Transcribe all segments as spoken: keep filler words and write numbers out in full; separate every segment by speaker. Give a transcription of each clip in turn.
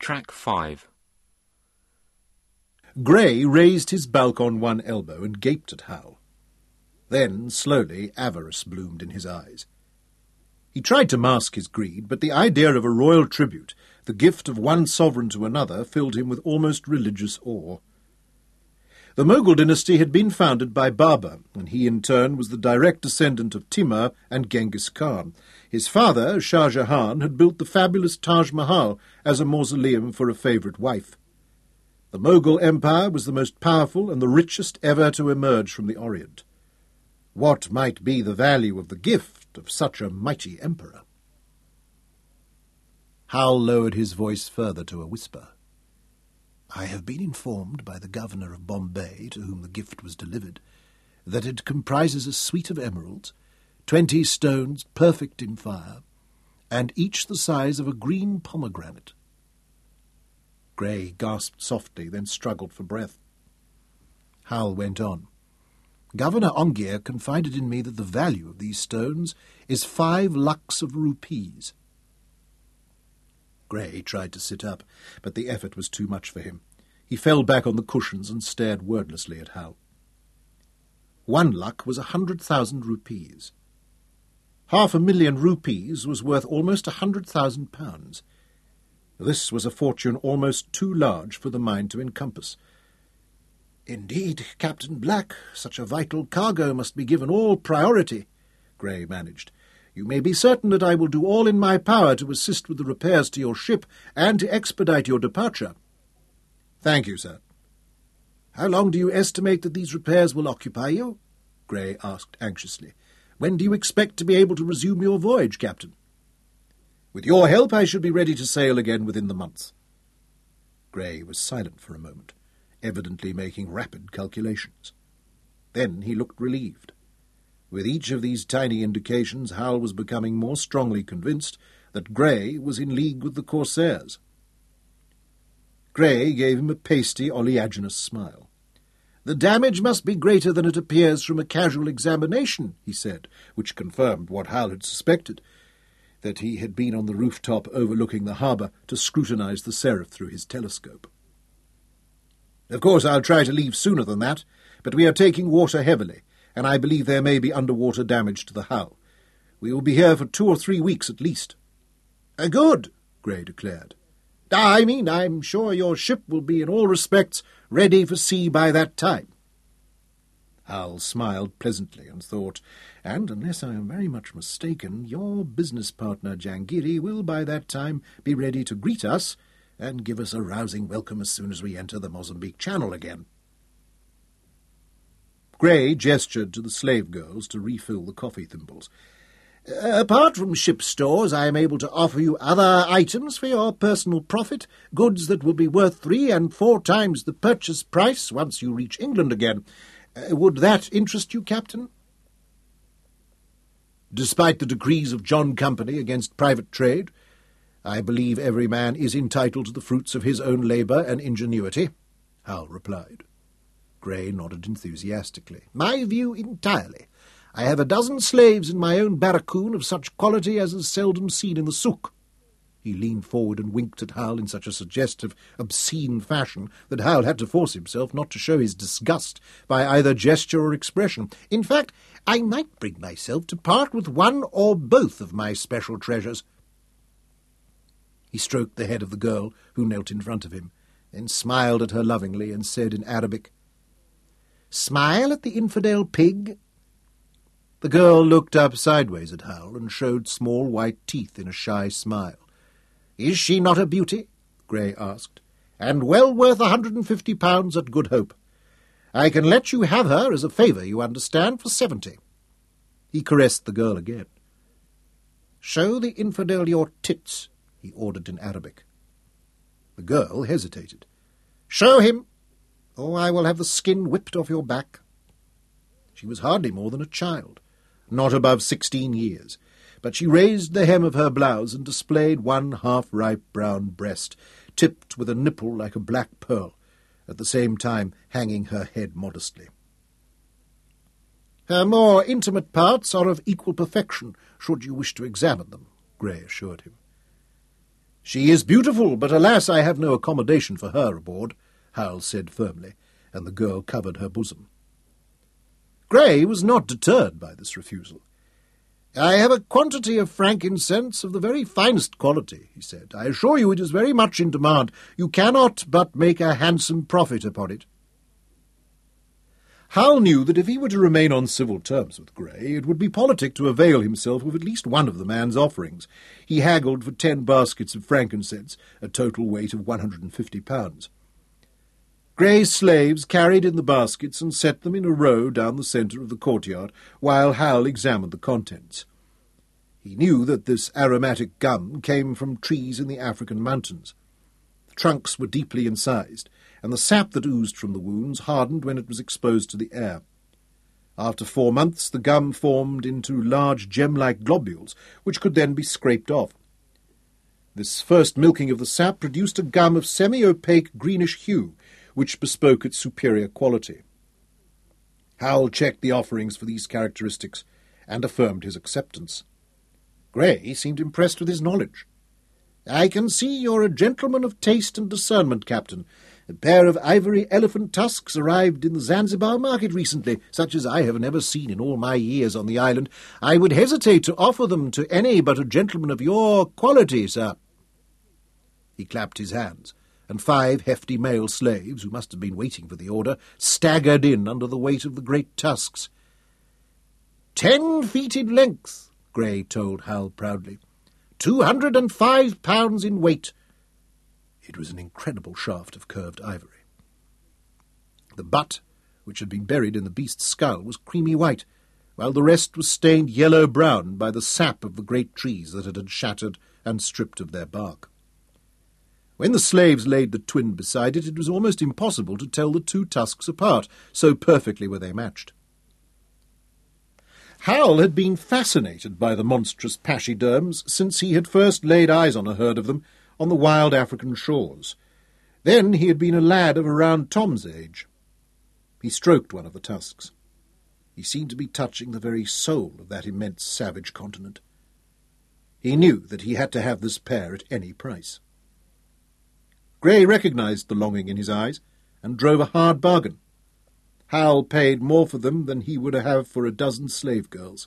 Speaker 1: Track five.
Speaker 2: Gray raised his bulk on one elbow and gaped at Hal. Then, slowly, avarice bloomed in his eyes. He tried to mask his greed, but the idea of a royal tribute, the gift of one sovereign to another, filled him with almost religious awe. The Mughal dynasty had been founded by Babur, and he in turn was the direct descendant of Timur and Genghis Khan. His father, Shah Jahan, had built the fabulous Taj Mahal as a mausoleum for a favourite wife. The Mughal Empire was the most powerful and the richest ever to emerge from the Orient. What might be the value of the gift of such a mighty emperor? Hal lowered his voice further to a whisper. I have been informed by the governor of Bombay, to whom the gift was delivered, that it comprises a suite of emeralds, twenty stones perfect in fire, and each the size of a green pomegranate. Gray gasped softly, then struggled for breath. Hal went on. Governor Ongir confided in me that the value of these stones is five lakhs of rupees. Gray tried to sit up, but the effort was too much for him. He fell back on the cushions and stared wordlessly at Hal. One lakh was a hundred thousand rupees. Half a million rupees was worth almost a hundred thousand pounds. This was a fortune almost too large for the mind to encompass. Indeed, Captain Black, such a vital cargo must be given all priority, Gray managed. You may be certain that I will do all in my power to assist with the repairs to your ship and to expedite your departure. Thank you, sir. How long do you estimate that these repairs will occupy you? Gray asked anxiously. When do you expect to be able to resume your voyage, Captain? With your help, I should be ready to sail again within the month. Gray was silent for a moment, evidently making rapid calculations. Then he looked relieved. With each of these tiny indications, Hal was becoming more strongly convinced that Gray was in league with the corsairs. Gray gave him a pasty, oleaginous smile. The damage must be greater than it appears from a casual examination, he said, which confirmed what Hal had suspected, that he had been on the rooftop overlooking the harbour to scrutinize the Seraph through his telescope. Of course, I'll try to leave sooner than that, but we are taking water heavily, and I believe there may be underwater damage to the hull. We will be here for two or three weeks at least. Uh, good, Gray declared. I mean, I'm sure your ship will be in all respects ready for sea by that time. Hal smiled pleasantly and thought, and unless I am very much mistaken, your business partner Jangiri will by that time be ready to greet us and give us a rousing welcome as soon as we enter the Mozambique Channel again. Gray gestured to the slave girls to refill the coffee thimbles. Apart from ship stores, I am able to offer you other items for your personal profit, goods that will be worth three and four times the purchase price once you reach England again. Uh, would that interest you, Captain? Despite the decrees of John Company against private trade, I believe every man is entitled to the fruits of his own labour and ingenuity, Hal replied. Gray nodded enthusiastically. My view entirely. I have a dozen slaves in my own barracoon of such quality as is seldom seen in the souk. He leaned forward and winked at Hal in such a suggestive, obscene fashion that Hal had to force himself not to show his disgust by either gesture or expression. In fact, I might bring myself to part with one or both of my special treasures. He stroked the head of the girl who knelt in front of him, then smiled at her lovingly and said in Arabic, Smile at the infidel pig. The girl looked up sideways at Hal and showed small white teeth in a shy smile. Is she not a beauty? Gray asked, and well worth a hundred and fifty pounds at Good Hope. I can let you have her as a favour, you understand, for seventy. He caressed the girl again. Show the infidel your tits, he ordered in Arabic. The girl hesitated. Show him, or I will have the skin whipped off your back. She was hardly more than a child, not above sixteen years, but she raised the hem of her blouse and displayed one half-ripe brown breast, tipped with a nipple like a black pearl, at the same time hanging her head modestly. Her more intimate parts are of equal perfection, should you wish to examine them, Gray assured him. "She is beautiful, but alas, I have no accommodation for her aboard," Hal said firmly, and the girl covered her bosom. Grey was not deterred by this refusal. "I have a quantity of frankincense of the very finest quality," he said. "I assure you it is very much in demand. You cannot but make a handsome profit upon it." Hal knew that if he were to remain on civil terms with Grey, it would be politic to avail himself of at least one of the man's offerings. He haggled for ten baskets of frankincense, a total weight of one hundred and fifty pounds. Grey's slaves carried in the baskets and set them in a row down the centre of the courtyard, while Hal examined the contents. He knew that this aromatic gum came from trees in the African mountains. The trunks were deeply incised, and the sap that oozed from the wounds hardened when it was exposed to the air. After four months the gum formed into large gem-like globules, which could then be scraped off. This first milking of the sap produced a gum of semi-opaque greenish hue, which bespoke its superior quality. Hal checked the offerings for these characteristics, and affirmed his acceptance. Grey seemed impressed with his knowledge. "I can see you're a gentleman of taste and discernment, Captain. A pair of ivory elephant tusks arrived in the Zanzibar market recently, such as I have never seen in all my years on the island. I would hesitate to offer them to any but a gentleman of your quality, sir." He clapped his hands, and five hefty male slaves, who must have been waiting for the order, staggered in under the weight of the great tusks. "Ten feet in length," Grey told Hal proudly. "Two hundred and five pounds in weight." It was an incredible shaft of curved ivory. The butt, which had been buried in the beast's skull, was creamy white, while the rest was stained yellow-brown by the sap of the great trees that it had shattered and stripped of their bark. When the slaves laid the twin beside it, it was almost impossible to tell the two tusks apart, so perfectly were they matched. Hal had been fascinated by the monstrous pachyderms since he had first laid eyes on a herd of them on the wild African shores. Then he had been a lad of around Tom's age. He stroked one of the tusks. He seemed to be touching the very soul of that immense savage continent. He knew that he had to have this pair at any price. Grey recognised the longing in his eyes, and drove a hard bargain. Hal paid more for them than he would have for a dozen slave girls.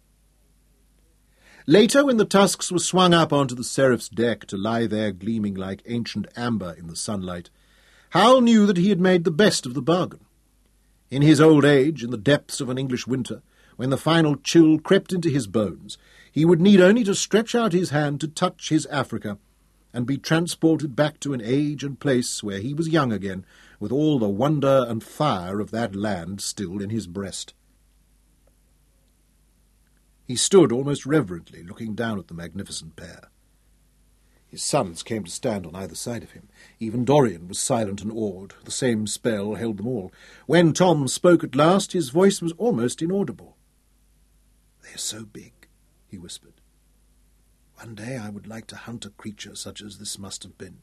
Speaker 2: Later, when the tusks were swung up onto the Seraph's deck to lie there gleaming like ancient amber in the sunlight, Hal knew that he had made the best of the bargain. In his old age, in the depths of an English winter, when the final chill crept into his bones, he would need only to stretch out his hand to touch his Africa, and be transported back to an age and place where he was young again, with all the wonder and fire of that land still in his breast. He stood almost reverently, looking down at the magnificent pair. His sons came to stand on either side of him. Even Dorian was silent and awed. The same spell held them all. When Tom spoke at last, his voice was almost inaudible. "They are so big," he whispered. "One day I would like to hunt a creature such as this must have been."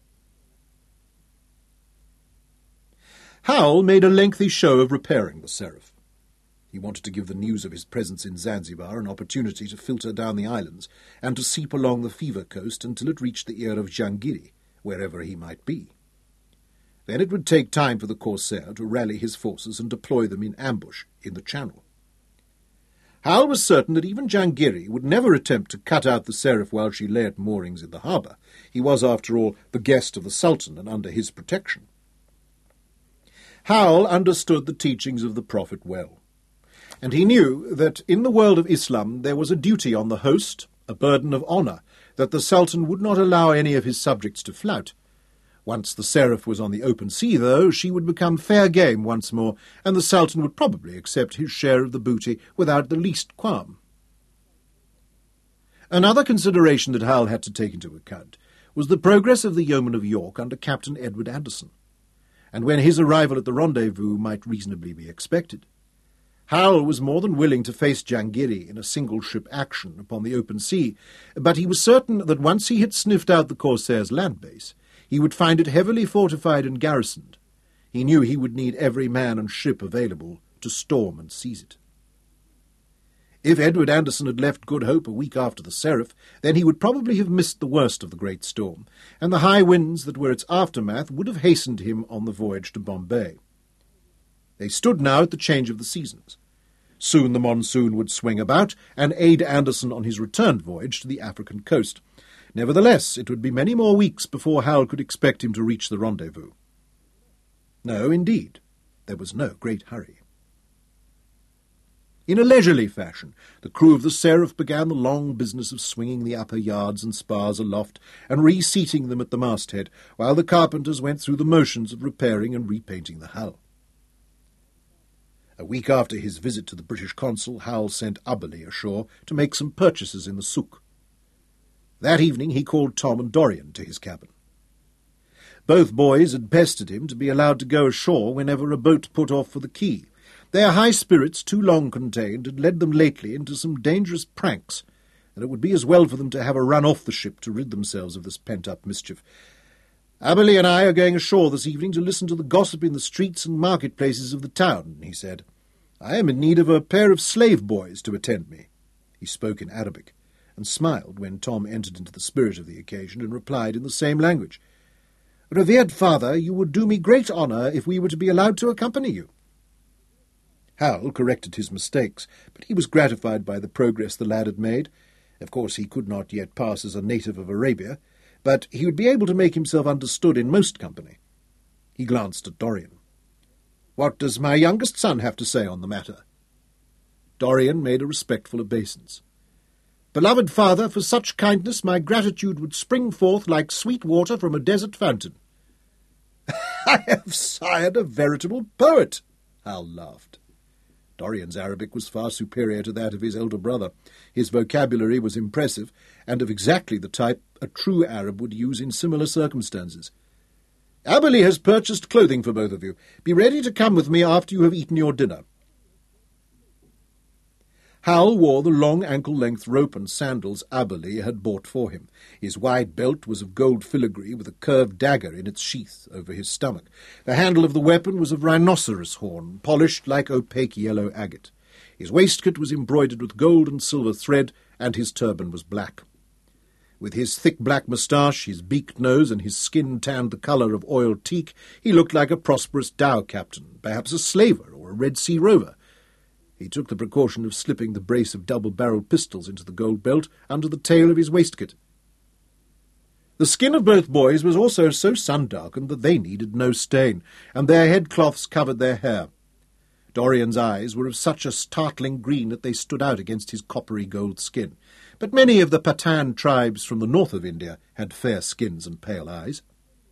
Speaker 2: Hal made a lengthy show of repairing the Seraph. He wanted to give the news of his presence in Zanzibar an opportunity to filter down the islands and to seep along the Fever Coast until it reached the ear of Jangiri, wherever he might be. Then it would take time for the corsair to rally his forces and deploy them in ambush in the Channel. Hal was certain that even Jangiri would never attempt to cut out the Seraph while she lay at moorings in the harbour. He was, after all, the guest of the Sultan and under his protection. Hal understood the teachings of the Prophet well, and he knew that in the world of Islam there was a duty on the host, a burden of honour, that the Sultan would not allow any of his subjects to flout. Once the Seraph was on the open sea, though, she would become fair game once more, and the Sultan would probably accept his share of the booty without the least qualm. Another consideration that Hal had to take into account was the progress of the Yeoman of York under Captain Edward Anderson, and when his arrival at the rendezvous might reasonably be expected. Hal was more than willing to face Jangiri in a single-ship action upon the open sea, but he was certain that once he had sniffed out the Corsair's land base, he would find it heavily fortified and garrisoned. He knew he would need every man and ship available to storm and seize it. If Edward Anderson had left Good Hope a week after the Seraph, then he would probably have missed the worst of the great storm, and the high winds that were its aftermath would have hastened him on the voyage to Bombay. They stood now at the change of the seasons. Soon the monsoon would swing about and aid Anderson on his return voyage to the African coast. Nevertheless, it would be many more weeks before Hal could expect him to reach the rendezvous. No, indeed, there was no great hurry. In a leisurely fashion, the crew of the Seraph began the long business of swinging the upper yards and spars aloft and reseating them at the masthead, while the carpenters went through the motions of repairing and repainting the hull. A week after his visit to the British consul, Hal sent Ubberley ashore to make some purchases in the souk. That evening he called Tom and Dorian to his cabin. Both boys had pestered him to be allowed to go ashore whenever a boat put off for the quay. Their high spirits, too long contained, had led them lately into some dangerous pranks, and it would be as well for them to have a run off the ship to rid themselves of this pent-up mischief. "Ubberley and I are going ashore this evening to listen to the gossip in the streets and market-places of the town," he said. "I am in need of a pair of slave boys to attend me." He spoke in Arabic, and smiled when Tom entered into the spirit of the occasion and replied in the same language. "Revered father, you would do me great honour if we were to be allowed to accompany you." Hal corrected his mistakes, but he was gratified by the progress the lad had made. Of course, he could not yet pass as a native of Arabia, but he would be able to make himself understood in most company. He glanced at Dorian. "What does my youngest son have to say on the matter?" Dorian made a respectful obeisance. "Beloved father, for such kindness my gratitude would spring forth like sweet water from a desert fountain." "I have sired a veritable poet," Hal laughed. Dorian's Arabic was far superior to that of his elder brother. His vocabulary was impressive, and of exactly the type a true Arab would use in similar circumstances. "Ubberley has purchased clothing for both of you. Be ready to come with me after you have eaten your dinner." Hal wore the long ankle-length rope and sandals Ubberley had bought for him. His wide belt was of gold filigree with a curved dagger in its sheath over his stomach. The handle of the weapon was of rhinoceros horn, polished like opaque yellow agate. His waistcoat was embroidered with gold and silver thread, and his turban was black. With his thick black moustache, his beaked nose, and his skin tanned the colour of oiled teak, he looked like a prosperous dhow captain, perhaps a slaver or a Red Sea rover. He took the precaution of slipping the brace of double-barrelled pistols into the gold belt under the tail of his waistcoat. The skin of both boys was also so sun-darkened that they needed no stain, and their headcloths covered their hair. Dorian's eyes were of such a startling green that they stood out against his coppery gold skin, but many of the Pathan tribes from the north of India had fair skins and pale eyes.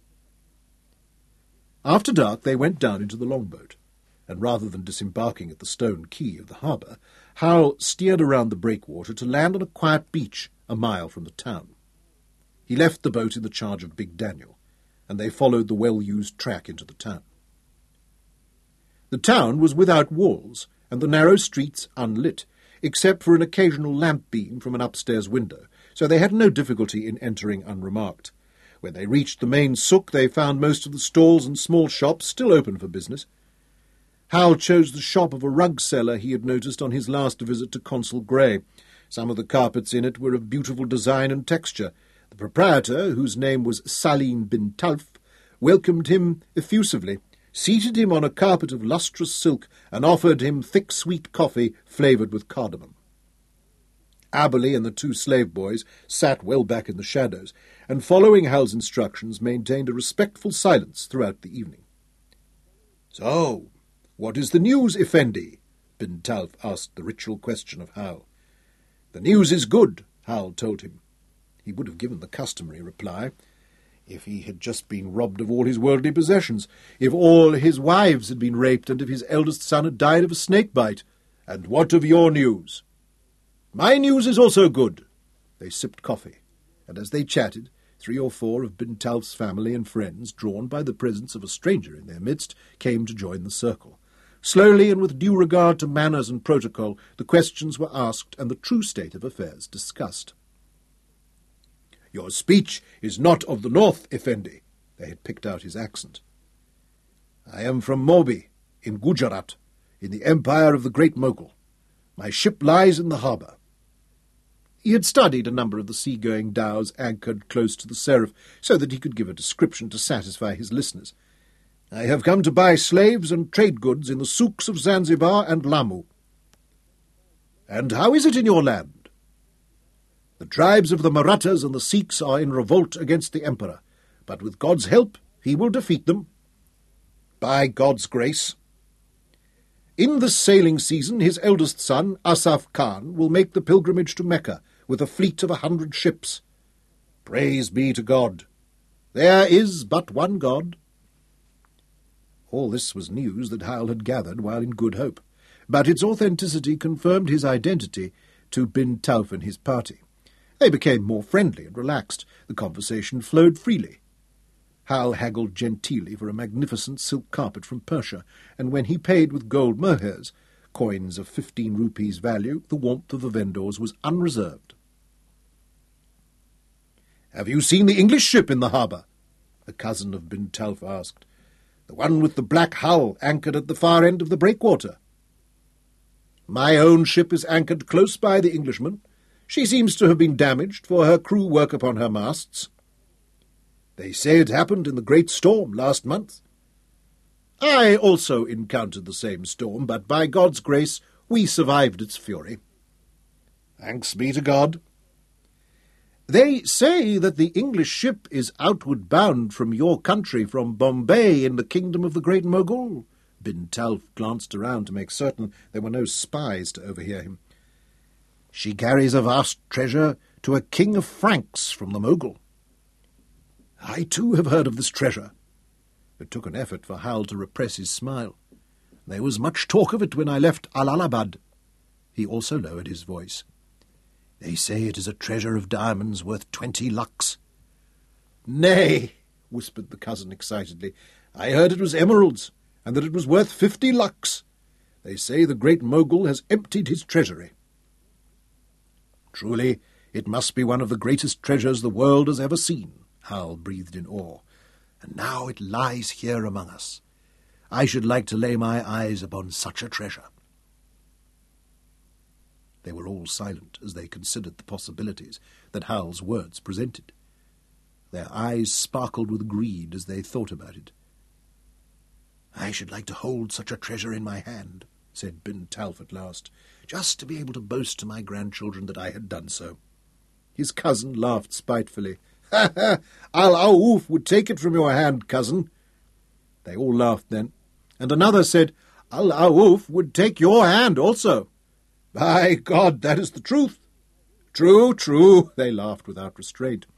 Speaker 2: After dark they went down into the longboat, and rather than disembarking at the stone quay of the harbour, Hal steered around the breakwater to land on a quiet beach a mile from the town. He left the boat in the charge of Big Daniel, and they followed the well-used track into the town. The town was without walls, and the narrow streets unlit, except for an occasional lamp beam from an upstairs window, so they had no difficulty in entering unremarked. When they reached the main souk, they found most of the stalls and small shops still open for business. Hal chose the shop of a rug seller he had noticed on his last visit to Consul Grey. Some of the carpets in it were of beautiful design and texture. The proprietor, whose name was Salim bin Talf, welcomed him effusively, seated him on a carpet of lustrous silk, and offered him thick sweet coffee flavoured with cardamom. Ubberley and the two slave boys sat well back in the shadows, and following Hal's instructions maintained a respectful silence throughout the evening. "So, what is the news, Effendi?" Bin Talf asked the ritual question of Hal. "The news is good," Hal told him. He would have given the customary reply, if he had just been robbed of all his worldly possessions, if all his wives had been raped, and if his eldest son had died of a snake-bite. "And what of your news?" "My news is also good." They sipped coffee, and as they chatted, three or four of Bin Talf's family and friends, drawn by the presence of a stranger in their midst, came to join the circle. Slowly and with due regard to manners and protocol, the questions were asked and the true state of affairs discussed. "Your speech is not of the north, Effendi." They had picked out his accent. "I am from Mobi, in Gujarat, in the empire of the Great Mogul. My ship lies in the harbour. He had studied a number of the sea-going dhows anchored close to the Seraph, so that he could give a description to satisfy his listeners. I have come to buy slaves and trade goods in the souks of Zanzibar and Lamu. And how is it in your land? The tribes of the Marathas and the Sikhs are in revolt against the Emperor, but with God's help he will defeat them. By God's grace. In this sailing season his eldest son, Asaf Khan, will make the pilgrimage to Mecca with a fleet of a hundred ships. Praise be to God. There is but one God. All this was news that Hal had gathered while in Good Hope, but its authenticity confirmed his identity to Bin Tauf and his party. They became more friendly and relaxed. The conversation flowed freely. Hal haggled genteelly for a magnificent silk carpet from Persia, and when he paid with gold mohurs, coins of fifteen rupees value, the warmth of the vendors was unreserved. "Have you seen the English ship in the harbour?" a cousin of Bin Tauf asked. "The one with the black hull anchored at the far end of the breakwater." "My own ship is anchored close by the Englishman. She seems to have been damaged, for her crew work upon her masts." "They say it happened in the great storm last month." "I also encountered the same storm, but by God's grace we survived its fury." "Thanks be to God." "They say that the English ship is outward bound from your country, from Bombay in the kingdom of the Great Mogul." Bin Tauf glanced around to make certain there were no spies to overhear him. "She carries a vast treasure to a king of Franks from the Mogul." "I too have heard of this treasure." It took an effort for Hal to repress his smile. "There was much talk of it when I left Allahabad." He also lowered his voice. "They say it is a treasure of diamonds worth twenty lakhs." "Nay," whispered the cousin excitedly, "I heard it was emeralds, and that it was worth fifty lakhs. They say the great Mogul has emptied his treasury." "Truly, it must be one of the greatest treasures the world has ever seen," Hal breathed in awe. "And now it lies here among us. I should like to lay my eyes upon such a treasure." They were all silent as they considered the possibilities that Hal's words presented. Their eyes sparkled with greed as they thought about it. "I should like to hold such a treasure in my hand," said Bin Tauf at last, "just to be able to boast to my grandchildren that I had done so." His cousin laughed spitefully. "Ha ha! Al-Aouf would take it from your hand, cousin." They all laughed then, and another said, "Al-Aouf would take your hand also." "By God, that is the truth." "True, true," they laughed without restraint.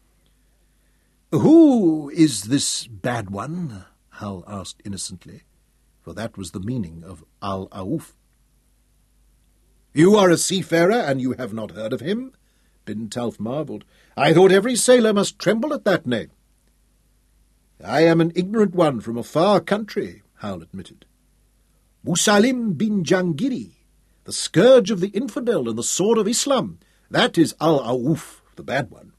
Speaker 2: "Who is this bad one?" Hal asked innocently, for that was the meaning of Al-Aouf. "You are a seafarer, and you have not heard of him?" Bin Tauf marvelled. "I thought every sailor must tremble at that name." "I am an ignorant one from a far country," Hal admitted. "Musalim bin Jangiri, the scourge of the infidel and the sword of Islam. That is Al-Aouf, the bad one."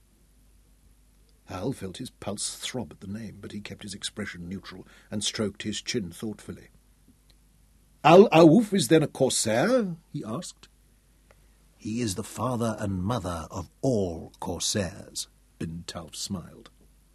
Speaker 2: Hal felt his pulse throb at the name, but he kept his expression neutral and stroked his chin thoughtfully. "Al-Aouf is then a corsair?" he asked. "He is the father and mother of all corsairs," Bin Tauf smiled.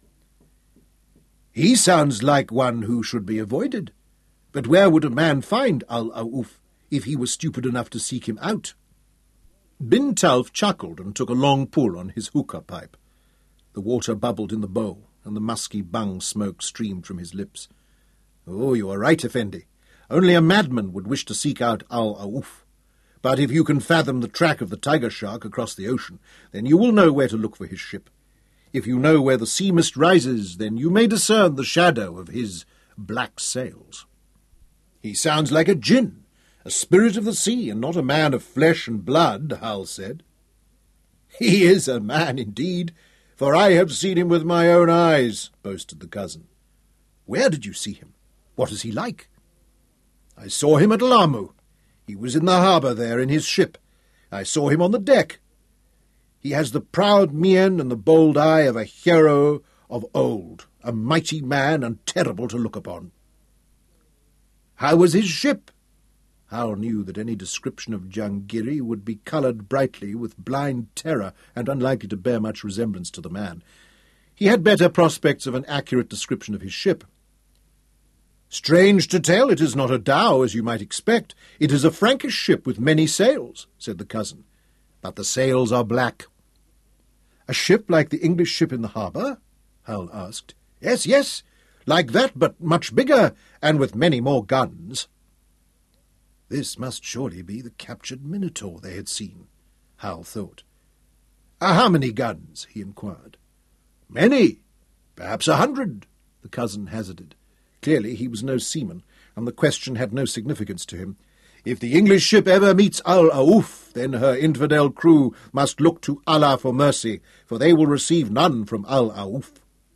Speaker 2: "He sounds like one who should be avoided. But where would a man find Al-Aouf if he was stupid enough to seek him out?" Bin Tauf chuckled and took a long pull on his hookah pipe. The water bubbled in the bowl, and the musky bung smoke streamed from his lips. "Oh, you are right, Effendi. Only a madman would wish to seek out Al-Aouf. But if you can fathom the track of the tiger shark across the ocean, then you will know where to look for his ship. If you know where the sea mist rises, then you may discern the shadow of his black sails." "He sounds like a jinn, a spirit of the sea, and not a man of flesh and blood," Hal said. "He is a man indeed, for I have seen him with my own eyes," boasted the cousin. "Where did you see him? What is he like?" "I saw him at Lamu. He was in the harbour there in his ship. I saw him on the deck. He has the proud mien and the bold eye of a hero of old, a mighty man and terrible to look upon." "How was his ship?" Hal knew that any description of Jangiri would be coloured brightly with blind terror and unlikely to bear much resemblance to the man. He had better prospects of an accurate description of his ship. "Strange to tell, it is not a dhow, as you might expect. It is a Frankish ship with many sails," said the cousin. "But the sails are black." "A ship like the English ship in the harbour?" Hal asked. "Yes, yes, like that, but much bigger, and with many more guns." This must surely be the captured Minotaur they had seen, Hal thought. "Uh, how many guns?" he inquired. "Many. Perhaps a hundred," the cousin hazarded. Clearly he was no seaman, and the question had no significance to him. If the English ship ever meets Al-Aouf, then her infidel crew must look to Allah for mercy, for they will receive none from Al-Aouf.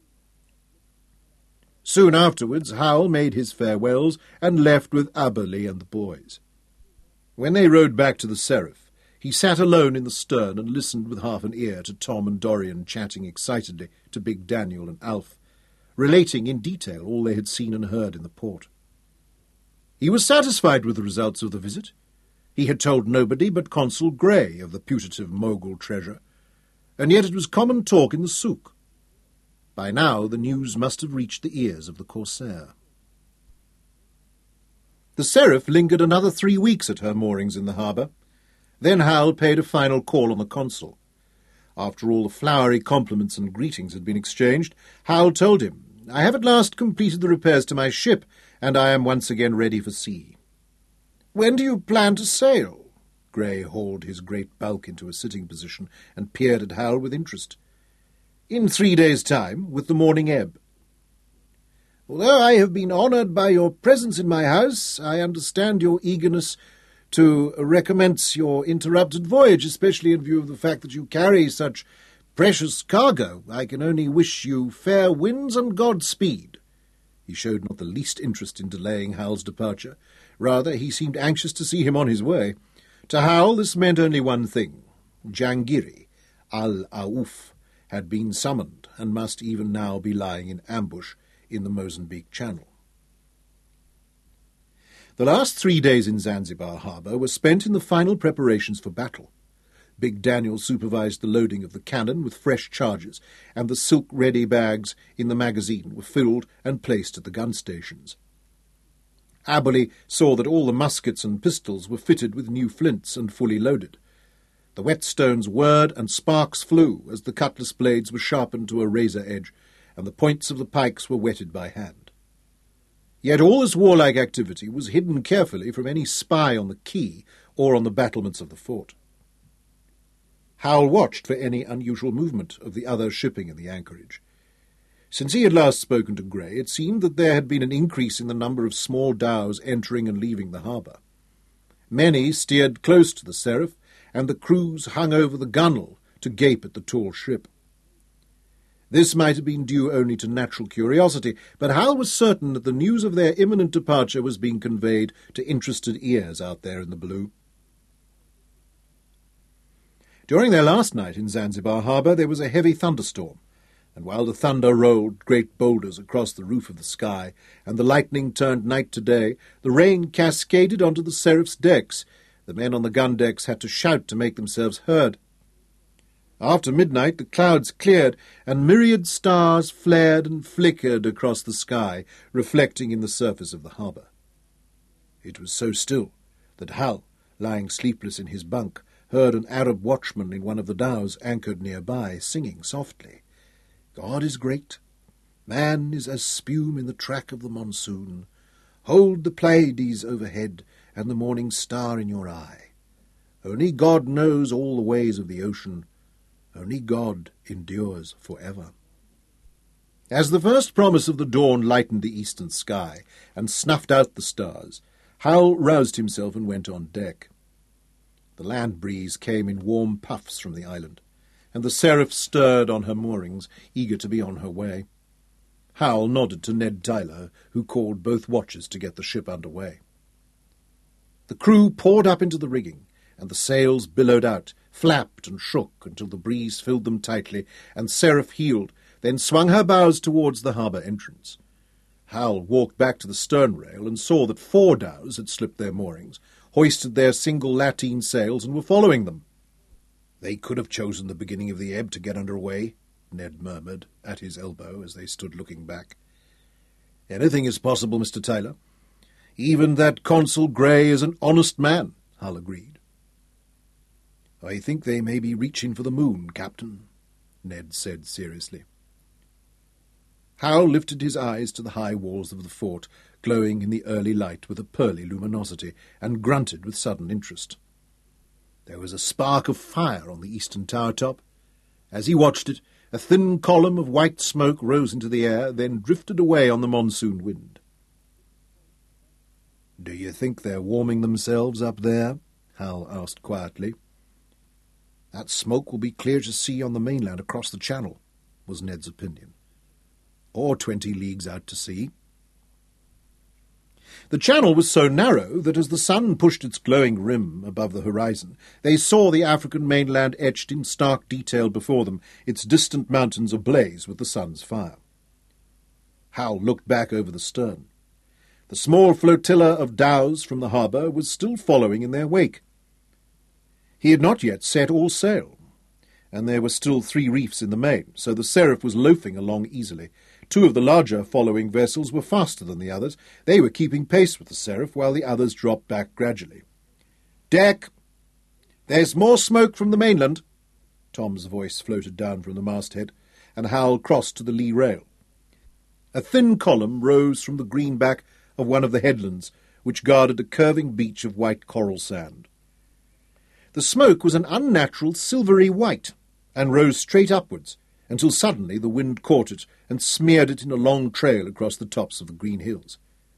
Speaker 2: Soon afterwards Hal made his farewells and left with Aberley and the boys. When they rowed back to the Seraph, he sat alone in the stern and listened with half an ear to Tom and Dorian chatting excitedly to Big Daniel and Alf, relating in detail all they had seen and heard in the port. He was satisfied with the results of the visit. He had told nobody but Consul Grey of the putative Mogul treasure, and yet it was common talk in the souk. By now the news must have reached the ears of the corsair. The Seraph lingered another three weeks at her moorings in the harbour. Then Hal paid a final call on the consul. After all the flowery compliments and greetings had been exchanged, Hal told him, "I have at last completed the repairs to my ship, and I am once again ready for sea." "When do you plan to sail?" Grey hauled his great bulk into a sitting position and peered at Hal with interest. "In three days' time, with the morning ebb." "Although I have been honoured by your presence in my house, I understand your eagerness to recommence your interrupted voyage, especially in view of the fact that you carry such precious cargo. I can only wish you fair winds and Godspeed." He showed not the least interest in delaying Hal's departure. Rather, he seemed anxious to see him on his way. To Hal this meant only one thing. Jangiri, Al-Aouf, had been summoned and must even now be lying in ambush in the Mozambique Channel. The last three days in Zanzibar harbour were spent in the final preparations for battle. Big Daniel supervised the loading of the cannon with fresh charges, and the silk-ready bags in the magazine were filled and placed at the gun stations. Aberley saw that all the muskets and pistols were fitted with new flints and fully loaded. The whetstones whirred and sparks flew as the cutlass blades were sharpened to a razor edge, and the points of the pikes were whetted by hand. Yet all this warlike activity was hidden carefully from any spy on the quay or on the battlements of the fort. Hal watched for any unusual movement of the other shipping in the anchorage. Since he had last spoken to Grey, it seemed that there had been an increase in the number of small dhows entering and leaving the harbour. Many steered close to the Seraph, and the crews hung over the gunwale to gape at the tall ship. This might have been due only to natural curiosity, but Hal was certain that the news of their imminent departure was being conveyed to interested ears out there in the blue. During their last night in Zanzibar harbour there was a heavy thunderstorm, and while the thunder rolled great boulders across the roof of the sky, and the lightning turned night to day, the rain cascaded onto the Seraph's decks. The men on the gun decks had to shout to make themselves heard. After midnight the clouds cleared, and myriad stars flared and flickered across the sky, reflecting in the surface of the harbour. It was so still that Hal, lying sleepless in his bunk, heard an Arab watchman in one of the dhows anchored nearby singing softly, "God is great, man is as spume in the track of the monsoon. Hold the Pleiades overhead, and the morning star in your eye. Only God knows all the ways of the ocean. Only God endures for ever." As the first promise of the dawn lightened the eastern sky and snuffed out the stars, Hal roused himself and went on deck. The land breeze came in warm puffs from the island, and the Seraph stirred on her moorings, eager to be on her way. Hal nodded to Ned Tyler, who called both watches to get the ship under way. The crew poured up into the rigging, and the sails billowed out, flapped and shook until the breeze filled them tightly, and Seraph heeled, then swung her bows towards the harbour entrance. Hal walked back to the stern rail and saw that four dhows had slipped their moorings, hoisted their single lateen sails and were following them. "They could have chosen the beginning of the ebb to get under way," Ned murmured at his elbow as they stood looking back. "Anything is possible, Mister Tyler. Even that Consul Grey is an honest man," Hull agreed. "I think they may be reaching for the moon, Captain," Ned said seriously. Hal lifted his eyes to the high walls of the fort, glowing in the early light with a pearly luminosity, and grunted with sudden interest. There was a spark of fire on the eastern tower top. As he watched it, a thin column of white smoke rose into the air, then drifted away on the monsoon wind. "Do you think they're warming themselves up there?" Hal asked quietly. "That smoke will be clear to see on the mainland across the channel," was Ned's opinion. "Or twenty leagues out to sea." The channel was so narrow that as the sun pushed its glowing rim above the horizon, they saw the African mainland etched in stark detail before them, its distant mountains ablaze with the sun's fire. Hal looked back over the stern. The small flotilla of dhows from the harbour was still following in their wake. He had not yet set all sail, and there were still three reefs in the main, so the Seraph was loafing along easily. Two of the larger following vessels were faster than the others. They were keeping pace with the Seraph, while the others dropped back gradually. "Deck! There's more smoke from the mainland!" Tom's voice floated down from the masthead, and Hal crossed to the lee rail. A thin column rose from the greenback of one of the headlands, which guarded a curving beach of white coral sand. The smoke was an unnatural silvery white, and rose straight upwards, until suddenly the wind caught it and smeared it in a long trail across the tops of the green hills.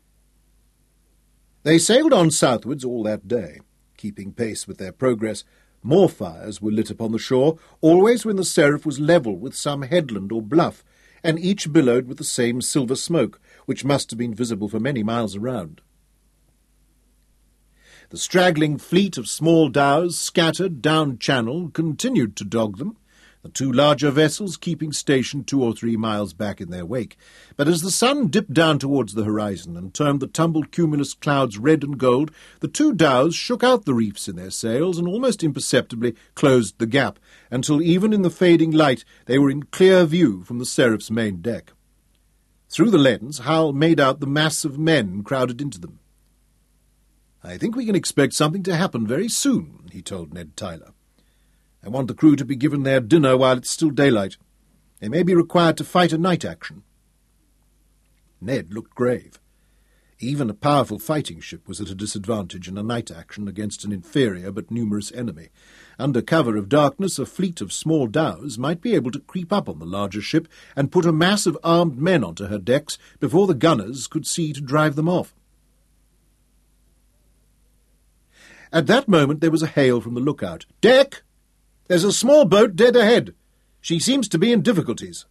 Speaker 2: They sailed on southwards all that day, keeping pace with their progress. More fires were lit upon the shore, always when the Seraph was level with some headland or bluff, and each billowed with the same silver smoke, which must have been visible for many miles around. The straggling fleet of small dhows scattered down channel continued to dog them, the two larger vessels keeping station two or three miles back in their wake. But as the sun dipped down towards the horizon and turned the tumbled cumulus clouds red and gold, the two dhows shook out the reefs in their sails and almost imperceptibly closed the gap, until even in the fading light they were in clear view from the Seraph's main deck. Through the lens, Hal made out the mass of men crowded into them. "I think we can expect something to happen very soon," he told Ned Tyler. "I want the crew to be given their dinner while it's still daylight. They may be required to fight a night action." Ned looked grave. Even a powerful fighting ship was at a disadvantage in a night action against an inferior but numerous enemy. Under cover of darkness, a fleet of small dhows might be able to creep up on the larger ship and put a mass of armed men onto her decks before the gunners could see to drive them off. At that moment there was a hail from the lookout. "Deck! There's a small boat dead ahead. She seems to be in difficulties."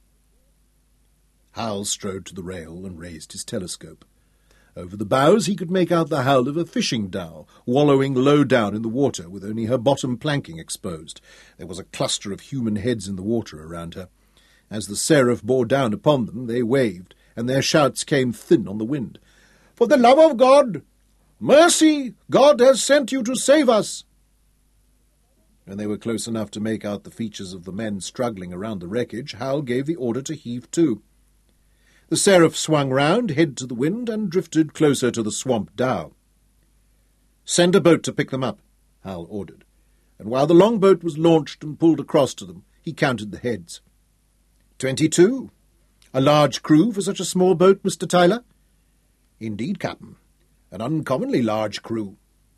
Speaker 2: Hal strode to the rail and raised his telescope. Over the bows he could make out the hull of a fishing dhow, wallowing low down in the water, with only her bottom planking exposed. There was a cluster of human heads in the water around her. As the Seraph bore down upon them, they waved, and their shouts came thin on the wind. "For the love of God! Mercy! God has sent you to save us!" When they were close enough to make out the features of the men struggling around the wreckage, Hal gave the order to heave to. The Seraph swung round, head to the wind, and drifted closer to the swamped dhow. "Send a boat to pick them up," Hal ordered, and while the longboat was launched and pulled across to them, he counted the heads. Twenty-two. A large crew for such a small boat, Mister Tyler?" "Indeed, Captain. An uncommonly large crew."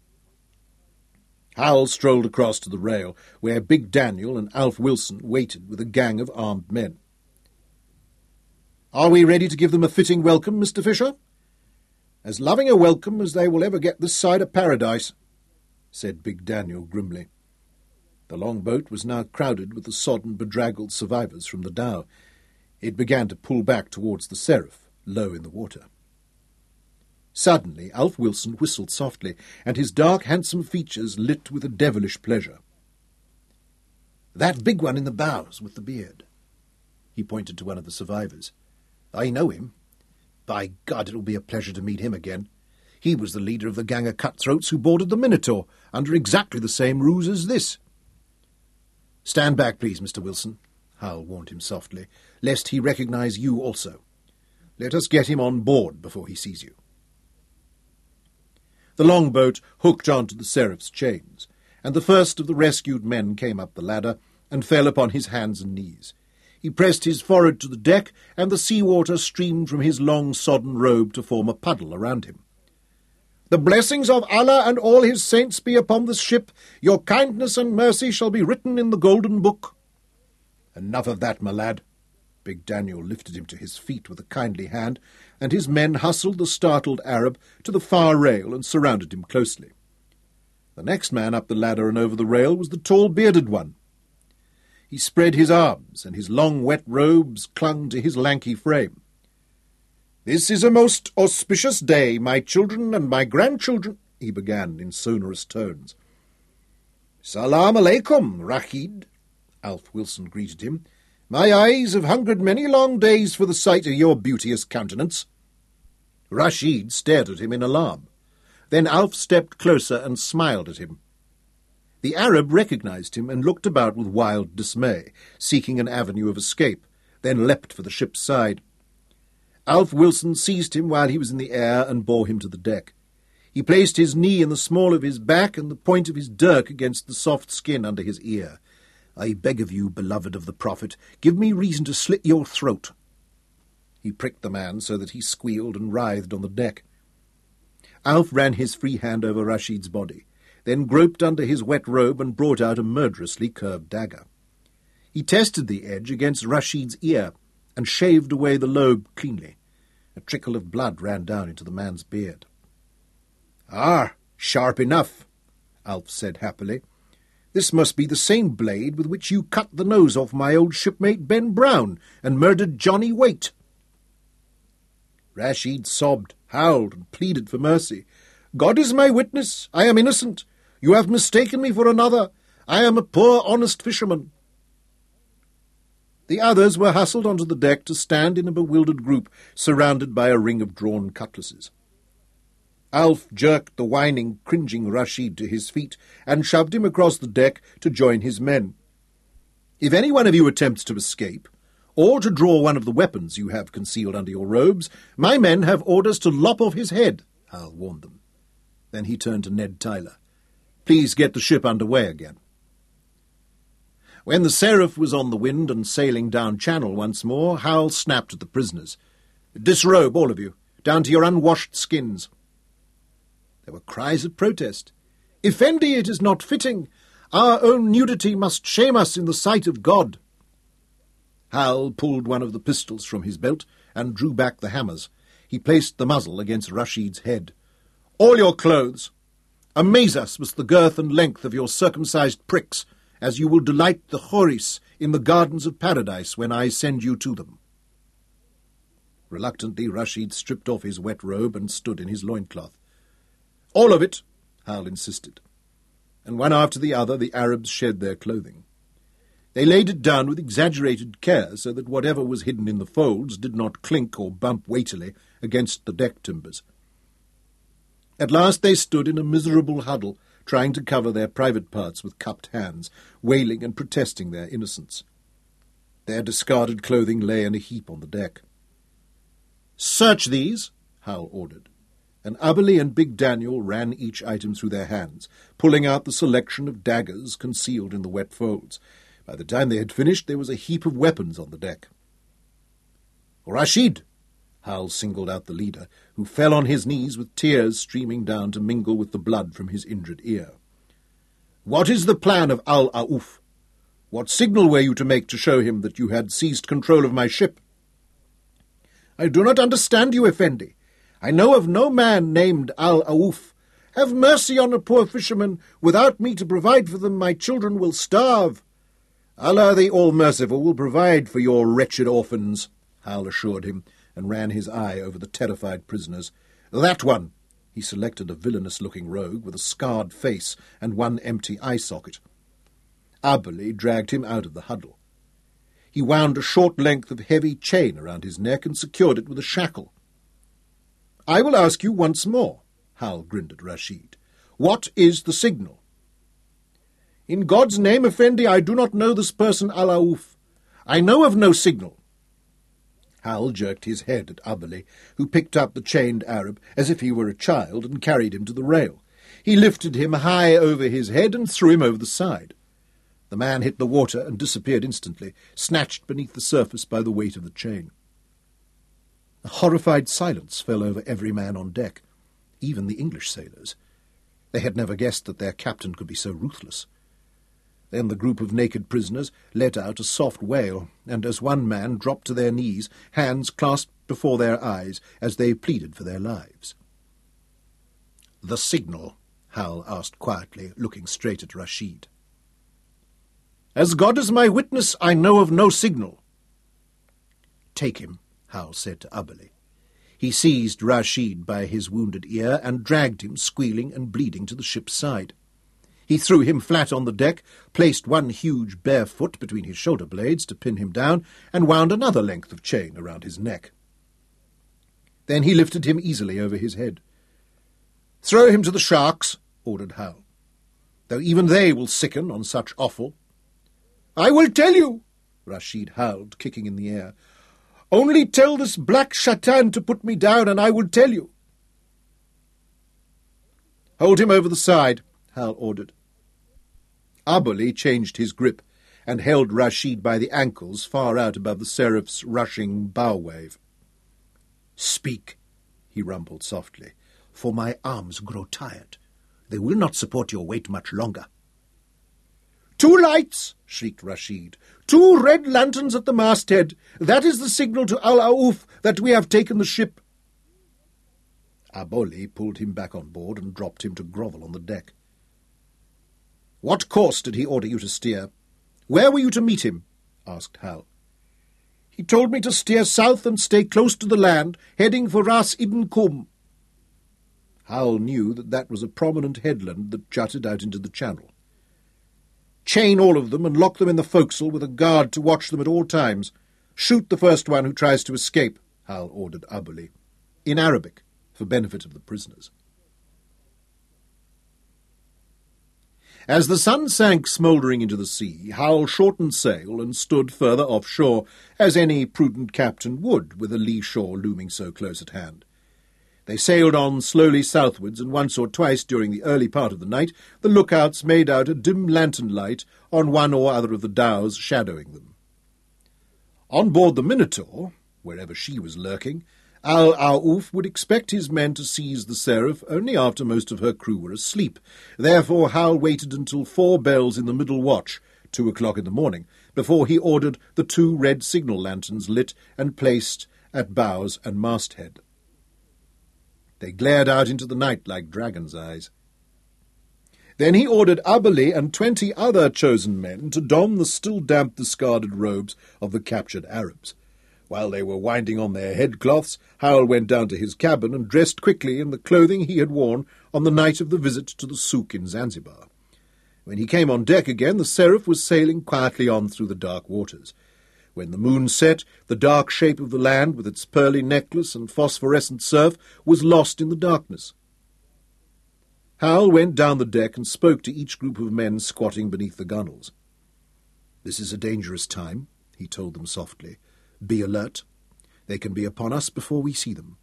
Speaker 2: Hal strolled across to the rail, where Big Daniel and Alf Wilson waited with a gang of armed men. "Are we ready to give them a fitting welcome, Mister Fisher?" "As loving a welcome as they will ever get this side of paradise," said Big Daniel grimly. The longboat was now crowded with the sodden, bedraggled survivors from the dhow. It began to pull back towards the Seraph, low in the water. Suddenly Alf Wilson whistled softly, and his dark, handsome features lit with a devilish pleasure. "That big one in the bows with the beard." He pointed to one of the survivors. "I know him. By God, it will be a pleasure to meet him again. He was the leader of the gang of cutthroats who boarded the Minotaur, under exactly the same ruse as this. "Stand back, please, Mister Wilson," Hal warned him softly, "lest he recognise you also. Let us get him on board before he sees you." The longboat hooked onto the Seraph's chains, and the first of the rescued men came up the ladder and fell upon his hands and knees. He pressed his forehead to the deck, and the sea-water streamed from his long sodden robe to form a puddle around him. "The blessings of Allah and all his saints be upon this ship. Your kindness and mercy shall be written in the golden book." "Enough of that, my lad." Big Daniel lifted him to his feet with a kindly hand, and his men hustled the startled Arab to the far rail and surrounded him closely. The next man up the ladder and over the rail was the tall bearded one. He spread his arms, and his long wet robes clung to his lanky frame. "This is a most auspicious day, my children and my grandchildren," he began in sonorous tones. "Salam alaikum, Rashid," Alf Wilson greeted him. "My eyes have hungered many long days for the sight of your beauteous countenance." Rashid stared at him in alarm. Then Alf stepped closer and smiled at him. The Arab recognized him and looked about with wild dismay, seeking an avenue of escape, then leapt for the ship's side. Alf Wilson seized him while he was in the air and bore him to the deck. He placed his knee in the small of his back and the point of his dirk against the soft skin under his ear. "I beg of you, beloved of the Prophet, give me reason to slit your throat." He pricked the man so that he squealed and writhed on the deck. Alf ran his free hand over Rashid's body, then groped under his wet robe and brought out a murderously curved dagger. He tested the edge against Rashid's ear and shaved away the lobe cleanly. A trickle of blood ran down into the man's beard. "Ah, sharp enough," Alf said happily. "This must be the same blade with which you cut the nose off my old shipmate Ben Brown and murdered Johnny Waite." Rashid sobbed, howled, and pleaded for mercy. "God is my witness. I am innocent. You have mistaken me for another. I am a poor, honest fisherman." The others were hustled onto the deck to stand in a bewildered group, surrounded by a ring of drawn cutlasses. Alf jerked the whining, cringing Rashid to his feet and shoved him across the deck to join his men. "If any one of you attempts to escape, or to draw one of the weapons you have concealed under your robes, my men have orders to lop off his head," Hal warned them. Then he turned to Ned Tyler. "Please get the ship under way again." When the Seraph was on the wind and sailing down channel once more, Hal snapped at the prisoners. "Disrobe, all of you, down to your unwashed skins." There were cries of protest. "Effendi, it is not fitting. Our own nudity must shame us in the sight of God." Hal pulled one of the pistols from his belt and drew back the hammers. He placed the muzzle against Rashid's head. "All your clothes! Amaze us with the girth and length of your circumcised pricks, as you will delight the Horis in the gardens of paradise when I send you to them." Reluctantly, Rashid stripped off his wet robe and stood in his loincloth. "All of it," Hal insisted. And one after the other the Arabs shed their clothing. They laid it down with exaggerated care so that whatever was hidden in the folds did not clink or bump weightily against the deck timbers. At last they stood in a miserable huddle, trying to cover their private parts with cupped hands, wailing and protesting their innocence. Their discarded clothing lay in a heap on the deck. "Search these," Hal ordered, and Aberley and Big Daniel ran each item through their hands, pulling out the selection of daggers concealed in the wet folds. By the time they had finished, there was a heap of weapons on the deck. "Rashid!" Hal singled out the leader, who fell on his knees with tears streaming down to mingle with the blood from his injured ear. "What is the plan of Al-Aouf? What signal were you to make to show him that you had seized control of my ship?" "I do not understand you, Effendi. I know of no man named Al-Aouf. Have mercy on a poor fisherman. Without me to provide for them, my children will starve." "Allah the All-Merciful will provide for your wretched orphans," Hal assured him, and ran his eye over the terrified prisoners. "That one!" He selected a villainous-looking rogue with a scarred face and one empty eye-socket. Aberley dragged him out of the huddle. He wound a short length of heavy chain around his neck and secured it with a shackle. "I will ask you once more. Hal grinned at Rashid. "What is the signal?" "In God's name, Effendi, I do not know this person Al-Aouf. I know of no signal." Hal jerked his head at Ubberly, who picked up the chained Arab as if he were a child and carried him to the rail. He lifted him high over his head and threw him over the side. The man hit the water and disappeared instantly, snatched beneath the surface by the weight of the chain. A horrified silence fell over every man on deck, even the English sailors. They had never guessed that their captain could be so ruthless. Then the group of naked prisoners let out a soft wail, and as one man dropped to their knees, hands clasped before their eyes as they pleaded for their lives. "The signal?" Hal asked quietly, looking straight at Rashid. "As God is my witness, I know of no signal." "Take him," Hal said to Ubberly. He seized Rashid by his wounded ear and dragged him, squealing and bleeding, to the ship's side. He threw him flat on the deck, placed one huge bare foot between his shoulder blades to pin him down, and wound another length of chain around his neck. Then he lifted him easily over his head. "Throw him to the sharks," ordered Hal, "though even they will sicken on such offal." "I will tell you," Rashid howled, kicking in the air. "Only tell this black shaitan to put me down, and I will tell you." "Hold him over the side," Hal ordered. Ubberly changed his grip and held Rashid by the ankles far out above the Seraph's rushing bow wave. "Speak," he rumbled softly, "for my arms grow tired. They will not support your weight much longer." "Two lights!" shrieked Rashid. "Two red lanterns at the masthead. That is the signal to Al-Aouf that we have taken the ship." Ubberly pulled him back on board and dropped him to grovel on the deck. "What course did he order you to steer? Where were you to meet him?" asked Hal. "He told me to steer south and stay close to the land, heading for Ras Ibn Kum." Hal knew that that was a prominent headland that jutted out into the channel. "Chain all of them and lock them in the forecastle with a guard to watch them at all times. Shoot the first one who tries to escape," Hal ordered Ubberly, in Arabic, for benefit of the prisoners. As the sun sank smouldering into the sea, Hal shortened sail and stood further offshore, as any prudent captain would, with a lee shore looming so close at hand. They sailed on slowly southwards, and once or twice during the early part of the night the lookouts made out a dim lantern light on one or other of the dhows shadowing them. On board the Minotaur, wherever she was lurking, Al-Aouf would expect his men to seize the Seraph only after most of her crew were asleep. Therefore Hal waited until four bells in the middle watch, two o'clock in the morning, before he ordered the two red signal lanterns lit and placed at bows and masthead. They glared out into the night like dragon's eyes. Then he ordered Ubberly and twenty other chosen men to don the still damp discarded robes of the captured Arabs. While they were winding on their headcloths, Hal went down to his cabin and dressed quickly in the clothing he had worn on the night of the visit to the souk in Zanzibar. When he came on deck again, the Seraph was sailing quietly on through the dark waters. When the moon set, the dark shape of the land, with its pearly necklace and phosphorescent surf, was lost in the darkness. Hal went down the deck and spoke to each group of men squatting beneath the gunwales. "This is a dangerous time," he told them softly. "Be alert. They can be upon us before we see them."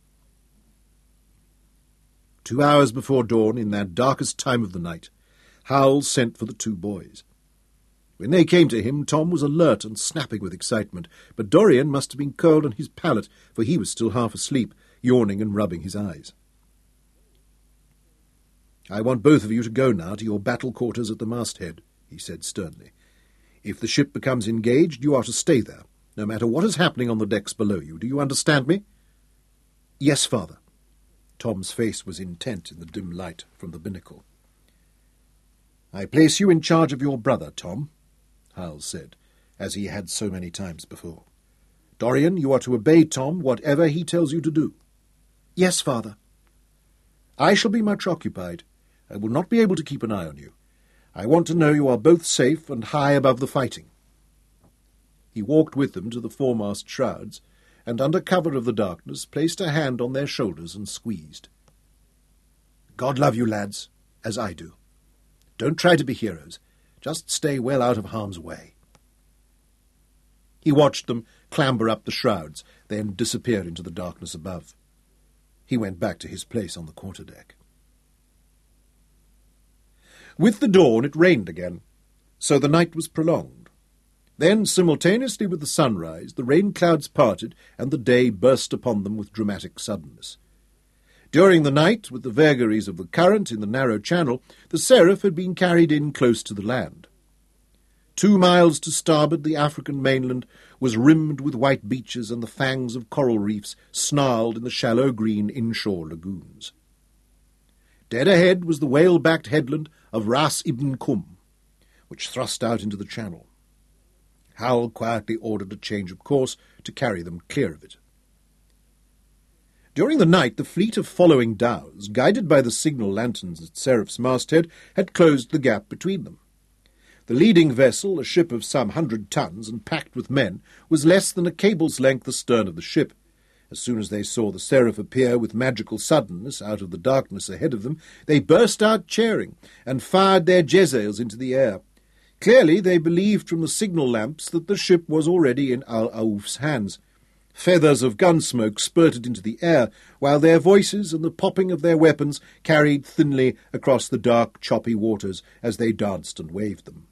Speaker 2: Two hours before dawn, in that darkest time of the night, Hal sent for the two boys. When they came to him, Tom was alert and snapping with excitement, but Dorian must have been curled on his pallet, for he was still half asleep, yawning and rubbing his eyes. "I want both of you to go now to your battle quarters at the masthead," he said sternly. "If the ship becomes engaged, you are to stay there, no matter what is happening on the decks below you. Do you understand me?" "Yes, father." Tom's face was intent in the dim light from the binnacle. "I place you in charge of your brother, Tom," Hal said, as he had so many times before. "Dorian, you are to obey Tom, whatever he tells you to do." "Yes, father." "I shall be much occupied. I will not be able to keep an eye on you. I want to know you are both safe and high above the fighting." He walked with them to the foremast shrouds, and under cover of the darkness placed a hand on their shoulders and squeezed. God love you, lads, as I do. Don't try to be heroes. Just stay well out of harm's way. He watched them clamber up the shrouds, then disappear into the darkness above. He went back to his place on the quarterdeck. With the dawn it rained again, so the night was prolonged. Then, simultaneously with the sunrise, the rain clouds parted, and the day burst upon them with dramatic suddenness. During the night, with the vagaries of the current in the narrow channel, the Seraph had been carried in close to the land. Two miles to starboard, the African mainland was rimmed with white beaches, and the fangs of coral reefs snarled in the shallow green inshore lagoons. Dead ahead was the whale-backed headland of Ras Ibn Kum, which thrust out into the channel. Hal quietly ordered a change of course to carry them clear of it. During the night, the fleet of following dhows, guided by the signal lanterns at Seraph's masthead, had closed the gap between them. The leading vessel, a ship of some hundred tons and packed with men, was less than a cable's length astern of the ship. As soon as they saw the Seraph appear with magical suddenness out of the darkness ahead of them, they burst out cheering and fired their jezails into the air. Clearly they believed from the signal lamps that the ship was already in Al-Aouf's hands. Feathers of gun smoke spurted into the air, while their voices and the popping of their weapons carried thinly across the dark, choppy waters as they danced and waved them.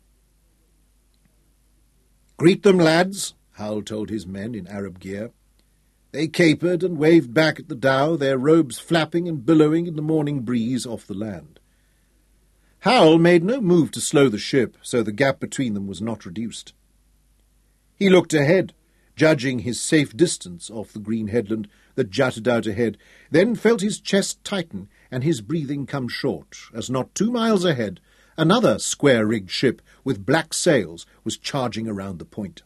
Speaker 2: "Greet them, lads," Hal told his men in Arab gear. They capered and waved back at the dhow, their robes flapping and billowing in the morning breeze off the land. Hal made no move to slow the ship, so the gap between them was not reduced. He looked ahead, judging his safe distance off the green headland that jutted out ahead, then felt his chest tighten and his breathing come short, as not two miles ahead, another square-rigged ship with black sails was charging around the point.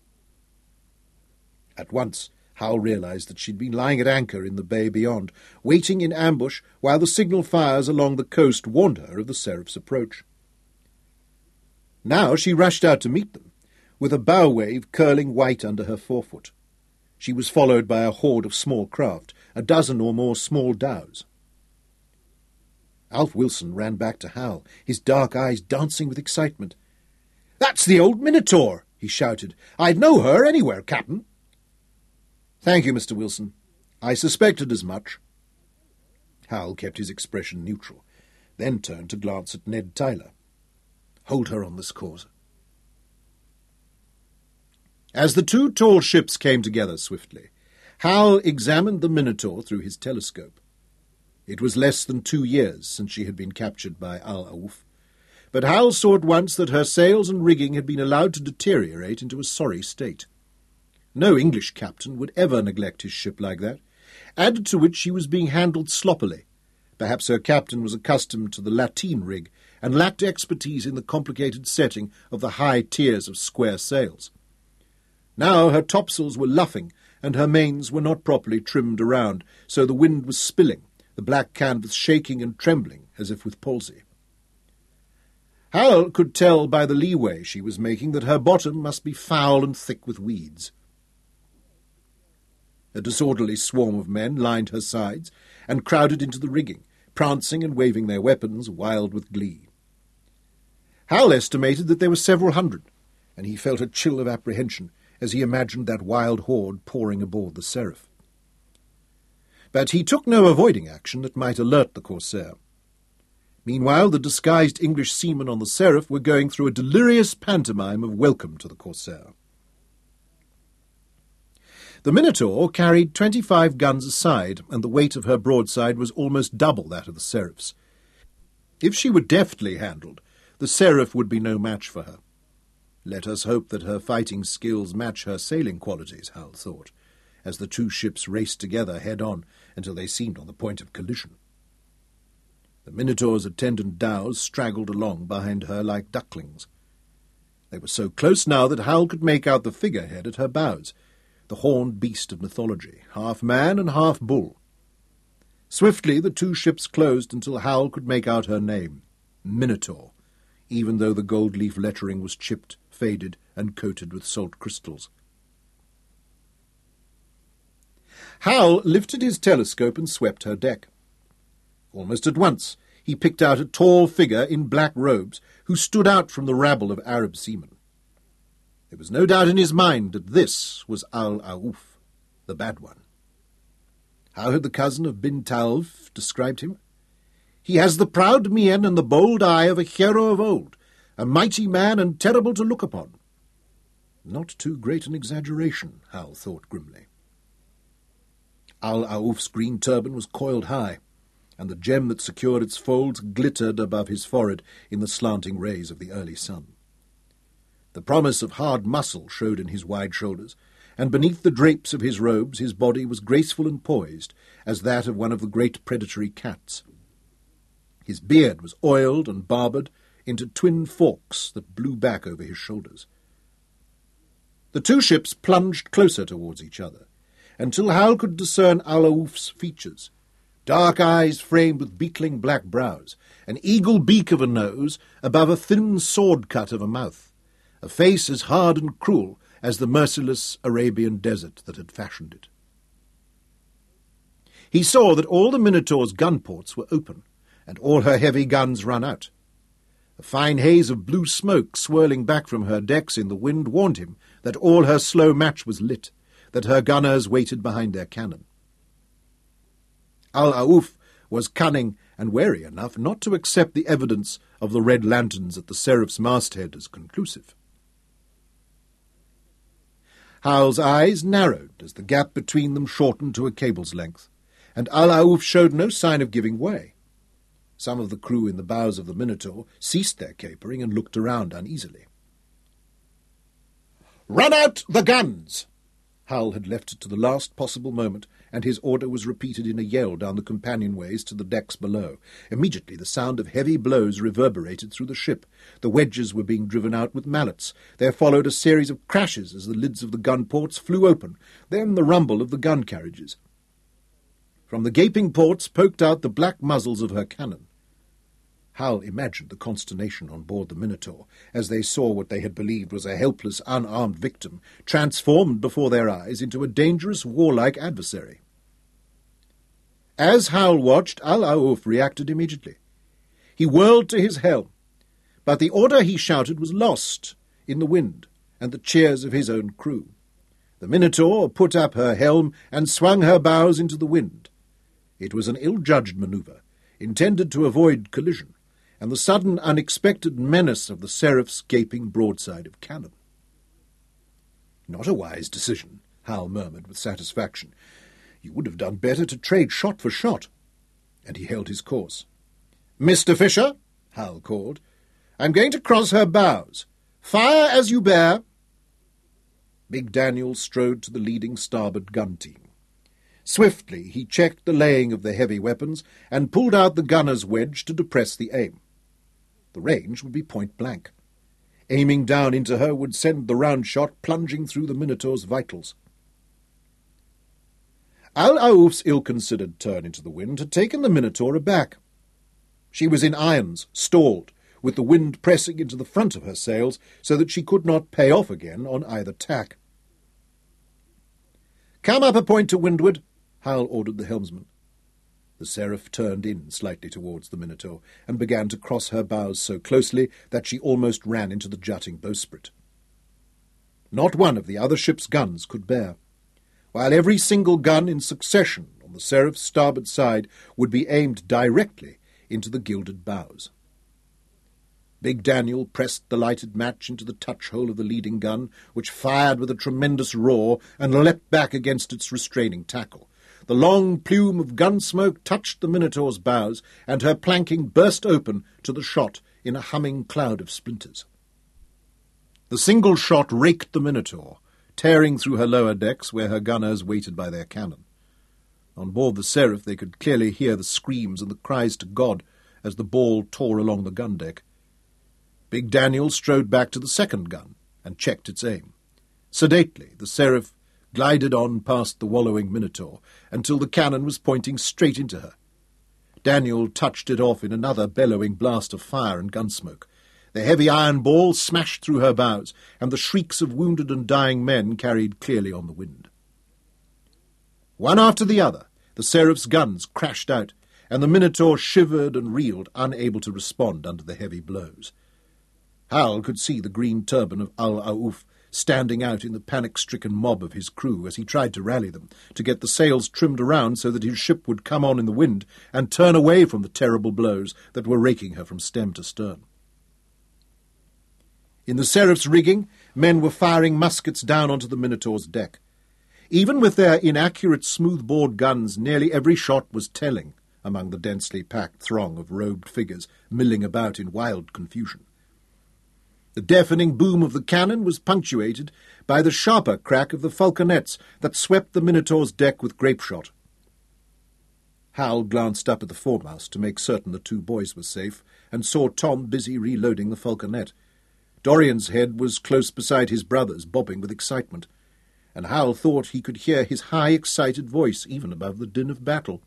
Speaker 2: At once Hal realized that she'd been lying at anchor in the bay beyond, waiting in ambush while the signal fires along the coast warned her of the Seraph's approach. Now she rushed out to meet them, with a bow wave curling white under her forefoot. She was followed by a horde of small craft, a dozen or more small dhows. Alf Wilson ran back to Hal, his dark eyes dancing with excitement. "That's the old Minotaur!" he shouted. "I'd know her anywhere, Captain." "Thank you, Mister Wilson. I suspected as much." Hal kept his expression neutral, then turned to glance at Ned Tyler. "Hold her on this course." As the two tall ships came together swiftly, Hal examined the Minotaur through his telescope. It was less than two years since she had been captured by Al-Aouf, but Hal saw at once that her sails and rigging had been allowed to deteriorate into a sorry state. No English captain would ever neglect his ship like that, added to which she was being handled sloppily. Perhaps her captain was accustomed to the lateen rig and lacked expertise in the complicated setting of the high tiers of square sails. Now her topsails were luffing, and her mains were not properly trimmed around, so the wind was spilling, the black canvas shaking and trembling as if with palsy. Hal could tell by the leeway she was making that her bottom must be foul and thick with weeds. A disorderly swarm of men lined her sides and crowded into the rigging, prancing and waving their weapons, wild with glee. Hal estimated that there were several hundred, and he felt a chill of apprehension as he imagined that wild horde pouring aboard the Seraph. But he took no avoiding action that might alert the Corsair. Meanwhile, the disguised English seamen on the Seraph were going through a delirious pantomime of welcome to the Corsair. The Minotaur carried twenty-five guns a side, and the weight of her broadside was almost double that of the Seraph's. If she were deftly handled, the Seraph would be no match for her. Let us hope that her fighting skills match her sailing qualities, Hal thought, as the two ships raced together head-on until they seemed on the point of collision. The Minotaur's attendant dhows straggled along behind her like ducklings. They were so close now that Hal could make out the figurehead at her bows, the horned beast of mythology, half man and half bull. Swiftly the two ships closed until Hal could make out her name, Minotaur, even though the gold-leaf lettering was chipped, faded, and coated with salt crystals. Hal lifted his telescope and swept her deck. Almost at once he picked out a tall figure in black robes who stood out from the rabble of Arab seamen. There was no doubt in his mind that this was Al-Aouf, the bad one. How had the cousin of Bin Taouf described him? He has the proud mien and the bold eye of a hero of old, a mighty man and terrible to look upon. Not too great an exaggeration, Hal thought grimly. Al-Aouf's green turban was coiled high, and the gem that secured its folds glittered above his forehead in the slanting rays of the early sun. The promise of hard muscle showed in his wide shoulders, and beneath the drapes of his robes his body was graceful and poised as that of one of the great predatory cats. His beard was oiled and barbered into twin forks that blew back over his shoulders. The two ships plunged closer towards each other, until Hal could discern Al-Aouf's features. Dark eyes framed with beetling black brows, an eagle beak of a nose above a thin sword-cut of a mouth, a face as hard and cruel as the merciless Arabian desert that had fashioned it. He saw that all the Minotaur's gun ports were open, and all her heavy guns run out. A fine haze of blue smoke swirling back from her decks in the wind warned him that all her slow match was lit, that her gunners waited behind their cannon. Al-Aouf was cunning and wary enough not to accept the evidence of the red lanterns at the Seraph's masthead as conclusive. Hal's eyes narrowed as the gap between them shortened to a cable's length, and Al-Aouf showed no sign of giving way. Some of the crew in the bows of the Minotaur ceased their capering and looked around uneasily. "Run out the guns!" Hal had left it to the last possible moment, and his order was repeated in a yell down the companionways to the decks below. Immediately the sound of heavy blows reverberated through the ship. The wedges were being driven out with mallets. There followed a series of crashes as the lids of the gun ports flew open, then the rumble of the gun carriages. From the gaping ports poked out the black muzzles of her cannon. Hal imagined the consternation on board the Minotaur as they saw what they had believed was a helpless, unarmed victim transformed before their eyes into a dangerous, warlike adversary. As Hal watched, Al-Aouf reacted immediately. He whirled to his helm, but the order he shouted was lost in the wind and the cheers of his own crew. The Minotaur put up her helm and swung her bows into the wind. It was an ill-judged manoeuvre, intended to avoid collision, and the sudden unexpected menace of the Seraph's gaping broadside of cannon. "Not a wise decision," Hal murmured with satisfaction. "You would have done better to trade shot for shot." And he held his course. "Mister Fisher," Hal called, "I'm going to cross her bows. Fire as you bear." Big Daniel strode to the leading starboard gun team. Swiftly he checked the laying of the heavy weapons and pulled out the gunner's wedge to depress the aim. The range would be point blank. Aiming down into her would send the round shot plunging through the Minotaur's vitals. Al-Aouf's ill-considered turn into the wind had taken the Minotaur aback. She was in irons, stalled, with the wind pressing into the front of her sails so that she could not pay off again on either tack. "Come up a point to windward," Hal ordered the helmsman. The Seraph turned in slightly towards the Minotaur and began to cross her bows so closely that she almost ran into the jutting bowsprit. Not one of the other ship's guns could bear, while every single gun in succession on the Seraph's starboard side would be aimed directly into the gilded bows. Big Daniel pressed the lighted match into the touch-hole of the leading gun, which fired with a tremendous roar and leapt back against its restraining tackle. The long plume of gun smoke touched the Minotaur's bows, and her planking burst open to the shot in a humming cloud of splinters. The single shot raked the Minotaur, tearing through her lower decks where her gunners waited by their cannon. On board the Seraph they could clearly hear the screams and the cries to God as the ball tore along the gun deck. Big Daniel strode back to the second gun and checked its aim. Sedately the Seraph glided on past the wallowing Minotaur until the cannon was pointing straight into her. Daniel touched it off in another bellowing blast of fire and gunsmoke. The heavy iron ball smashed through her bows, and the shrieks of wounded and dying men carried clearly on the wind. One after the other, the Seraph's guns crashed out, and the Minotaur shivered and reeled, unable to respond under the heavy blows. Hal could see the green turban of Al-Aouf standing out in the panic-stricken mob of his crew as he tried to rally them, to get the sails trimmed around so that his ship would come on in the wind and turn away from the terrible blows that were raking her from stem to stern. In the Seraph's rigging, men were firing muskets down onto the Minotaur's deck. Even with their inaccurate smooth-bored guns, nearly every shot was telling among the densely packed throng of robed figures milling about in wild confusion. The deafening boom of the cannon was punctuated by the sharper crack of the falconets that swept the Minotaur's deck with grape-shot. Hal glanced up at the foremast to make certain the two boys were safe, and saw Tom busy reloading the falconet. Dorian's head was close beside his brother's, bobbing with excitement, and Hal thought he could hear his high, excited voice even above the din of battle.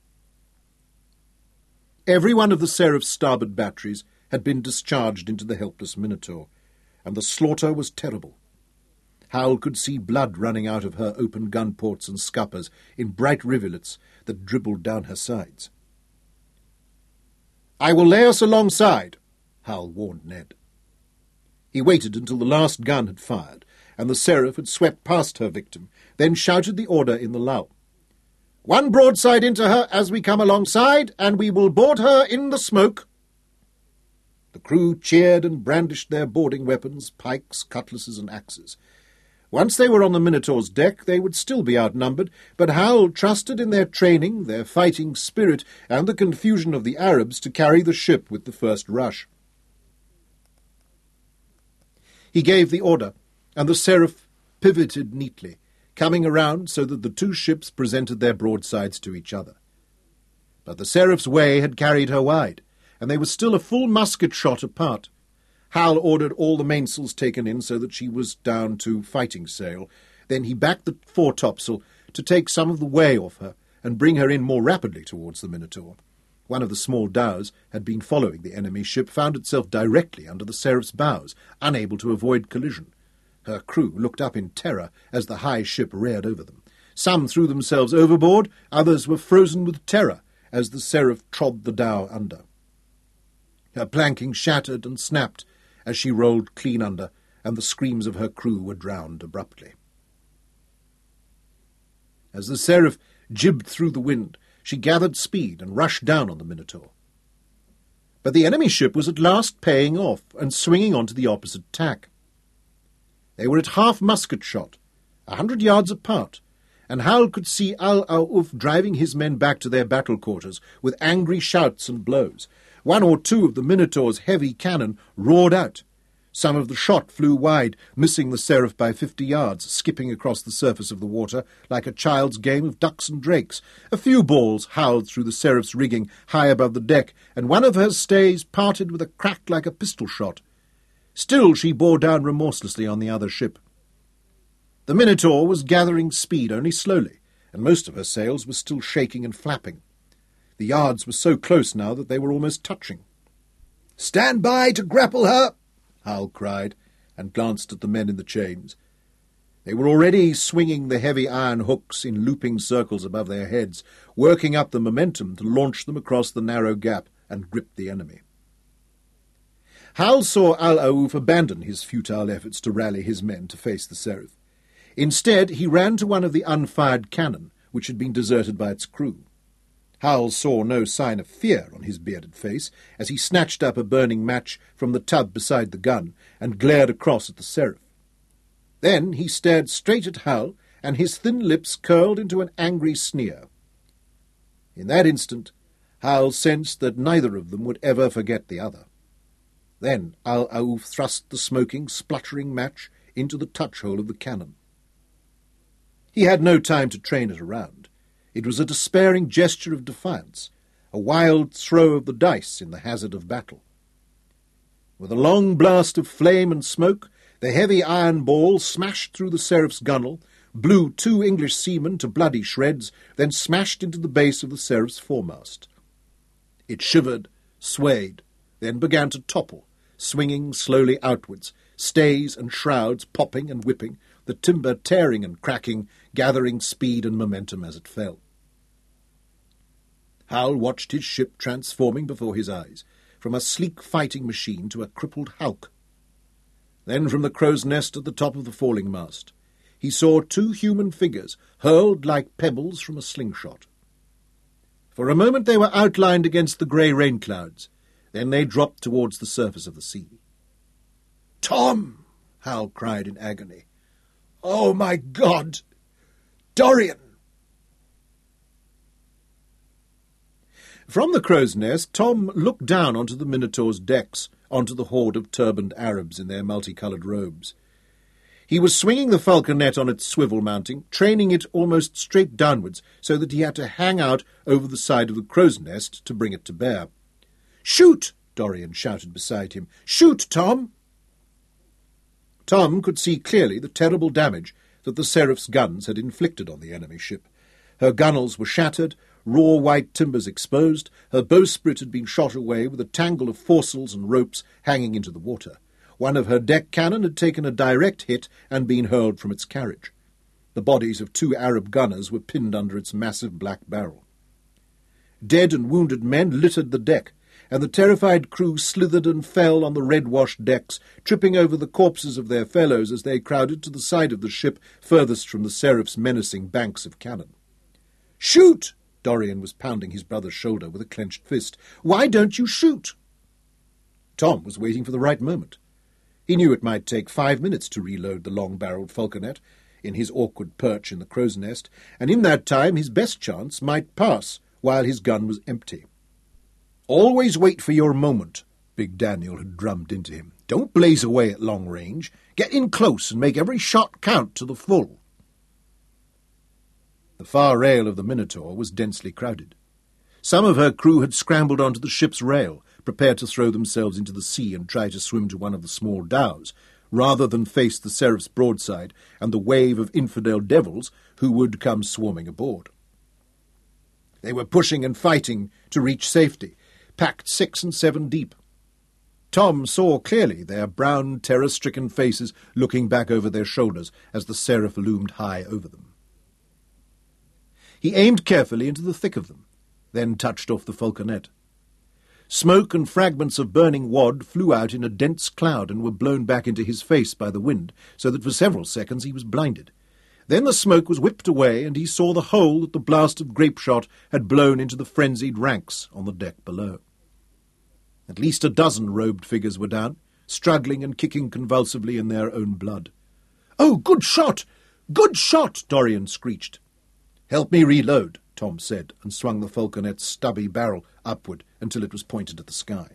Speaker 2: Every one of the Seraph's starboard batteries had been discharged into the helpless Minotaur, and the slaughter was terrible. Hal could see blood running out of her open gun ports and scuppers in bright rivulets that dribbled down her sides. "I will lay us alongside," Hal warned Ned. He waited until the last gun had fired, and the Seraph had swept past her victim, then shouted the order in the lull. "One broadside into her as we come alongside, and we will board her in the smoke." The crew cheered and brandished their boarding weapons, pikes, cutlasses, and axes. Once they were on the Minotaur's deck, they would still be outnumbered, but Hal trusted in their training, their fighting spirit, and the confusion of the Arabs to carry the ship with the first rush. He gave the order, and the Seraph pivoted neatly, coming around so that the two ships presented their broadsides to each other. But the Seraph's way had carried her wide, and they were still a full musket shot apart. Hal ordered all the mainsails taken in so that she was down to fighting sail. Then he backed the foretopsail to take some of the way off her and bring her in more rapidly towards the Minotaur. One of the small dhows had been following the enemy ship, found itself directly under the Seraph's bows, unable to avoid collision. Her crew looked up in terror as the high ship reared over them. Some threw themselves overboard, others were frozen with terror as the Seraph trod the dhow under. Her planking shattered and snapped as she rolled clean under, and the screams of her crew were drowned abruptly. As the Seraph jibbed through the wind, she gathered speed and rushed down on the Minotaur. But the enemy ship was at last paying off and swinging on to the opposite tack. They were at half musket shot, a hundred yards apart, and Hal could see Al-Aouf driving his men back to their battle quarters with angry shouts and blows. One or two of the Minotaur's heavy cannon roared out. Some of the shot flew wide, missing the Seraph by fifty yards, skipping across the surface of the water like a child's game of ducks and drakes. A few balls howled through the Seraph's rigging high above the deck, and one of her stays parted with a crack like a pistol shot. Still she bore down remorselessly on the other ship. The Minotaur was gathering speed only slowly, and most of her sails were still shaking and flapping. The yards were so close now that they were almost touching. "Stand by to grapple her!" Hal cried, and glanced at the men in the chains. They were already swinging the heavy iron hooks in looping circles above their heads, working up the momentum to launch them across the narrow gap and grip the enemy. Hal saw Al-Aouf abandon his futile efforts to rally his men to face the Seraph. Instead, he ran to one of the unfired cannon, which had been deserted by its crew. Hal saw no sign of fear on his bearded face as he snatched up a burning match from the tub beside the gun and glared across at the Seraph. Then he stared straight at Hal, and his thin lips curled into an angry sneer. In that instant, Hal sensed that neither of them would ever forget the other. Then Al-Aouf thrust the smoking, spluttering match into the touch-hole of the cannon. He had no time to train it around. It was a despairing gesture of defiance, a wild throw of the dice in the hazard of battle. With a long blast of flame and smoke, the heavy iron ball smashed through the Seraph's gunwale, blew two English seamen to bloody shreds, then smashed into the base of the Seraph's foremast. It shivered, swayed, then began to topple, swinging slowly outwards, stays and shrouds popping and whipping, the timber tearing and cracking, gathering speed and momentum as it fell. Hal watched his ship transforming before his eyes, from a sleek fighting machine to a crippled hulk. Then from the crow's nest at the top of the falling mast, he saw two human figures hurled like pebbles from a slingshot. For a moment they were outlined against the grey rain clouds. Then they dropped towards the surface of the sea. "Tom!" Hal cried in agony. "Oh, my God! Dorian!" From the crow's nest, Tom looked down onto the Minotaur's decks, onto the horde of turbaned Arabs in their multicoloured robes. He was swinging the falconet on its swivel mounting, training it almost straight downwards, so that he had to hang out over the side of the crow's nest to bring it to bear. "Shoot!" Dorian shouted beside him. "Shoot, Tom!" Tom could see clearly the terrible damage that the Seraph's guns had inflicted on the enemy ship. Her gunnels were shattered, raw white timbers exposed, her bowsprit had been shot away with a tangle of foresails and ropes hanging into the water. One of her deck cannon had taken a direct hit and been hurled from its carriage. The bodies of two Arab gunners were pinned under its massive black barrel. Dead and wounded men littered the deck, and the terrified crew slithered and fell on the red-washed decks, tripping over the corpses of their fellows as they crowded to the side of the ship furthest from the Seraph's menacing banks of cannon. "Shoot!" Dorian was pounding his brother's shoulder with a clenched fist. "Why don't you shoot?" Tom was waiting for the right moment. He knew it might take five minutes to reload the long-barreled falconet in his awkward perch in the crow's nest, and in that time his best chance might pass while his gun was empty. "Always wait for your moment," Big Daniel had drummed into him. "Don't blaze away at long range. Get in close and make every shot count to the full." The far rail of the Minotaur was densely crowded. Some of her crew had scrambled onto the ship's rail, prepared to throw themselves into the sea and try to swim to one of the small dhows, rather than face the Seraph's broadside and the wave of infidel devils who would come swarming aboard. They were pushing and fighting to reach safety, packed six and seven deep. Tom saw clearly their brown, terror-stricken faces looking back over their shoulders as the Seraph loomed high over them. He aimed carefully into the thick of them, then touched off the falconet. Smoke and fragments of burning wad flew out in a dense cloud and were blown back into his face by the wind, so that for several seconds he was blinded. Then the smoke was whipped away, and he saw the hole that the blast of grape-shot had blown into the frenzied ranks on the deck below. At least a dozen robed figures were down, struggling and kicking convulsively in their own blood. "Oh, good shot! Good shot!" Dorian screeched. "Help me reload," Tom said, and swung the falconet's stubby barrel upward until it was pointed at the sky.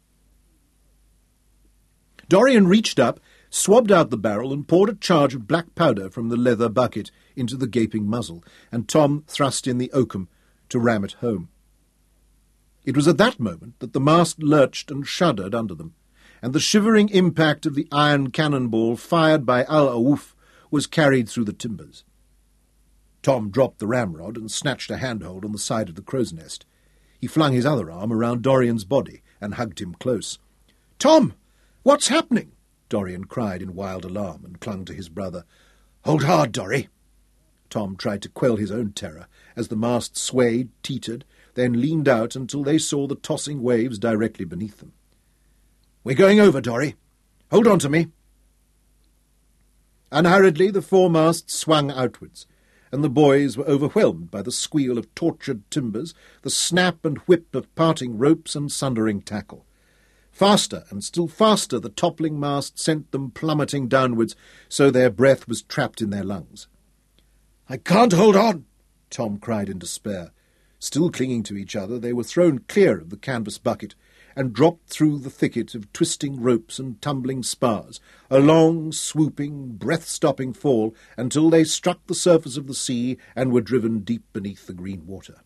Speaker 2: Dorian reached up, swabbed out the barrel, and poured a charge of black powder from the leather bucket into the gaping muzzle, and Tom thrust in the oakum to ram it home. It was at that moment that the mast lurched and shuddered under them, and the shivering impact of the iron cannonball fired by Al-Awuf was carried through the timbers. Tom dropped the ramrod and snatched a handhold on the side of the crow's nest. He flung his other arm around Dorian's body and hugged him close. "Tom, what's happening?" Dorian cried in wild alarm and clung to his brother. "Hold hard, Dory." Tom tried to quell his own terror as the mast swayed, teetered, then leaned out until they saw the tossing waves directly beneath them. "We're going over, Dory. Hold on to me." Unhurriedly the foremast swung outwards, and the boys were overwhelmed by the squeal of tortured timbers, the snap and whip of parting ropes and sundering tackle. Faster and still faster the toppling mast sent them plummeting downwards, so their breath was trapped in their lungs. "I can't hold on," Tom cried in despair. Still clinging to each other, they were thrown clear of the canvas bucket and dropped through the thicket of twisting ropes and tumbling spars, a long, swooping, breath-stopping fall until they struck the surface of the sea and were driven deep beneath the green water.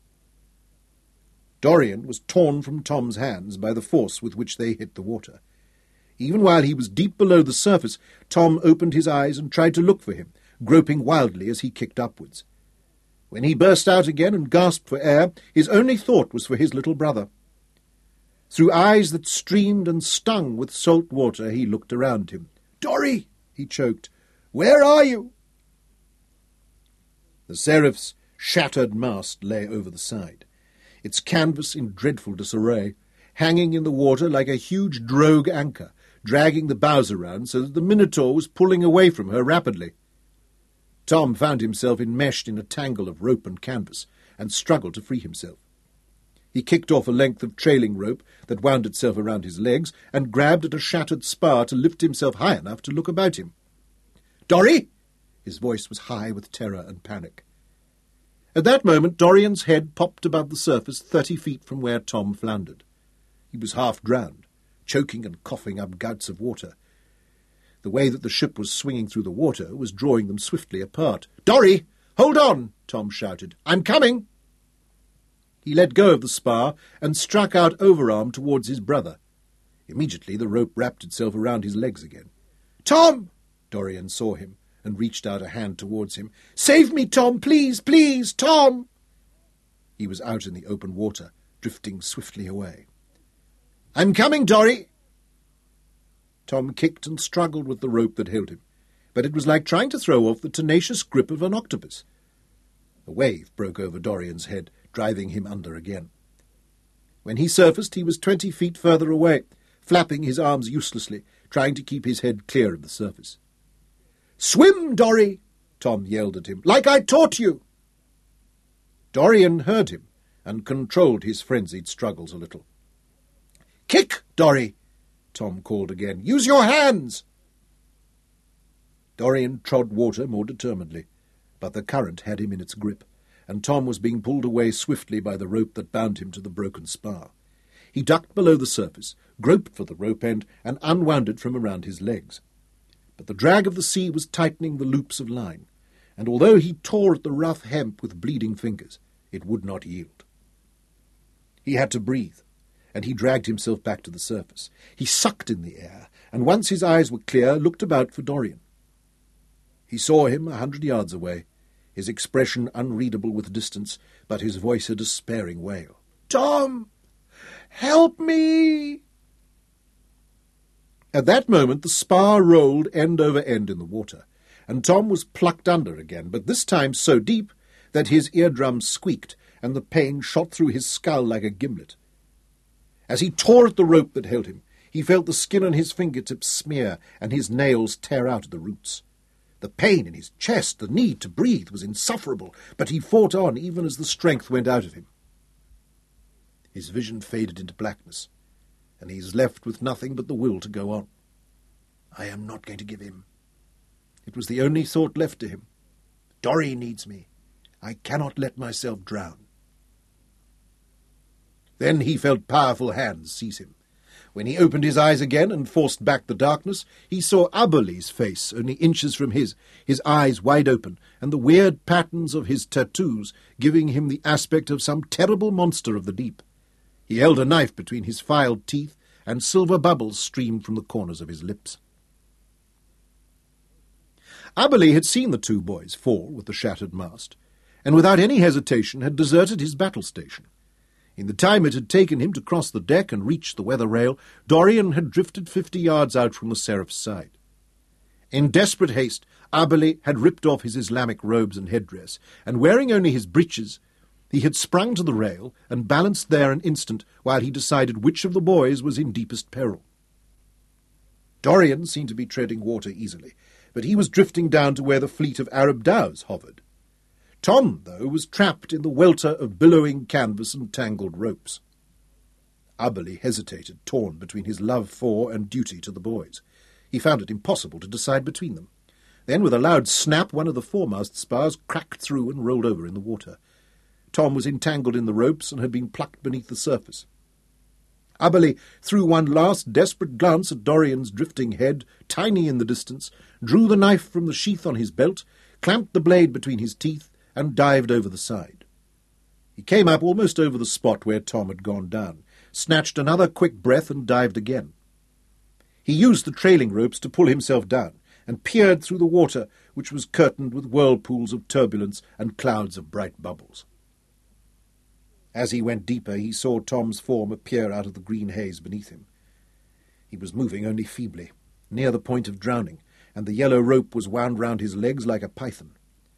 Speaker 2: Dorian was torn from Tom's hands by the force with which they hit the water. Even while he was deep below the surface, Tom opened his eyes and tried to look for him, groping wildly as he kicked upwards. When he burst out again and gasped for air, his only thought was for his little brother. Through eyes that streamed and stung with salt water, he looked around him. "Dory!" he choked. "Where are you?" The Seraph's shattered mast lay over the side. its canvas in dreadful disarray, hanging in the water like a huge drogue anchor, dragging the bows around so that the Minotaur was pulling away from her rapidly. Tom found himself enmeshed in a tangle of rope and canvas, and struggled to free himself. He kicked off a length of trailing rope that wound itself around his legs, and grabbed at a shattered spar to lift himself high enough to look about him. "Dorry!" His voice was high with terror and panic. At that moment Dorian's head popped above the surface thirty feet from where Tom floundered. He was half drowned, choking and coughing up gouts of water. The way that the ship was swinging through the water was drawing them swiftly apart. "Dorry! Hold on!" Tom shouted. "I'm coming!" He let go of the spar and struck out overarm towards his brother. Immediately the rope wrapped itself around his legs again. "Tom!" Dorian saw him and reached out a hand towards him. "Save me, Tom! Please, please, Tom!" He was out in the open water, drifting swiftly away. "I'm coming, Dorry!" Tom kicked and struggled with the rope that held him, but it was like trying to throw off the tenacious grip of an octopus. A wave broke over Dorian's head, driving him under again. When he surfaced, he was twenty feet further away, flapping his arms uselessly, trying to keep his head clear of the surface. "Swim, Dorry!" Tom yelled at him. "Like I taught you!" Dorian heard him and controlled his frenzied struggles a little. "Kick, Dorry!" Tom called again. "Use your hands!" Dorian trod water more determinedly, but the current had him in its grip, and Tom was being pulled away swiftly by the rope that bound him to the broken spar. He ducked below the surface, groped for the rope end, and unwound it from around his legs. But the drag of the sea was tightening the loops of line, and although he tore at the rough hemp with bleeding fingers, it would not yield. He had to breathe, and he dragged himself back to the surface. He sucked in the air, and once his eyes were clear, looked about for Dorian. He saw him a hundred yards away, his expression unreadable with distance, but his voice a despairing wail. "Tom! Help me!" At that moment the spar rolled end over end in the water, and Tom was plucked under again, but this time so deep that his eardrums squeaked, and the pain shot through his skull like a gimlet. As he tore at the rope that held him, he felt the skin on his fingertips smear, and his nails tear out at the roots. The pain in his chest, the need to breathe, was insufferable, but he fought on even as the strength went out of him. His vision faded into blackness, and he is left with nothing but the will to go on. "I am not going to give in." It was the only thought left to him. "Dorry needs me. I cannot let myself drown." Then he felt powerful hands seize him. When he opened his eyes again and forced back the darkness, he saw Aberley's face only inches from his, his eyes wide open, and the weird patterns of his tattoos giving him the aspect of some terrible monster of the deep. He held a knife between his filed teeth, and silver bubbles streamed from the corners of his lips. Aberley had seen the two boys fall with the shattered mast, and without any hesitation had deserted his battle station. In the time it had taken him to cross the deck and reach the weather rail, Dorian had drifted fifty yards out from the Seraph's side. In desperate haste, Aberley had ripped off his Islamic robes and headdress, and wearing only his breeches, he had sprung to the rail and balanced there an instant while he decided which of the boys was in deepest peril. Dorian seemed to be treading water easily, but he was drifting down to where the fleet of Arab dhows hovered. Tom, though, was trapped in the welter of billowing canvas and tangled ropes. Aberley hesitated, torn between his love for and duty to the boys. He found it impossible to decide between them. Then, with a loud snap, one of the foremast spars cracked through and rolled over in the water. Tom was entangled in the ropes and had been plucked beneath the surface. Aberley threw one last desperate glance at Dorian's drifting head, tiny in the distance, drew the knife from the sheath on his belt, clamped the blade between his teeth, and dived over the side. He came up almost over the spot where Tom had gone down, snatched another quick breath, and dived again. He used the trailing ropes to pull himself down, and peered through the water, which was curtained with whirlpools of turbulence and clouds of bright bubbles. As he went deeper, he saw Tom's form appear out of the green haze beneath him. He was moving only feebly, near the point of drowning, and the yellow rope was wound round his legs like a python.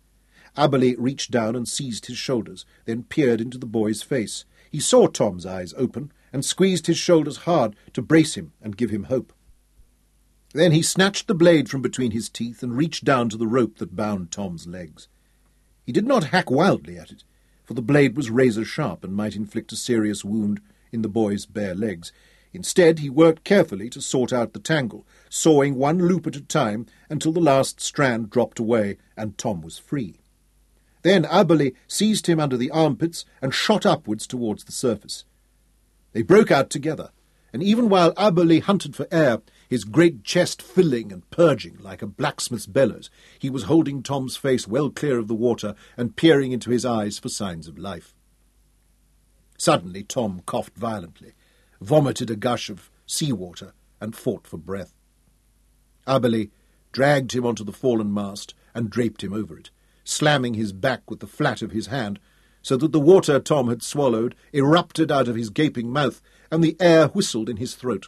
Speaker 2: Aberley reached down and seized his shoulders, then peered into the boy's face. He saw Tom's eyes open and squeezed his shoulders hard to brace him and give him hope. Then he snatched the blade from between his teeth and reached down to the rope that bound Tom's legs. He did not hack wildly at it, for the blade was razor-sharp and might inflict a serious wound in the boy's bare legs. Instead, he worked carefully to sort out the tangle, sawing one loop at a time until the last strand dropped away and Tom was free. Then Aberley seized him under the armpits and shot upwards towards the surface. They broke out together, and even while Aberley hunted for air, his great chest filling and purging like a blacksmith's bellows, he was holding Tom's face well clear of the water and peering into his eyes for signs of life. Suddenly Tom coughed violently, vomited a gush of sea-water, and fought for breath. Aberley dragged him onto the fallen mast and draped him over it, slamming his back with the flat of his hand, so that the water Tom had swallowed erupted out of his gaping mouth, and the air whistled in his throat.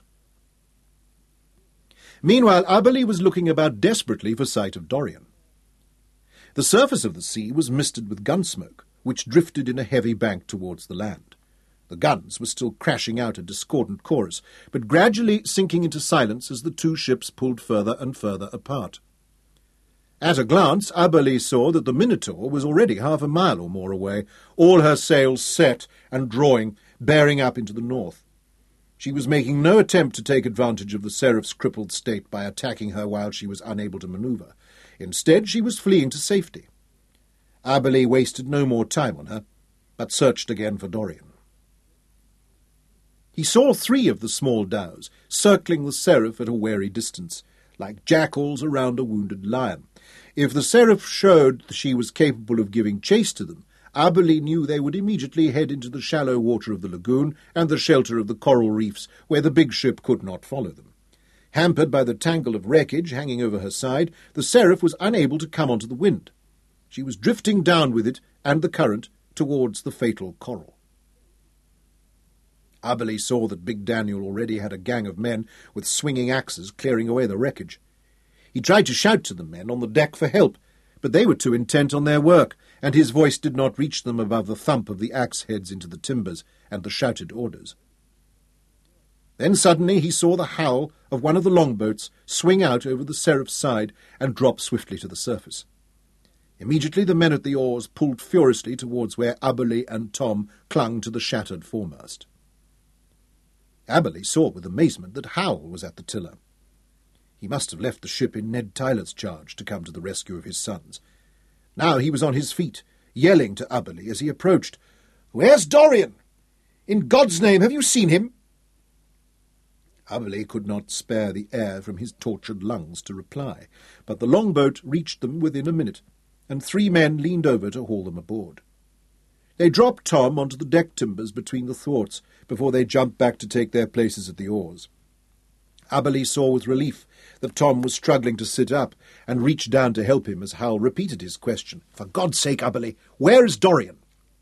Speaker 2: Meanwhile, Aberley was looking about desperately for sight of Dorian. The surface of the sea was misted with gun smoke, which drifted in a heavy bank towards the land. The guns were still crashing out a discordant chorus, but gradually sinking into silence as the two ships pulled further and further apart. At a glance, Aberley saw that the Minotaur was already half a mile or more away, all her sails set and drawing, bearing up into the north. She was making no attempt to take advantage of the Seraph's crippled state by attacking her while she was unable to manoeuvre. Instead, she was fleeing to safety. Aberley wasted no more time on her, but searched again for Dorian. He saw three of the small dhows circling the Seraph at a wary distance, like jackals around a wounded lion. If the Seraph showed that she was capable of giving chase to them, Aberley knew they would immediately head into the shallow water of the lagoon and the shelter of the coral reefs where the big ship could not follow them. Hampered by the tangle of wreckage hanging over her side, the Seraph was unable to come onto the wind. She was drifting down with it and the current towards the fatal coral. Aberley saw that Big Daniel already had a gang of men with swinging axes clearing away the wreckage. He tried to shout to the men on the deck for help, but they were too intent on their work, and his voice did not reach them above the thump of the axe heads into the timbers and the shouted orders. Then suddenly he saw the howl of one of the longboats swing out over the Seraph's side and drop swiftly to the surface. Immediately the men at the oars pulled furiously towards where Aberley and Tom clung to the shattered foremast. Aberley saw with amazement that Howell was at the tiller. He must have left the ship in Ned Tyler's charge to come to the rescue of his sons. Now he was on his feet, yelling to Aberley as he approached, "Where's Dorian? In God's name, have you seen him?" Aberley could not spare the air from his tortured lungs to reply, but the longboat reached them within a minute, and three men leaned over to haul them aboard. They dropped Tom onto the deck timbers between the thwarts before they jumped back to take their places at the oars. Aberley saw with relief that Tom was struggling to sit up and reached down to help him as Hal repeated his question. "For God's sake, Aberley, where is Dorian?"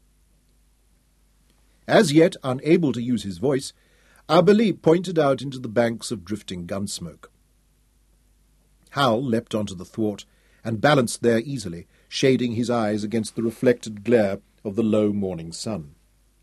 Speaker 2: As yet unable to use his voice, Aberley pointed out into the banks of drifting gun smoke. Hal leapt onto the thwart and balanced there easily, shading his eyes against the reflected glare of the low morning sun.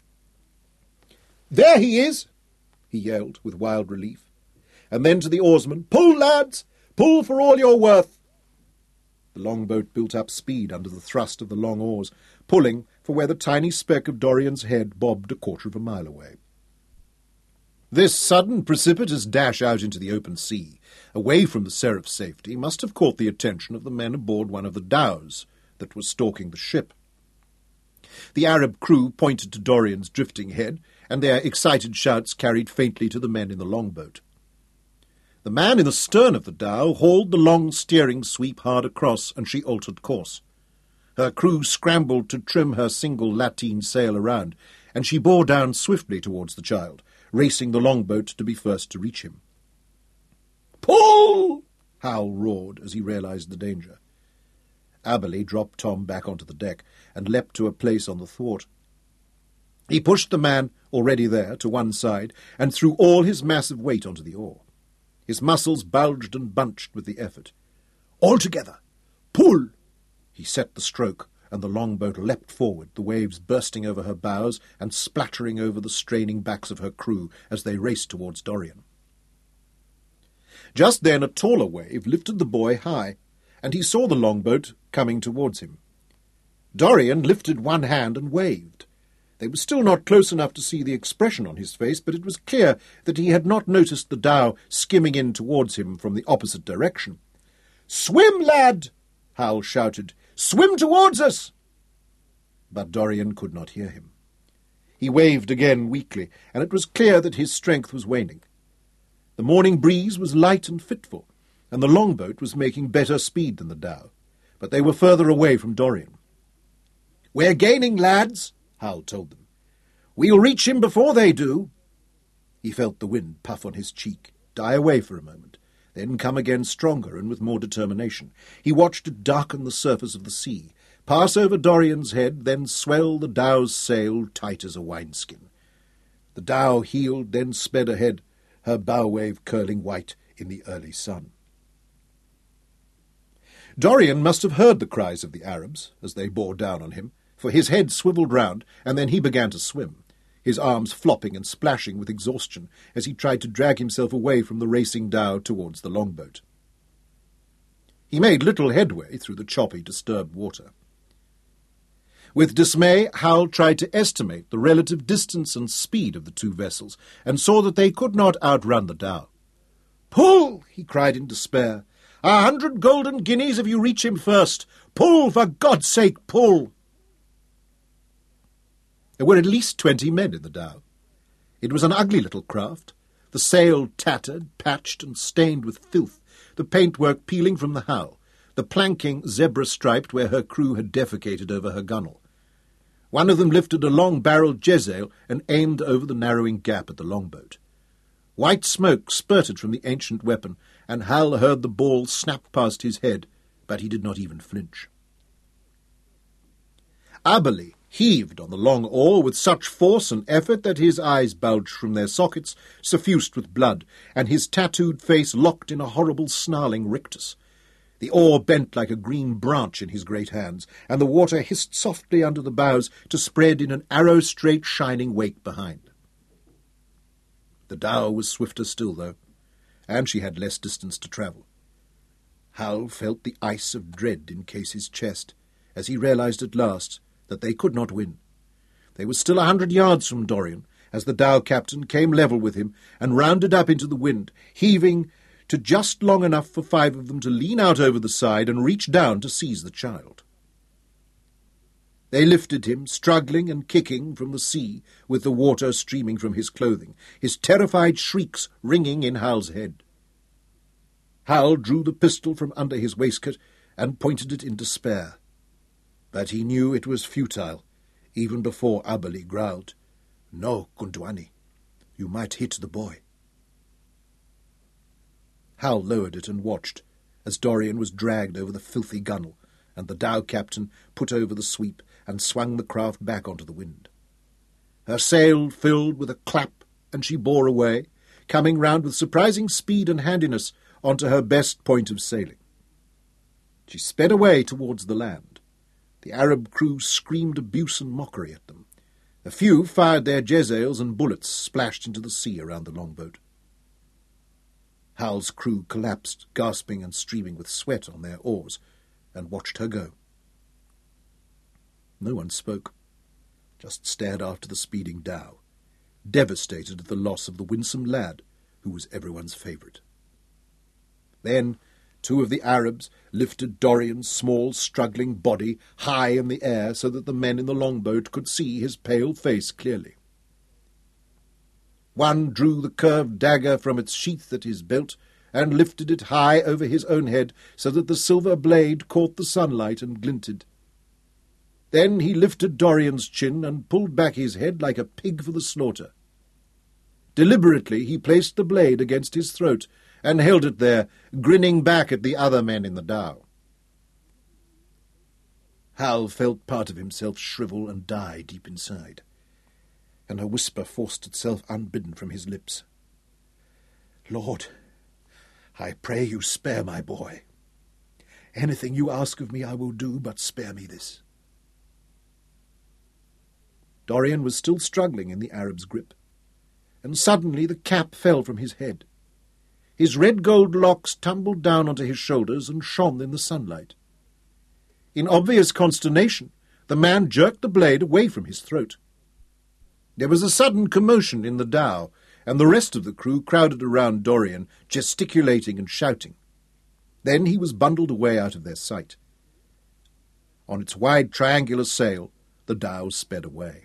Speaker 2: "There he is!" he yelled with wild relief. And then to the oarsmen, "Pull, lads! Pull for all you're worth!" The longboat built up speed under the thrust of the long oars, pulling for where the tiny speck of Dorian's head bobbed a quarter of a mile away. This sudden, precipitous dash out into the open sea, away from the Seraph's safety, must have caught the attention of the men aboard one of the dhows that was stalking the ship. The Arab crew pointed to Dorian's drifting head, and their excited shouts carried faintly to the men in the longboat. The man in the stern of the dhow hauled the long steering sweep hard across, and she altered course. Her crew scrambled to trim her single lateen sail around, and she bore down swiftly towards the child, racing the longboat to be first to reach him. "Pull!" Hal roared as he realized the danger. Aberley dropped Tom back onto the deck and leapt to a place on the thwart. He pushed the man, already there, to one side, and threw all his massive weight onto the oar. His muscles bulged and bunched with the effort. "All together! Pull!" He set the stroke, and the longboat leapt forward, the waves bursting over her bows and splattering over the straining backs of her crew as they raced towards Dorian. Just then a taller wave lifted the boy high, and he saw the longboat coming towards him. Dorian lifted one hand and waved. They were still not close enough to see the expression on his face, but it was clear that he had not noticed the dhow skimming in towards him from the opposite direction. "Swim, lad!" Hal shouted. "Swim towards us!" But Dorian could not hear him. He waved again weakly, and it was clear that his strength was waning. The morning breeze was light and fitful, and the longboat was making better speed than the dhow, but they were further away from Dorian. "We're gaining, lads," Hal told them. "We'll reach him before they do." He felt the wind puff on his cheek, die away for a moment, then come again stronger and with more determination. He watched it darken the surface of the sea, pass over Dorian's head, then swell the dhow's sail tight as a wineskin. The dhow heeled, then sped ahead, her bow wave curling white in the early sun. Dorian must have heard the cries of the Arabs as they bore down on him, for his head swivelled round, and then he began to swim, his arms flopping and splashing with exhaustion as he tried to drag himself away from the racing dhow towards the longboat. He made little headway through the choppy, disturbed water. With dismay, Hal tried to estimate the relative distance and speed of the two vessels, and saw that they could not outrun the dhow. "Pull!" he cried in despair. "A hundred golden guineas if you reach him first! Pull, for God's sake, pull!" There were at least twenty men in the dhow. It was an ugly little craft, the sail tattered, patched, and stained with filth, the paintwork peeling from the hull, the planking zebra-striped where her crew had defecated over her gunwale. One of them lifted a long-barrelled jezail and aimed over the narrowing gap at the longboat. White smoke spurted from the ancient weapon, and Hal heard the ball snap past his head, but he did not even flinch. Aberley heaved on the long oar with such force and effort that his eyes bulged from their sockets, suffused with blood, and his tattooed face locked in a horrible snarling rictus. The oar bent like a green branch in his great hands, and the water hissed softly under the bows to spread in an arrow-straight shining wake behind. The dhow was swifter still, though, and she had less distance to travel. Hal felt the ice of dread encase his chest, as he realized at last that they could not win. They were still a hundred yards from Dorian, as the dhow captain came level with him and rounded up into the wind, heaving to just long enough for five of them to lean out over the side and reach down to seize the child. They lifted him, struggling and kicking from the sea, with the water streaming from his clothing, his terrified shrieks ringing in Hal's head. Hal drew the pistol from under his waistcoat and pointed it in despair. But he knew it was futile, even before Aberley growled, "No, Gunduani, you might hit the boy." Hal lowered it and watched, as Dorian was dragged over the filthy gunwale, and the dhow captain put over the sweep and swung the craft back onto the wind. Her sail filled with a clap, and she bore away, coming round with surprising speed and handiness onto her best point of sailing. She sped away towards the land. The Arab crew screamed abuse and mockery at them. A few fired their jezails, and bullets splashed into the sea around the longboat. Hal's crew collapsed, gasping and streaming with sweat on their oars, and watched her go. No one spoke, just stared after the speeding dhow, devastated at the loss of the winsome lad who was everyone's favourite. Then two of the Arabs lifted Dorian's small, struggling body high in the air so that the men in the longboat could see his pale face clearly. One drew the curved dagger from its sheath at his belt and lifted it high over his own head so that the silver blade caught the sunlight and glinted. Then he lifted Dorian's chin and pulled back his head like a pig for the slaughter. Deliberately he placed the blade against his throat and held it there, grinning back at the other men in the dhow. Hal felt part of himself shrivel and die deep inside, and a whisper forced itself unbidden from his lips. "Lord, I pray you spare my boy. Anything you ask of me I will do, but spare me this." Dorian was still struggling in the Arab's grip, and suddenly the cap fell from his head. His red-gold locks tumbled down onto his shoulders and shone in the sunlight. In obvious consternation, the man jerked the blade away from his throat. There was a sudden commotion in the dhow, and the rest of the crew crowded around Dorian, gesticulating and shouting. Then he was bundled away out of their sight. On its wide triangular sail, the dhow sped away.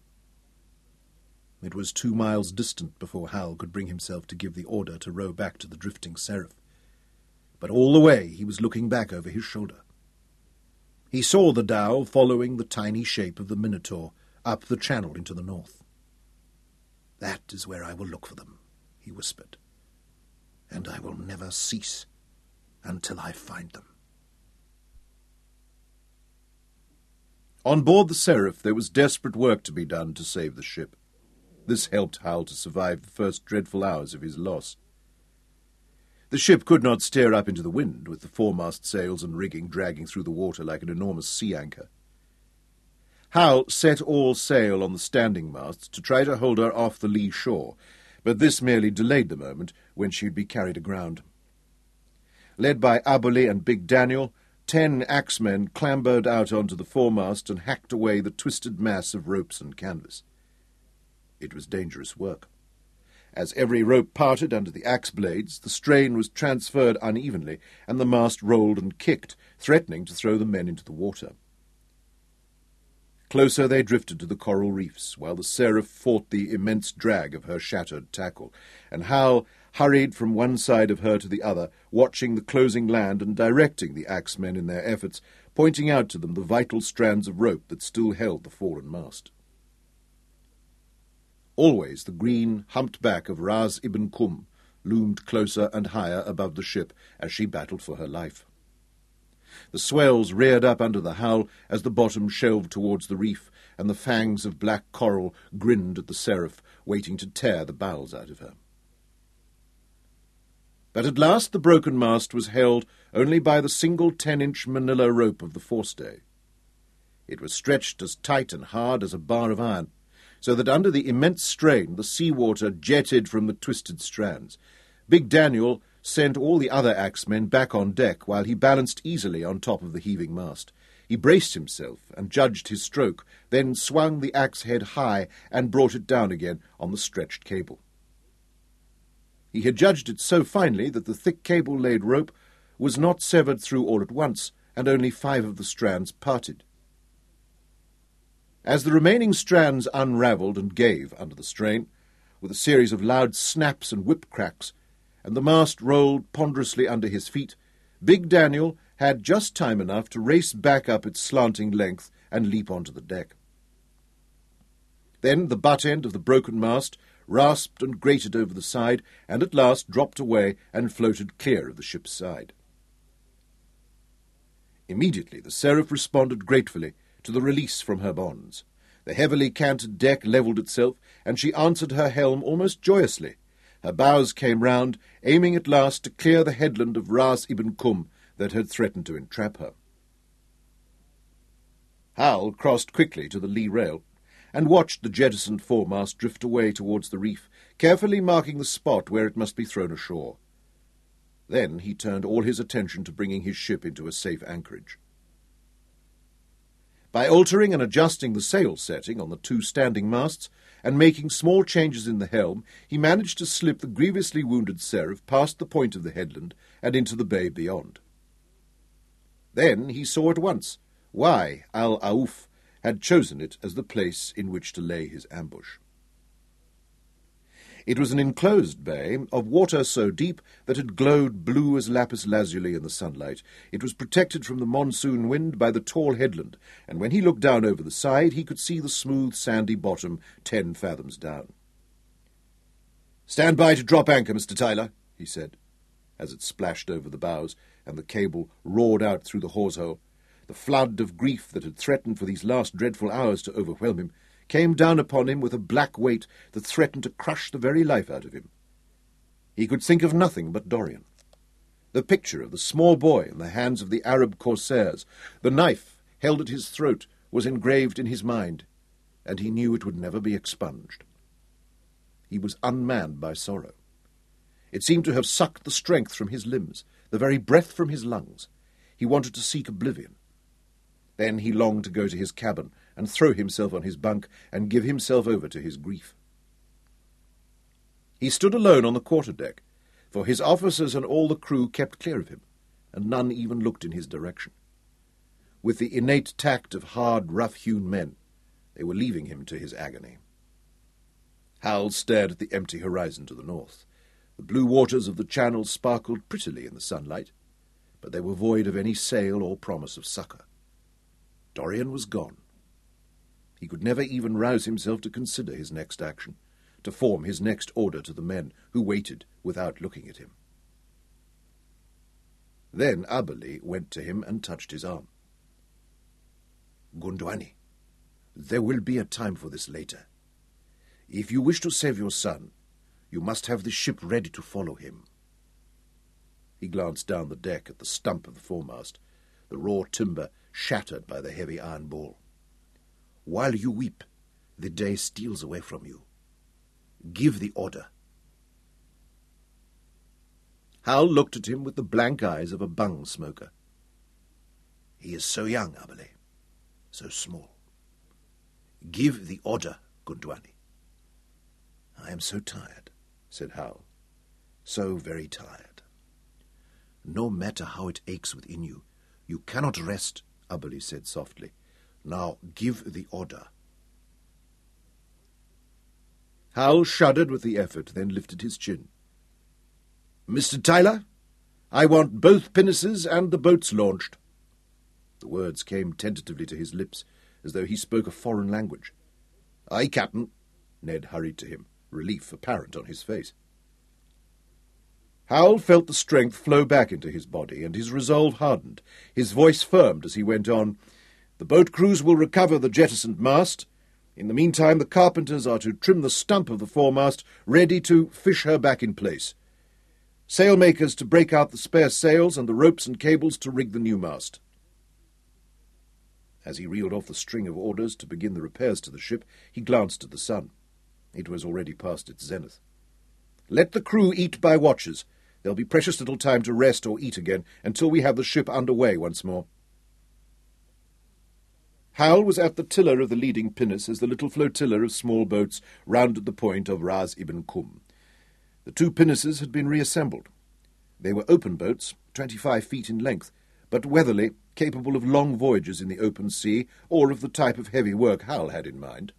Speaker 2: It was two miles distant before Hal could bring himself to give the order to row back to the drifting Seraph. But all the way he was looking back over his shoulder. He saw the dhow following the tiny shape of the Minotaur up the channel into the north. "That is where I will look for them," he whispered, "and I will never cease until I find them." On board the Seraph there was desperate work to be done to save the ship. This helped Hal to survive the first dreadful hours of his loss. The ship could not steer up into the wind, with the foremast sails and rigging dragging through the water like an enormous sea anchor. Hal set all sail on the standing masts to try to hold her off the lee shore, but this merely delayed the moment when she would be carried aground. Led by Abberley and Big Daniel, ten axemen clambered out onto the foremast and hacked away the twisted mass of ropes and canvas. It was dangerous work. As every rope parted under the axe blades, the strain was transferred unevenly, and the mast rolled and kicked, threatening to throw the men into the water. Closer they drifted to the coral reefs, while the Seraph fought the immense drag of her shattered tackle, and Hal hurried from one side of her to the other, watching the closing land and directing the axemen in their efforts, pointing out to them the vital strands of rope that still held the fallen mast. Always the green, humped back of Ras ibn Kum loomed closer and higher above the ship as she battled for her life. The swells reared up under the hull as the bottom shelved towards the reef, and the fangs of black coral grinned at the Seraph, waiting to tear the bowels out of her. But at last the broken mast was held only by the single ten-inch manila rope of the forestay. It was stretched as tight and hard as a bar of iron, so that under the immense strain the sea-water jetted from the twisted strands. Big Daniel sent all the other axemen back on deck while he balanced easily on top of the heaving mast. He braced himself and judged his stroke, then swung the axe head high and brought it down again on the stretched cable. He had judged it so finely that the thick cable-laid rope was not severed through all at once, and only five of the strands parted. As the remaining strands unravelled and gave under the strain, with a series of loud snaps and whip cracks, and the mast rolled ponderously under his feet, Big Daniel had just time enough to race back up its slanting length and leap onto the deck. Then the butt end of the broken mast rasped and grated over the side, and at last dropped away and floated clear of the ship's side. Immediately the Seraph responded gratefully to the release from her bonds. The heavily canted deck levelled itself, and she answered her helm almost joyously. Her bows came round, aiming at last to clear the headland of Ras ibn Kum that had threatened to entrap her. Hal crossed quickly to the lee rail, and watched the jettisoned foremast drift away towards the reef, carefully marking the spot where it must be thrown ashore. Then he turned all his attention to bringing his ship into a safe anchorage. By altering and adjusting the sail setting on the two standing masts, and making small changes in the helm, he managed to slip the grievously wounded Seraph past the point of the headland and into the bay beyond. Then he saw at once why Al-Aouf had chosen it as the place in which to lay his ambush. It was an enclosed bay, of water so deep that it glowed blue as lapis lazuli in the sunlight. It was protected from the monsoon wind by the tall headland, and when he looked down over the side he could see the smooth sandy bottom ten fathoms down. "Stand by to drop anchor, Mister Tyler," he said, as it splashed over the bows, and the cable roared out through the hawse-hole. The flood of grief that had threatened for these last dreadful hours to overwhelm him came down upon him with a black weight that threatened to crush the very life out of him. He could think of nothing but Dorian. The picture of the small boy in the hands of the Arab corsairs, the knife held at his throat, was engraved in his mind. and he knew it would never be expunged. He was unmanned by sorrow. It seemed to have sucked the strength from his limbs, the very breath from his lungs. He wanted to seek oblivion. Then he longed to go to his cabin and throw himself on his bunk and give himself over to his grief. He stood alone on the quarter-deck, for his officers and all the crew kept clear of him, and none even looked in his direction. With the innate tact of hard, rough-hewn men, they were leaving him to his agony. Hal stared at the empty horizon to the north. The blue waters of the channel sparkled prettily in the sunlight, but they were void of any sail or promise of succour. Dorian was gone. He could never even rouse himself to consider his next action, to form his next order to the men who waited without looking at him. Then Aberley went to him and touched his arm. "Gundwani, there will be a time for this later. If you wish to save your son, you must have the ship ready to follow him." He glanced down the deck at the stump of the foremast, the raw timber shattered by the heavy iron ball. "While you weep, the day steals away from you. Give the order." Hal looked at him with the blank eyes of a bung smoker. "He is so young, Aberley, so small. Give the order, Gundwani." "I am so tired," said Hal, "so very tired." "No matter how it aches within you, you cannot rest," Aberley said softly. "Now give the order." Hal shuddered with the effort, then lifted his chin. "Mister Tyler, I want both pinnaces and the boats launched." The words came tentatively to his lips, as though he spoke a foreign language. "Aye, Captain," Ned hurried to him, relief apparent on his face. Hal felt the strength flow back into his body, and his resolve hardened. His voice firmed as he went on. "The boat crews will recover the jettisoned mast. In the meantime, the carpenters are to trim the stump of the foremast, ready to fish her back in place. Sailmakers to break out the spare sails, and the ropes and cables to rig the new mast." As he reeled off the string of orders to begin the repairs to the ship, he glanced at the sun. It was already past its zenith. "Let the crew eat by watches. There'll be precious little time to rest or eat again until we have the ship under way once more." Hal was at the tiller of the leading pinnace as the little flotilla of small boats rounded the point of Ras Ibn Kum. The two pinnaces had been reassembled. They were open boats, twenty-five feet in length, but weatherly, capable of long voyages in the open sea, or of the type of heavy work Hal had in mind.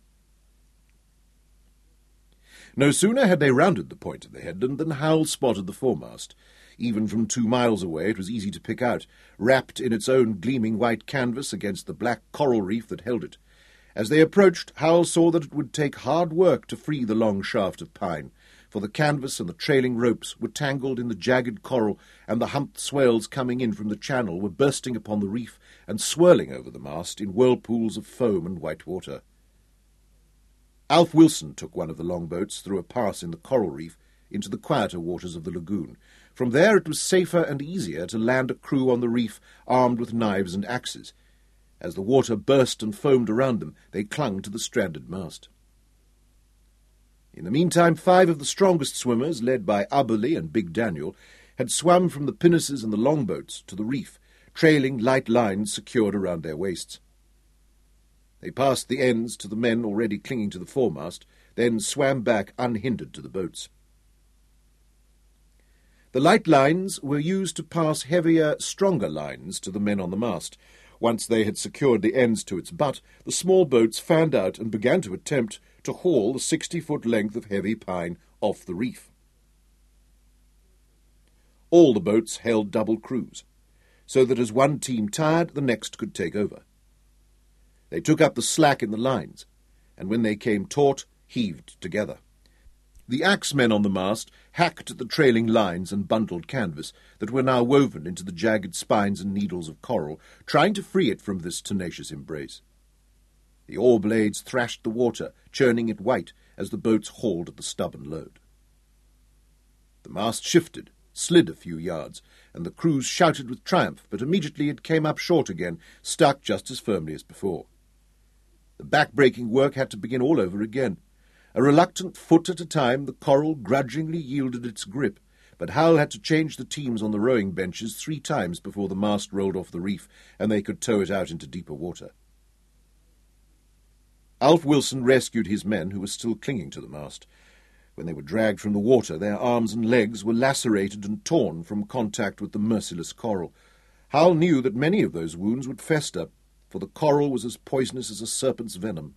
Speaker 2: No sooner had they rounded the point of the headland than Hal spotted the foremast. Even from two miles away it was easy to pick out, wrapped in its own gleaming white canvas against the black coral reef that held it. As they approached, Hal saw that it would take hard work to free the long shaft of pine, for the canvas and the trailing ropes were tangled in the jagged coral, and the humped swells coming in from the channel were bursting upon the reef and swirling over the mast in whirlpools of foam and white water. Alf Wilson took one of the longboats through a pass in the coral reef into the quieter waters of the lagoon. From there it was safer and easier to land a crew on the reef armed with knives and axes. As the water burst and foamed around them, they clung to the stranded mast. In the meantime, five of the strongest swimmers, led by Aberley and Big Daniel, had swum from the pinnaces and the longboats to the reef, trailing light lines secured around their waists. They passed the ends to the men already clinging to the foremast, then swam back unhindered to the boats. The light lines were used to pass heavier, stronger lines to the men on the mast. Once they had secured the ends to its butt, the small boats fanned out and began to attempt to haul the sixty-foot length of heavy pine off the reef. All the boats held double crews, so that as one team tired, the next could take over. They took up the slack in the lines, and when they came taut, heaved together. The axemen on the mast hacked at the trailing lines and bundled canvas that were now woven into the jagged spines and needles of coral, trying to free it from this tenacious embrace. The oar blades thrashed the water, churning it white as the boats hauled at the stubborn load. The mast shifted, slid a few yards, and the crews shouted with triumph, but immediately it came up short again, stuck just as firmly as before. The back-breaking work had to begin all over again. A reluctant foot at a time, the coral grudgingly yielded its grip, but Hal had to change the teams on the rowing benches three times before the mast rolled off the reef and they could tow it out into deeper water. Alf Wilson rescued his men, who were still clinging to the mast. When they were dragged from the water, their arms and legs were lacerated and torn from contact with the merciless coral. Hal knew that many of those wounds would fester, for the coral was as poisonous as a serpent's venom.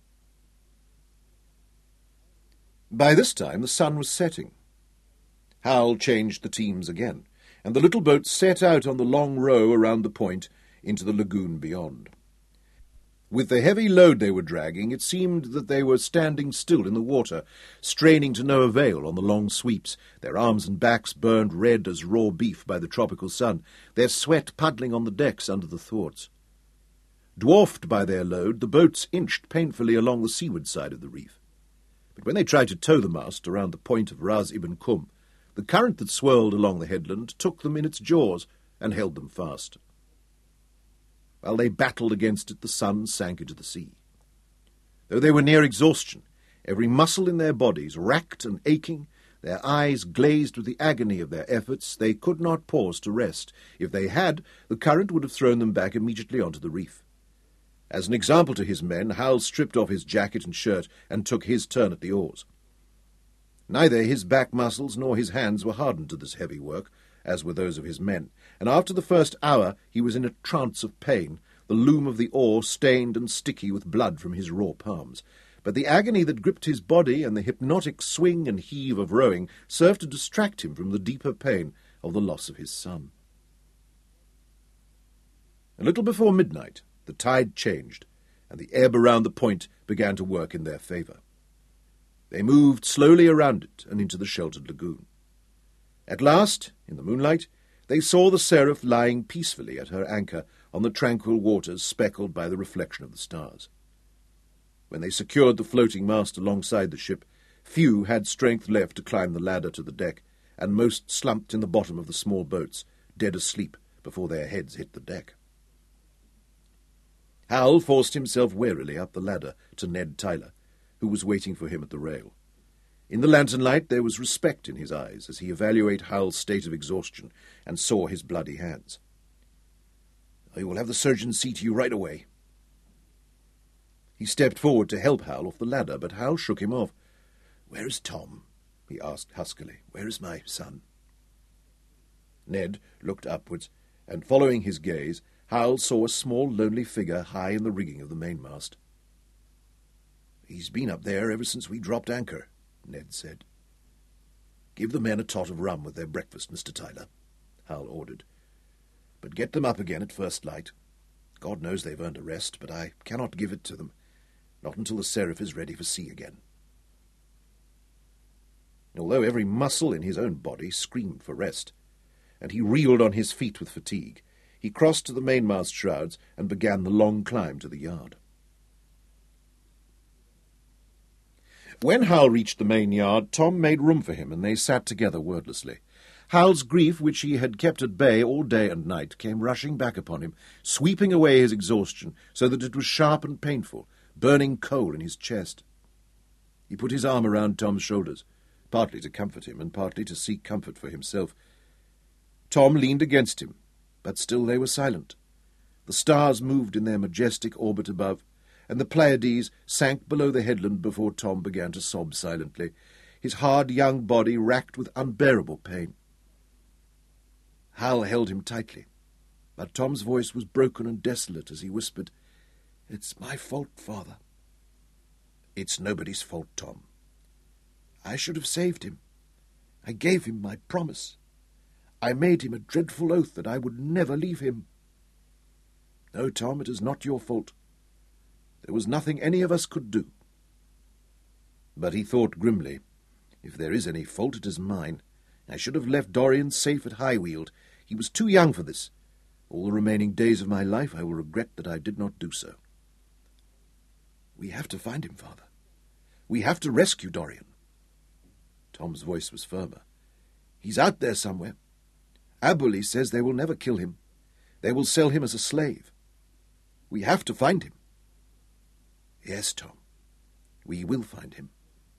Speaker 2: By this time the sun was setting. Hal changed the teams again, and the little boat set out on the long row around the point into the lagoon beyond. With the heavy load they were dragging, it seemed that they were standing still in the water, straining to no avail on the long sweeps, their arms and backs burned red as raw beef by the tropical sun, their sweat puddling on the decks under the thwarts. Dwarfed by their load, the boats inched painfully along the seaward side of the reef. But when they tried to tow the mast around the point of Ras Ibn Kum, the current that swirled along the headland took them in its jaws and held them fast. While they battled against it, the sun sank into the sea. Though they were near exhaustion, every muscle in their bodies racked and aching, their eyes glazed with the agony of their efforts, they could not pause to rest. If they had, the current would have thrown them back immediately onto the reef. As an example to his men, Hal stripped off his jacket and shirt and took his turn at the oars. Neither his back muscles nor his hands were hardened to this heavy work, as were those of his men, and after the first hour he was in a trance of pain, the loom of the oar stained and sticky with blood from his raw palms. But the agony that gripped his body and the hypnotic swing and heave of rowing served to distract him from the deeper pain of the loss of his son. A little before midnight, the tide changed, and the ebb around the point began to work in their favour. They moved slowly around it and into the sheltered lagoon. At last, in the moonlight, they saw the Seraph lying peacefully at her anchor on the tranquil waters speckled by the reflection of the stars. When they secured the floating mast alongside the ship, few had strength left to climb the ladder to the deck, and most slumped in the bottom of the small boats, dead asleep before their heads hit the deck. Hal forced himself wearily up the ladder to Ned Tyler, who was waiting for him at the rail. In the lantern light there was respect in his eyes as he evaluated Hal's state of exhaustion and saw his bloody hands. "I will have the surgeon see to you right away." He stepped forward to help Hal off the ladder, but Hal shook him off. "Where is Tom?" he asked huskily. "Where is my son?" Ned looked upwards, and following his gaze, Hal saw a small, lonely figure high in the rigging of the mainmast. "He's been up there ever since we dropped anchor," Ned said. "Give the men a tot of rum with their breakfast, Mister Tyler," Hal ordered. "But get them up again at first light. God knows they've earned a rest, but I cannot give it to them, not until the Seraph is ready for sea again." Although every muscle in his own body screamed for rest, and he reeled on his feet with fatigue, he crossed to the mainmast shrouds and began the long climb to the yard. When Hal reached the main yard, Tom made room for him, and they sat together wordlessly. Hal's grief, which he had kept at bay all day and night, came rushing back upon him, sweeping away his exhaustion, so that it was sharp and painful, burning coal in his chest. He put his arm around Tom's shoulders, partly to comfort him, and partly to seek comfort for himself. Tom leaned against him, but still they were silent. The stars moved in their majestic orbit above, and the Pleiades sank below the headland before Tom began to sob silently, his hard young body racked with unbearable pain. Hal held him tightly, but Tom's voice was broken and desolate as he whispered, "It's my fault, Father." "It's nobody's fault, Tom." "I should have saved him. I gave him my promise. I made him a dreadful oath that I would never leave him." "No, Tom, it is not your fault. There was nothing any of us could do." But he thought grimly, "If there is any fault, it is mine. I should have left Dorian safe at Highweald. He was too young for this. All the remaining days of my life I will regret that I did not do so." "We have to find him, Father. We have to rescue Dorian." Tom's voice was firmer. "He's out there somewhere. Abuli says they will never kill him. They will sell him as a slave. We have to find him."
Speaker 1: Yes, Tom, we will find him.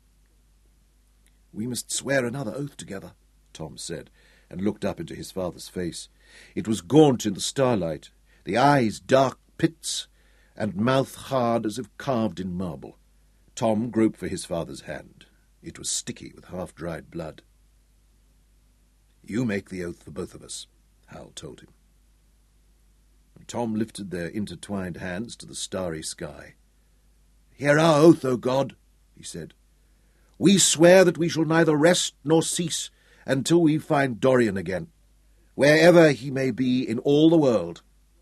Speaker 1: We must swear another oath together, Tom said, and looked up into his father's face. It was gaunt in the starlight, the eyes dark pits, and mouth hard as if carved in marble. Tom groped for his father's hand. It was sticky with half-dried blood. You make the oath for both of us, Hal told him. And Tom lifted their intertwined hands to the starry sky. Hear our oath, O God, he said. We swear that we shall neither rest nor cease until we find Dorian again, wherever he may be in all the world.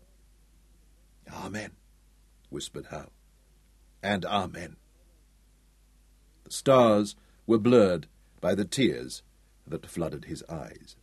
Speaker 1: Amen, whispered Hal. And amen. The stars were blurred by the tears that flooded his eyes.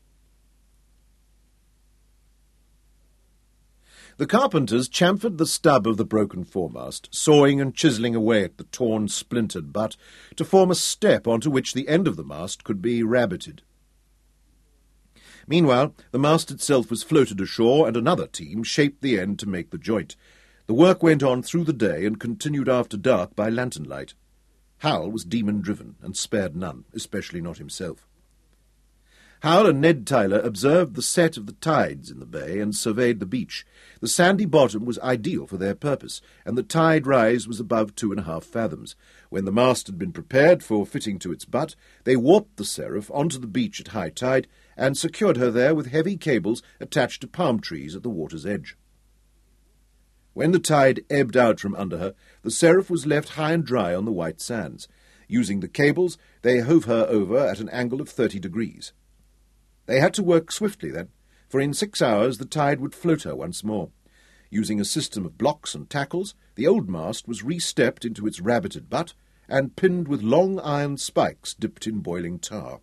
Speaker 1: The carpenters chamfered the stub of the broken foremast, sawing and chiselling away at the torn, splintered butt, to form a step onto which the end of the mast could be rabbited. Meanwhile, the mast itself was floated ashore, and another team shaped the end to make the joint. The work went on through the day and continued after dark by lantern light. Hal was demon-driven and spared none, especially not himself. Hal and Ned Tyler observed the set of the tides in the bay and surveyed the beach. The sandy bottom was ideal for their purpose, and the tide rise was above two and a half fathoms. When the mast had been prepared for fitting to its butt, they warped the Seraph onto the beach at high tide and secured her there with heavy cables attached to palm trees at the water's edge. When the tide ebbed out from under her, the Seraph was left high and dry on the white sands. Using the cables, they hove her over at an angle of thirty degrees. They had to work swiftly then, for in six hours the tide would float her once more. Using a system of blocks and tackles, the old mast was re-stepped into its rabbited butt and pinned with long iron spikes dipped in boiling tar.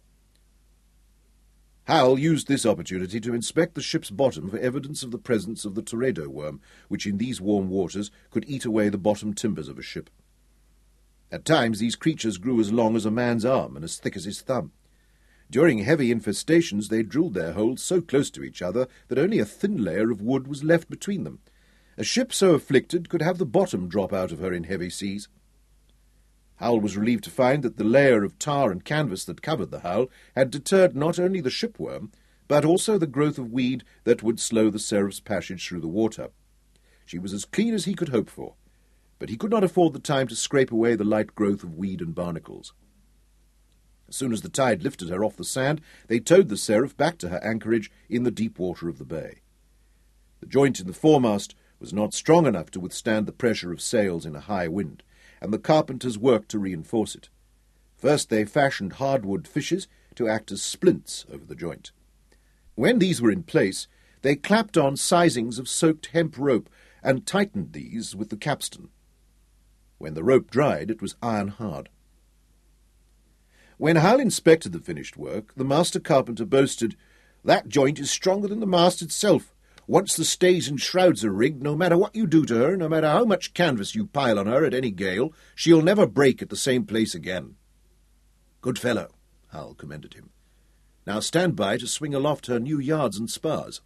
Speaker 1: Hal used this opportunity to inspect the ship's bottom for evidence of the presence of the teredo worm, which in these warm waters could eat away the bottom timbers of a ship. At times these creatures grew as long as a man's arm and as thick as his thumb. During heavy infestations they drilled their holes so close to each other that only a thin layer of wood was left between them. A ship so afflicted could have the bottom drop out of her in heavy seas. Hal was relieved to find that the layer of tar and canvas that covered the hull had deterred not only the shipworm, but also the growth of weed that would slow the Seraph's passage through the water. She was as clean as he could hope for, but he could not afford the time to scrape away the light growth of weed and barnacles. As soon as the tide lifted her off the sand, they towed the Seraph back to her anchorage in the deep water of the bay. The joint in the foremast was not strong enough to withstand the pressure of sails in a high wind, and the carpenters worked to reinforce it. First they fashioned hardwood fishes to act as splints over the joint. When these were in place, they clapped on sizings of soaked hemp rope and tightened these with the capstan. When the rope dried, it was iron-hard. When Hal inspected the finished work, the master carpenter boasted, "That joint is stronger than the mast itself. Once the stays and shrouds are rigged, no matter what you do to her, no matter how much canvas you pile on her at any gale, she'll never break at the same place again." "Good fellow," Hal commended him. "Now stand by to swing aloft her new yards and spars."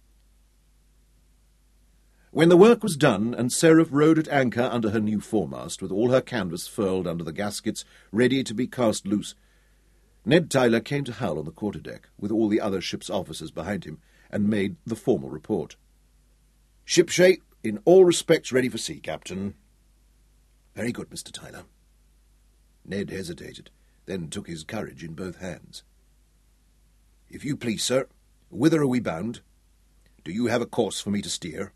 Speaker 1: When the work was done, and Seraph rode at anchor under her new foremast, with all her canvas furled under the gaskets, ready to be cast loose, Ned Tyler came to Hal on the quarterdeck, with all the other ship's officers behind him, and made the formal report. "Shipshape, in all respects ready for sea, Captain." "Very good, Mister Tyler." Ned hesitated, then took his courage in both hands. "If you please, sir, whither are we bound? Do you have a course for me to steer?"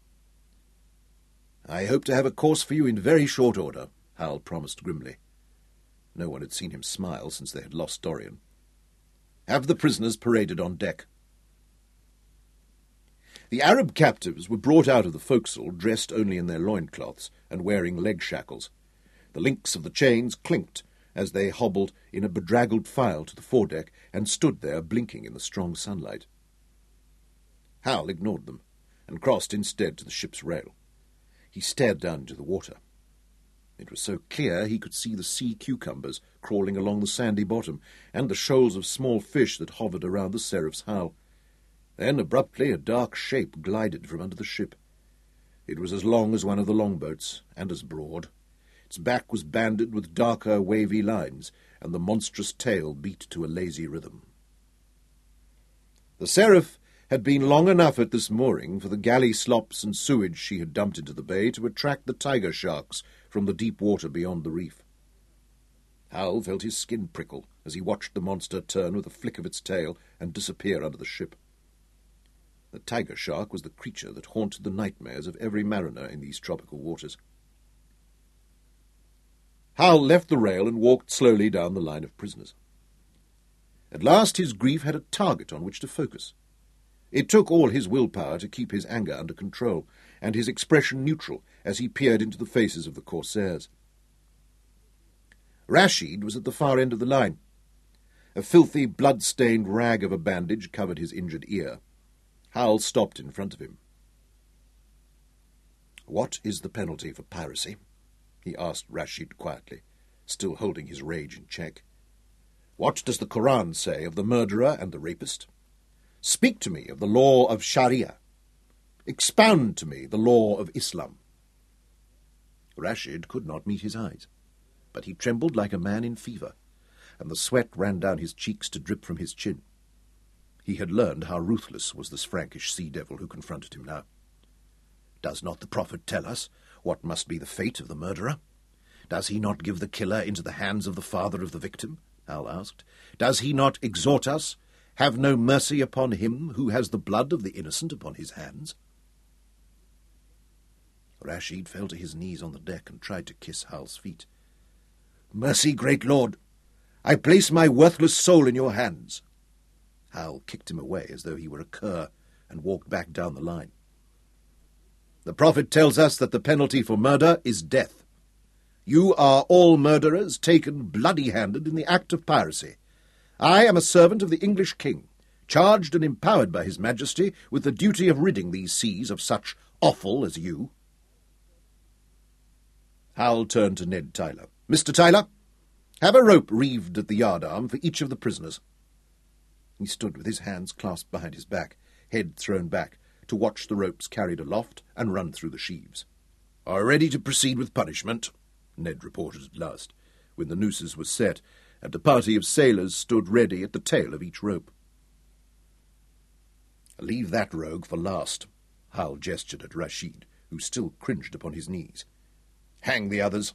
Speaker 1: "I hope to have a course for you in very short order," Hal promised grimly. No one had seen him smile since they had lost Dorian. "Have the prisoners paraded on deck." The Arab captives were brought out of the forecastle, dressed only in their loincloths and wearing leg shackles. The links of the chains clinked as they hobbled in a bedraggled file to the foredeck and stood there blinking in the strong sunlight. Hal ignored them and crossed instead to the ship's rail. He stared down into the water. It was so clear he could see the sea cucumbers crawling along the sandy bottom, and the shoals of small fish that hovered around the Seraph's hull. Then, abruptly, a dark shape glided from under the ship. It was as long as one of the longboats, and as broad. Its back was banded with darker, wavy lines, and the monstrous tail beat to a lazy rhythm. The Seraph had been long enough at this mooring for the galley slops and sewage she had dumped into the bay to attract the tiger sharks from the deep water beyond the reef. Hal felt his skin prickle as he watched the monster turn with a flick of its tail and disappear under the ship. The tiger shark was the creature that haunted the nightmares of every mariner in these tropical waters. Hal left the rail and walked slowly down the line of prisoners. At last his grief had a target on which to focus. It took all his willpower to keep his anger under control, and his expression neutral as he peered into the faces of the corsairs. Rashid was at the far end of the line. A filthy, blood-stained rag of a bandage covered his injured ear. Hal stopped in front of him. "What is the penalty for piracy?" he asked Rashid quietly, still holding his rage in check. "What does the Koran say of the murderer and the rapist? Speak to me of the law of Sharia. Expound to me the law of Islam." Rashid could not meet his eyes, but he trembled like a man in fever, and the sweat ran down his cheeks to drip from his chin. He had learned how ruthless was this Frankish sea-devil who confronted him now. "Does not the Prophet tell us what must be the fate of the murderer? Does he not give the killer into the hands of the father of the victim?" Hal asked. "Does he not exhort us, 'Have no mercy upon him who has the blood of the innocent upon his hands'?" Rashid fell to his knees on the deck and tried to kiss Hal's feet. "Mercy, great lord! I place my worthless soul in your hands." Hal kicked him away as though he were a cur and walked back down the line. "The Prophet tells us that the penalty for murder is death. You are all murderers taken bloody-handed in the act of piracy. I am a servant of the English king, charged and empowered by his majesty with the duty of ridding these seas of such offal as you." Hal turned to Ned Tyler. "Mister Tyler, have a rope reeved at the yard-arm for each of the prisoners." He stood with his hands clasped behind his back, head thrown back, to watch the ropes carried aloft and run through the sheaves. "Are ready to proceed with punishment," Ned reported at last, when the nooses were set, and a party of sailors stood ready at the tail of each rope. "Leave that rogue for last," Hal gestured at Rashid, who still cringed upon his knees. "Hang the others."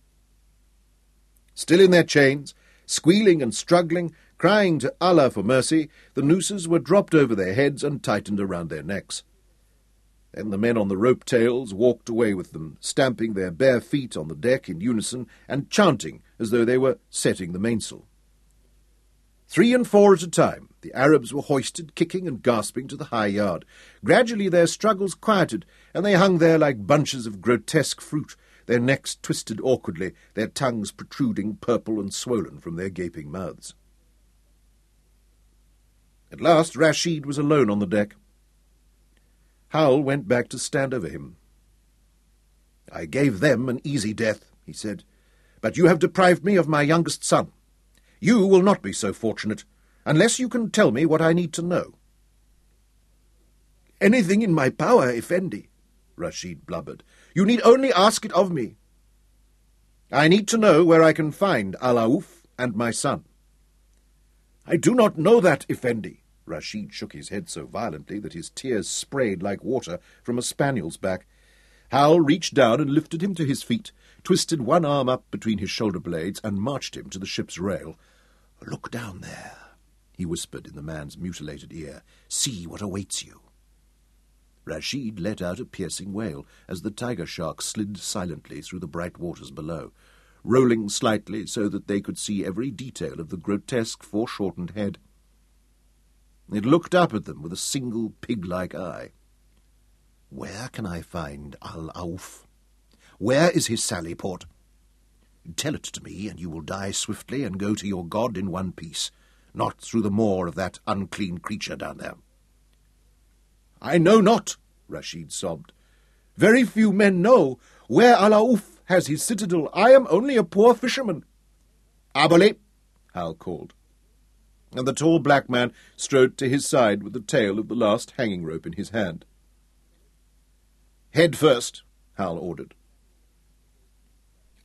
Speaker 1: Still in their chains, squealing and struggling, crying to Allah for mercy, the nooses were dropped over their heads and tightened around their necks. Then the men on the rope tails walked away with them, stamping their bare feet on the deck in unison and chanting as though they were setting the mainsail. Three and four at a time, the Arabs were hoisted, kicking and gasping, to the high yard. Gradually their struggles quieted, and they hung there like bunches of grotesque fruit, their necks twisted awkwardly, their tongues protruding purple and swollen from their gaping mouths. At last Rashid was alone on the deck. Hal went back to stand over him. "I gave them an easy death," he said, "but you have deprived me of my youngest son. You will not be so fortunate, unless you can tell me what I need to know." "Anything in my power, Effendi," Rashid blubbered. "You need only ask it of me." "I need to know where I can find Al-Aouf and my son." "I do not know that, Effendi." Rashid shook his head so violently that his tears sprayed like water from a spaniel's back. Hal reached down and lifted him to his feet, twisted one arm up between his shoulder blades, and marched him to the ship's rail. "Look down there," he whispered in the man's mutilated ear. "See what awaits you." Rashid let out a piercing wail as the tiger shark slid silently through the bright waters below, rolling slightly so that they could see every detail of the grotesque foreshortened head. It looked up at them with a single pig-like eye. "Where can I find Al-Aouf? Where is his sally port? Tell it to me, and you will die swiftly and go to your God in one piece, not through the maw of that unclean creature down there." "I know not," Rashid sobbed. "Very few men know where Al-Aouf has his citadel. I am only a poor fisherman." "Aboli," Hal called, and the tall black man strode to his side with the tail of the last hanging rope in his hand. "Head first," Hal ordered.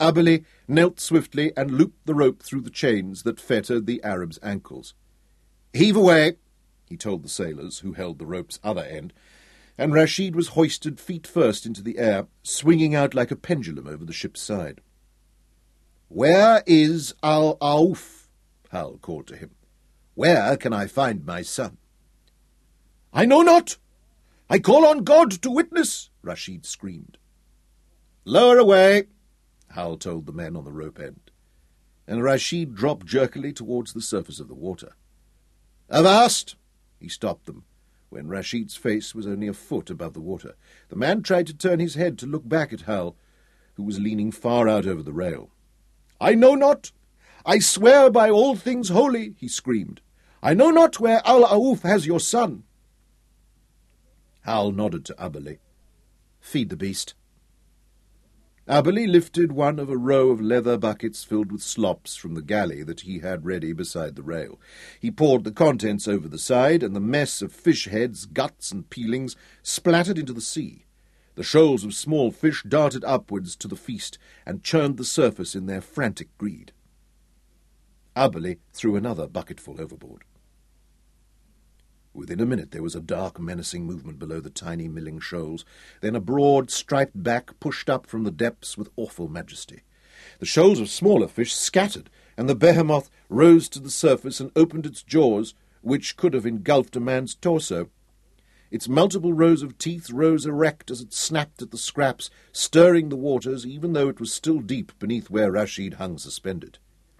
Speaker 1: Aberley knelt swiftly and looped the rope through the chains that fettered the Arab's ankles. "Heave away," he told the sailors who held the rope's other end, and Rashid was hoisted feet first into the air, swinging out like a pendulum over the ship's side. "Where is Al-Aouf?" Hal called to him. "Where can I find my son?" "I know not. I call on God to witness," Rashid screamed. "Lower away," Hal told the men on the rope end, and Rashid dropped jerkily towards the surface of the water. "Avast!" He stopped them when Rashid's face was only a foot above the water. The man tried to turn his head to look back at Hal, who was leaning far out over the rail. "I know not. I swear by all things holy," he screamed. "I know not where Al-Aouf has your son." Hal nodded to Aberley. "Feed the beast." Aberley lifted one of a row of leather buckets filled with slops from the galley that he had ready beside the rail. He poured the contents over the side, and the mess of fish heads, guts, and peelings splattered into the sea. The shoals of small fish darted upwards to the feast and churned the surface in their frantic greed. Aberley threw another bucketful overboard. Within a minute there was a dark, menacing movement below the tiny milling shoals. Then a broad, striped back pushed up from the depths with awful majesty. The shoals of smaller fish scattered, and the behemoth rose to the surface and opened its jaws, which could have engulfed a man's torso. Its multiple rows of teeth rose erect as it snapped at the scraps, stirring the waters, even though it was still deep beneath where Rashid hung suspended.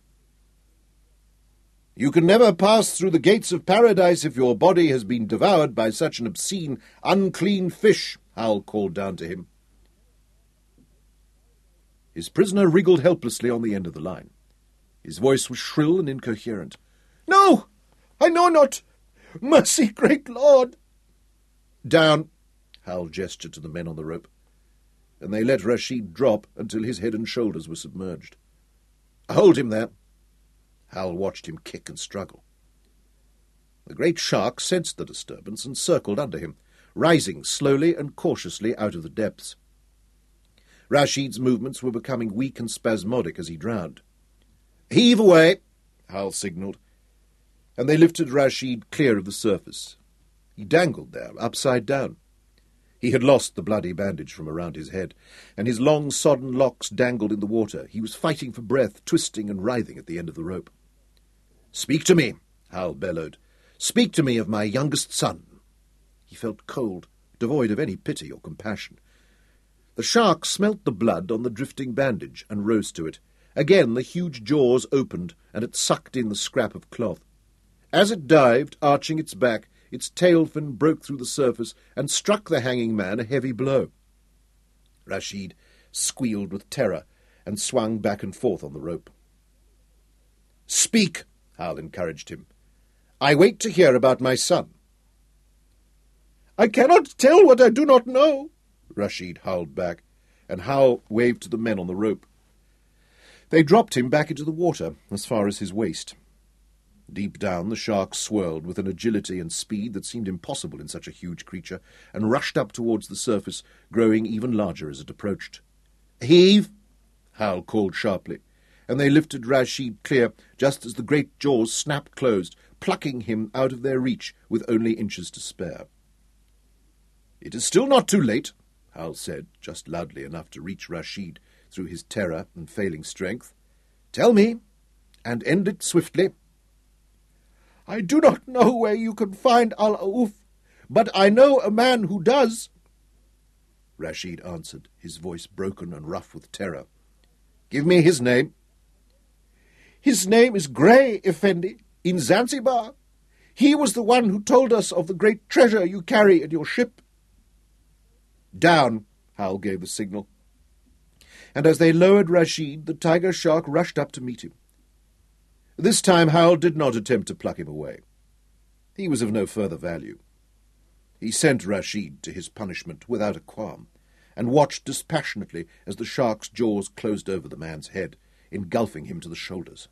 Speaker 1: "You can never pass through the gates of paradise if your body has been devoured by such an obscene, unclean fish," Hal called down to him. His prisoner wriggled helplessly on the end of the line. His voice was shrill and incoherent. "No, I know not. Mercy, great Lord!" "Down!" Hal gestured to the men on the rope, and they let Rashid drop until his head and shoulders were submerged. "Hold him there." Hal watched him kick and struggle. The great shark sensed the disturbance and circled under him, rising slowly and cautiously out of the depths. Rashid's movements were becoming weak and spasmodic as he drowned. "Heave away," Hal signalled, and they lifted Rashid clear of the surface. He dangled there, upside down. He had lost the bloody bandage from around his head, and his long sodden locks dangled in the water. He was fighting for breath, twisting and writhing at the end of the rope. "Speak to me," Hal bellowed. "Speak to me of my youngest son." He felt cold, devoid of any pity or compassion. The shark smelt the blood on the drifting bandage and rose to it. Again the huge jaws opened, and it sucked in the scrap of cloth. As it dived, arching its back, its tail fin broke through the surface and struck the hanging man a heavy blow. Rashid squealed with terror and swung back and forth on the rope. "Speak," Hal encouraged him. "I wait to hear about my son." "I cannot tell what I do not know," Rashid howled back, and Hal waved to the men on the rope. They dropped him back into the water, as far as his waist. Deep down, the shark swirled with an agility and speed that seemed impossible in such a huge creature, and rushed up towards the surface, growing even larger as it approached. "Heave!" Hal called sharply, and they lifted Rashid clear just as the great jaws snapped closed, plucking him out of their reach with only inches to spare. "It is still not too late," Hal said, just loudly enough to reach Rashid through his terror and failing strength. "Tell me, and end it swiftly." "I do not know where you can find Al-Aouf, but I know a man who does," Rashid answered, his voice broken and rough with terror. "Give me his name." "His name is Grey, Effendi, in Zanzibar. He was the one who told us of the great treasure you carry in your ship." "Down," Hal gave the signal. And as they lowered Rashid, the tiger shark rushed up to meet him. This time Hal did not attempt to pluck him away. He was of no further value. He sent Rashid to his punishment without a qualm, and watched dispassionately as the shark's jaws closed over the man's head, engulfing him to the shoulders.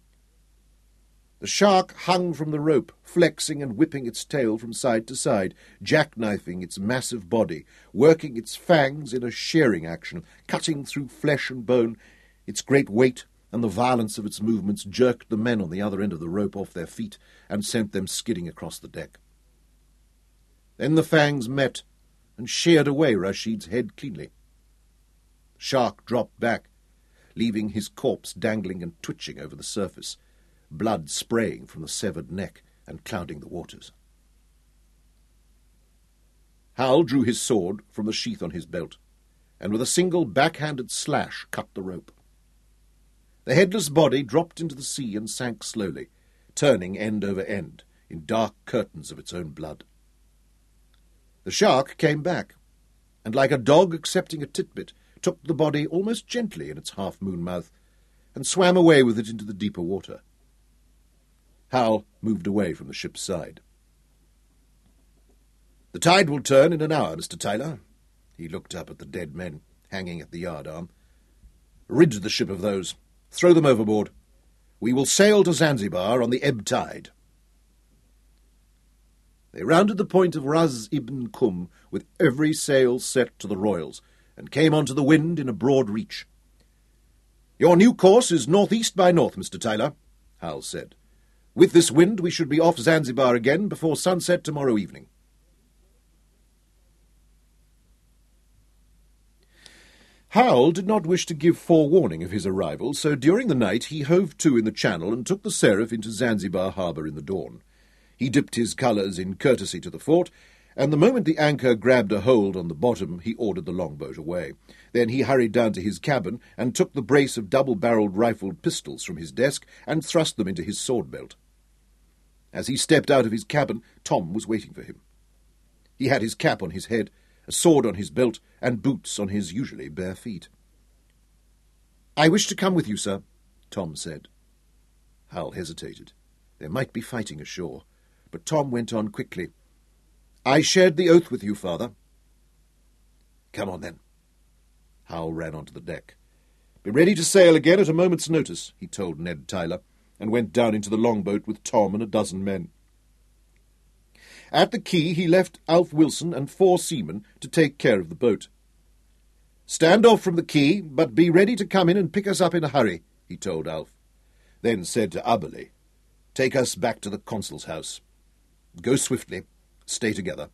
Speaker 1: The shark hung from the rope, flexing and whipping its tail from side to side, jackknifing its massive body, working its fangs in a shearing action, cutting through flesh and bone, Its great weight and the violence of its movements jerked the men on the other end of the rope off their feet and sent them skidding across the deck. Then the fangs met and sheared away Rashid's head cleanly. The shark dropped back, leaving his corpse dangling and twitching over the surface, blood spraying from the severed neck and clouding the waters. Hal drew his sword from the sheath on his belt, and with a single backhanded slash cut the rope. The headless body dropped into the sea and sank slowly, turning end over end, in dark curtains of its own blood. The shark came back, and like a dog accepting a titbit, took the body almost gently in its half-moon mouth, and swam away with it into the deeper water. Hal moved away from the ship's side. "The tide will turn in an hour, Mister Tyler." He looked up at the dead men hanging at the yard-arm. "Rid the ship of those. Throw them overboard. We will sail to Zanzibar on the ebb tide." They rounded the point of Ras ibn Kum with every sail set to the royals, and came onto the wind in a broad reach. "Your new course is northeast by north, Mister Tyler," Hal said. "With this wind we should be off Zanzibar again before sunset tomorrow evening." Hal did not wish to give forewarning of his arrival, so during the night he hove to in the channel and took the Seraph into Zanzibar harbour in the dawn. He dipped his colours in courtesy to the fort, and the moment the anchor grabbed a hold on the bottom, he ordered the longboat away. Then he hurried down to his cabin and took the brace of double-barrelled rifled pistols from his desk and thrust them into his sword-belt. As he stepped out of his cabin, Tom was waiting for him. He had his cap on his head, a sword on his belt, and boots on his usually bare feet. "I wish to come with you, sir," Tom said. Hal hesitated. There might be fighting ashore, but Tom went on quickly. "I shared the oath with you, father." "Come on, then." Hal ran onto the deck. "Be ready to sail again at a moment's notice," he told Ned Tyler, and went down into the longboat with Tom and a dozen men. At the quay he left Alf Wilson and four seamen to take care of the boat. "Stand off from the quay, but be ready to come in and pick us up in a hurry," he told Alf, then said to Aberley, "Take us back to the consul's house. Go swiftly. Stay together."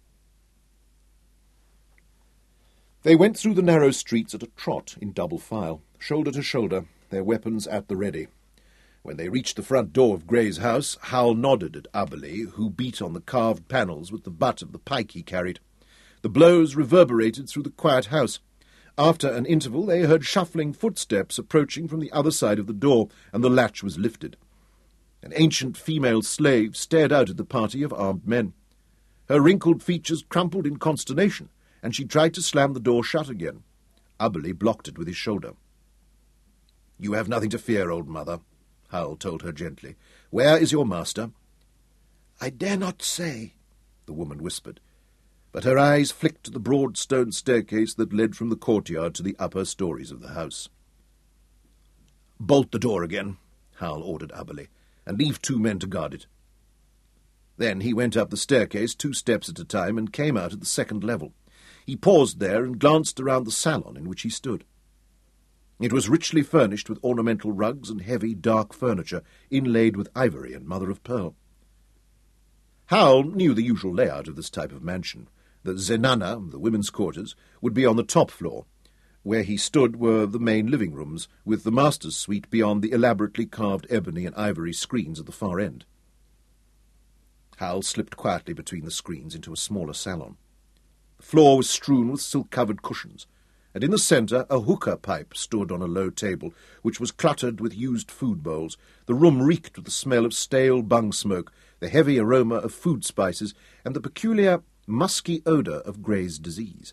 Speaker 1: They went through the narrow streets at a trot in double file, shoulder to shoulder, their weapons at the ready. When they reached the front door of Gray's house, Hal nodded at Aberley, who beat on the carved panels with the butt of the pike he carried. The blows reverberated through the quiet house. After an interval they heard shuffling footsteps approaching from the other side of the door, and the latch was lifted. An ancient female slave stared out at the party of armed men. Her wrinkled features crumpled in consternation, and she tried to slam the door shut again. Aberley blocked it with his shoulder. "You have nothing to fear, old mother," Hal told her gently. "Where is your master?" "I dare not say," the woman whispered, but her eyes flicked to the broad stone staircase that led from the courtyard to the upper stories of the house. "Bolt the door again," Hal ordered Aberley, "and leave two men to guard it." Then he went up the staircase two steps at a time and came out at the second level. He paused there and glanced around the salon in which he stood. It was richly furnished with ornamental rugs and heavy, dark furniture, inlaid with ivory and mother-of-pearl. Hal knew the usual layout of this type of mansion. The zenana, the women's quarters, would be on the top floor. Where he stood were the main living rooms, with the master's suite beyond the elaborately carved ebony and ivory screens at the far end. Hal slipped quietly between the screens into a smaller salon. The floor was strewn with silk-covered cushions, and in the centre a hookah pipe stood on a low table, which was cluttered with used food bowls. The room reeked with the smell of stale bung smoke, the heavy aroma of food spices, and the peculiar musky odour of Gray's disease.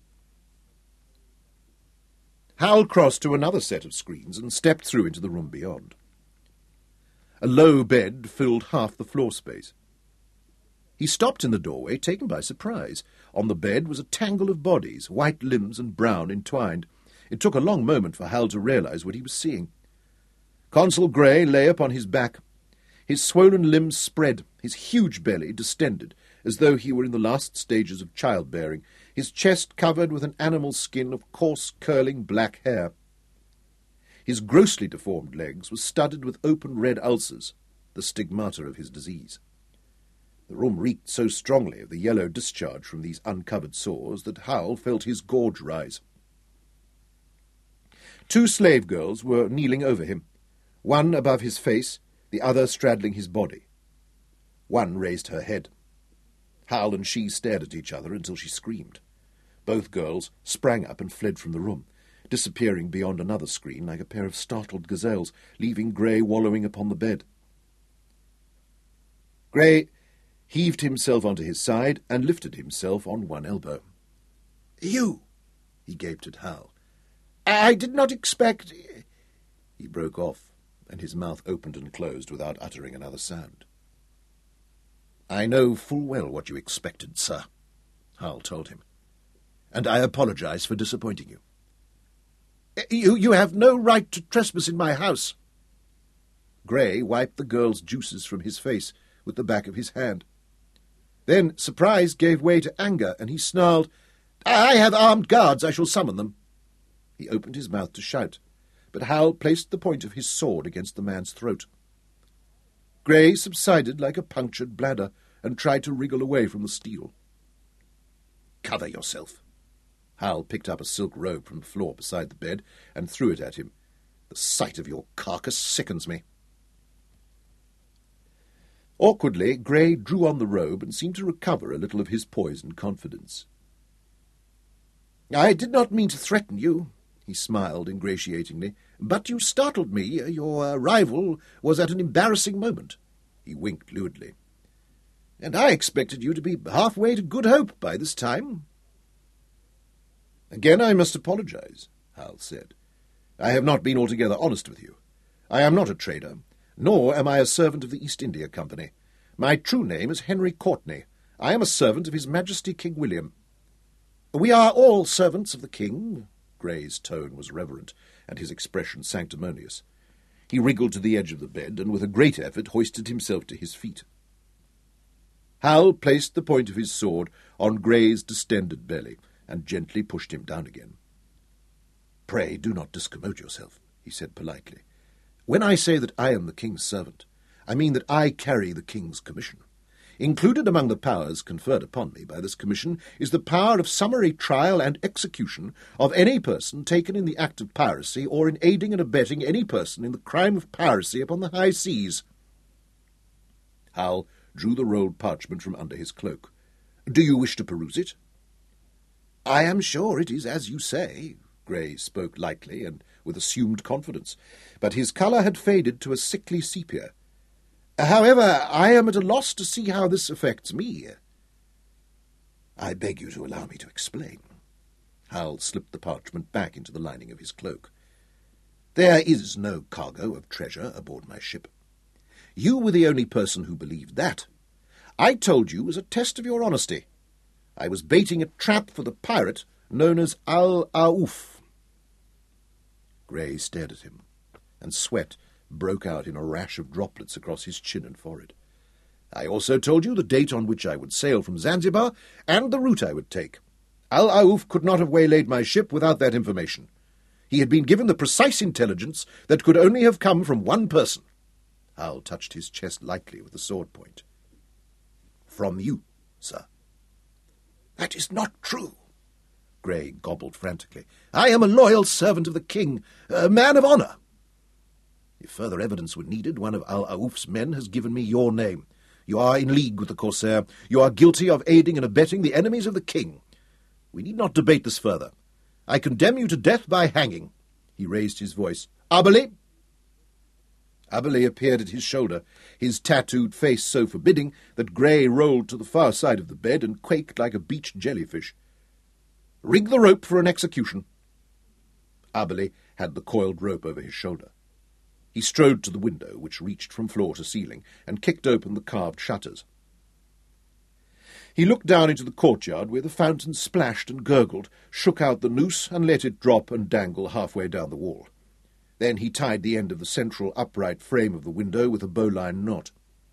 Speaker 1: Hal crossed to another set of screens and stepped through into the room beyond. A low bed filled half the floor space. He stopped in the doorway, taken by surprise. On the bed was a tangle of bodies, white limbs and brown entwined. It took a long moment for Hal to realize what he was seeing. Consul Gray lay upon his back. His swollen limbs spread, his huge belly distended, as though he were in the last stages of childbearing, his chest covered with an animal skin of coarse, curling black hair. His grossly deformed legs were studded with open red ulcers, the stigmata of his disease. The room reeked so strongly of the yellow discharge from these uncovered sores that Hal felt his gorge rise. Two slave girls were kneeling over him, one above his face, the other straddling his body. One raised her head. Hal and she stared at each other until she screamed. Both girls sprang up and fled from the room, disappearing beyond another screen like a pair of startled gazelles, leaving Grey wallowing upon the bed. Grey heaved himself onto his side and lifted himself on one elbow.
Speaker 2: "You!" he gaped at Hal. "I did not expect—"
Speaker 1: He broke off, and his mouth opened and closed without uttering another sound.
Speaker 2: "I know full well what you expected, sir," Hal told him, "and I apologize for disappointing you. You, you have no right to trespass in my house."
Speaker 1: Grey wiped the girl's juices from his face with the back of his hand. Then surprise gave way to anger, and he snarled,
Speaker 2: "I have armed guards. I shall summon them."
Speaker 1: He opened his mouth to shout, but Hal placed the point of his sword against the man's throat. Grey subsided like a punctured bladder and tried to wriggle away from the steel.
Speaker 2: "Cover yourself."
Speaker 1: Hal picked up a silk robe from the floor beside the bed and threw it at him. "The sight of your carcass sickens me." Awkwardly, Grey drew on the robe and seemed to recover a little of his poisoned confidence.
Speaker 2: "I did not mean to threaten you," he smiled ingratiatingly, "but you startled me. Your arrival was at an embarrassing moment." He winked lewdly. "And I expected you to be halfway to Good Hope by this time."
Speaker 1: "Again I must apologize," Hal said. "I have not been altogether honest with you. I am not a trader, nor am I a servant of the East India Company. My true name is Henry Courtenay. I am a servant of His Majesty King William."
Speaker 2: "We are all servants of the king."
Speaker 1: Grey's tone was reverent, and his expression sanctimonious. He wriggled to the edge of the bed, and with a great effort hoisted himself to his feet. Hal placed the point of his sword on Grey's distended belly, and gently pushed him down again.
Speaker 2: "Pray do not discommode yourself," he said politely. "When I say that I am the king's servant, I mean that I carry the king's commission. Included among the powers conferred upon me by this commission is the power of summary trial and execution of any person taken in the act of piracy or in aiding and abetting any person in the crime of piracy upon the high seas."
Speaker 1: Hal drew the rolled parchment from under his cloak. "Do you wish to peruse it?"
Speaker 2: "I am sure it is as you say."
Speaker 1: Grey spoke lightly and with assumed confidence, but his colour had faded to a sickly sepia.
Speaker 2: "However, I am at a loss to see how this affects me."
Speaker 1: "I beg you to allow me to explain." Hal slipped the parchment back into the lining of his cloak. "There is no cargo of treasure aboard my ship. You were the only person who believed that. I told you as a test of your honesty. I was baiting a trap for the pirate known as Al-Aouf." Grey stared at him, and sweat broke out in a rash of droplets across his chin and forehead. "I also told you the date on which I would sail from Zanzibar and the route I would take. Al-Aouf could not have waylaid my ship without that information. He had been given the precise intelligence that could only have come from one person." Hal touched his chest lightly with the sword point. "From you, sir."
Speaker 2: "That is not true," Grey gobbled frantically. "I am a loyal servant of the king, a man of honour."
Speaker 1: "If further evidence were needed, one of Al-Aouf's men has given me your name. You are in league with the corsair. You are guilty of aiding and abetting the enemies of the king. We need not debate this further. I condemn you to death by hanging." He raised his voice. "Aberley!" Aberley appeared at his shoulder, his tattooed face so forbidding that Grey rolled to the far side of the bed and quaked like a beached jellyfish. "Rig the rope for an execution." Aberley had the coiled rope over his shoulder. He strode to the window, which reached from floor to ceiling, and kicked open the carved shutters. He looked down into the courtyard where the fountain splashed and gurgled, shook out the noose and let it drop and dangle halfway down the wall. Then he tied the end of the central upright frame of the window with a bowline knot.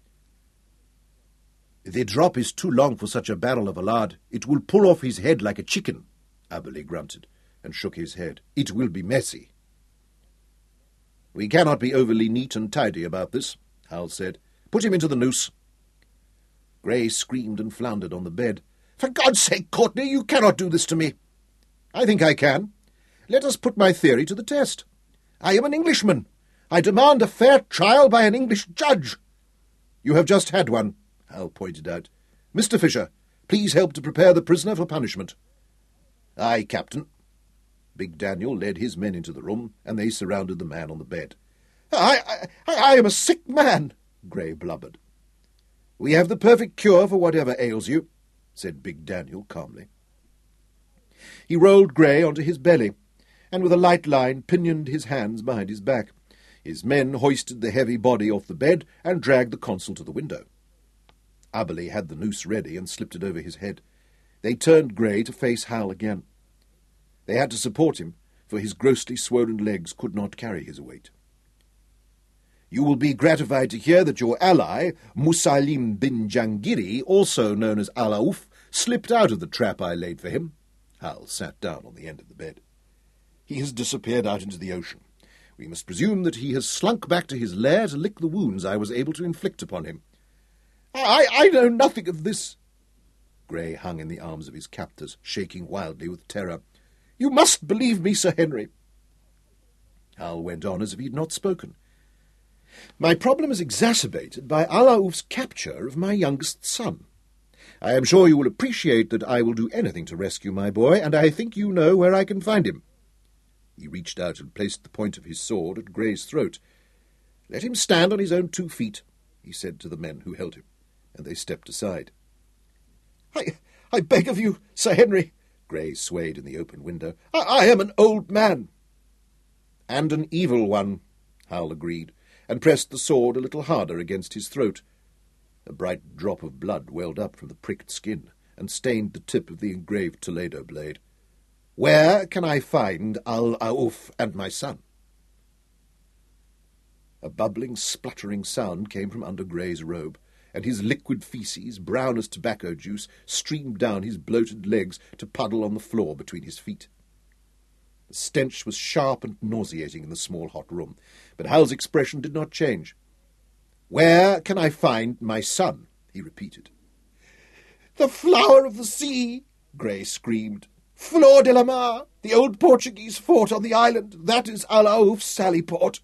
Speaker 1: "The drop is too long for such a barrel of a lard. It will pull off his head like a chicken," Aberley grunted, and shook his head. "It will be messy." "We cannot be overly neat and tidy about this," Hal said. "Put him into the noose." Grey screamed and floundered on the bed. "For God's sake, Courtney, you cannot do this to me." "I think I can. Let us put my theory to the test. I am an Englishman. I demand a fair trial by an English judge." "You have just had one," Hal pointed out. "Mister Fisher, please help to prepare the prisoner for punishment." "Aye, Captain." Big Daniel led his men into the room, and they surrounded the man on the bed. I, I, I am a sick man," Grey blubbered. "We have the perfect cure for whatever ails you," said Big Daniel calmly. He rolled Grey onto his belly, and with a light line pinioned his hands behind his back. His men hoisted the heavy body off the bed and dragged the consul to the window. Aberley had the noose ready and slipped it over his head. They turned Grey to face Hal again. They had to support him, for his grossly swollen legs could not carry his weight. "You will be gratified to hear that your ally, Musalim bin Jangiri, also known as Al-Aouf, slipped out of the trap I laid for him." Hal sat down on the end of the bed. "He has disappeared out into the ocean. We must presume that he has slunk back to his lair to lick the wounds I was able to inflict upon him." I, I know nothing of this." Grey hung in the arms of his captors, shaking wildly with terror. "You must believe me, Sir Henry." Hal went on as if he had not spoken. "My problem is exacerbated by Al-Aouf's capture of my youngest son. I am sure you will appreciate that I will do anything to rescue my boy, and I think you know where I can find him." He reached out and placed the point of his sword at Grey's throat. "Let him stand on his own two feet," he said to the men who held him, and they stepped aside. I, I beg of you, Sir Henry," Grey swayed in the open window. I, I am an old man." "And an evil one," Hal agreed, and pressed the sword a little harder against his throat. A bright drop of blood welled up from the pricked skin and stained the tip of the engraved Toledo blade. "Where can I find Al-Aouf and my son?" A bubbling, spluttering sound came from under Grey's robe, and his liquid feces, brown as tobacco juice, streamed down his bloated legs to puddle on the floor between his feet. The stench was sharp and nauseating in the small hot room, but Hal's expression did not change. "Where can I find my son?" he repeated. "The flower of the sea!" Grey screamed. "Flor de la Mar, the old Portuguese fort on the island. That is Al-Aouf's sally port."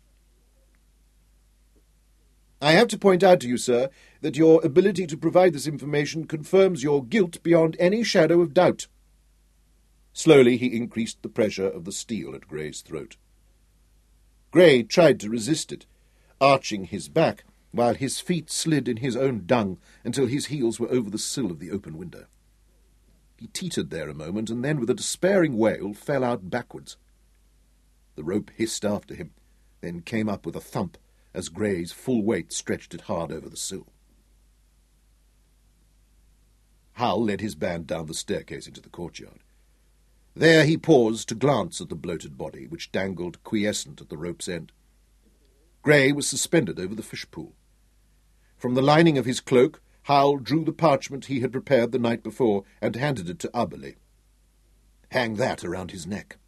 Speaker 1: "I have to point out to you, sir, that your ability to provide this information confirms your guilt beyond any shadow of doubt." Slowly he increased the pressure of the steel at Grey's throat. Grey tried to resist it, arching his back, while his feet slid in his own dung until his heels were over the sill of the open window. He teetered there a moment, and then, with a despairing wail, fell out backwards. The rope hissed after him, then came up with a thump, as Grey's full weight stretched it hard over the sill. Hal led his band down the staircase into the courtyard. There he paused to glance at the bloated body, which dangled quiescent at the rope's end. Grey was suspended over the fish-pool. From the lining of his cloak, Hal drew the parchment he had prepared the night before and handed it to Aberley. "Hang that around his neck."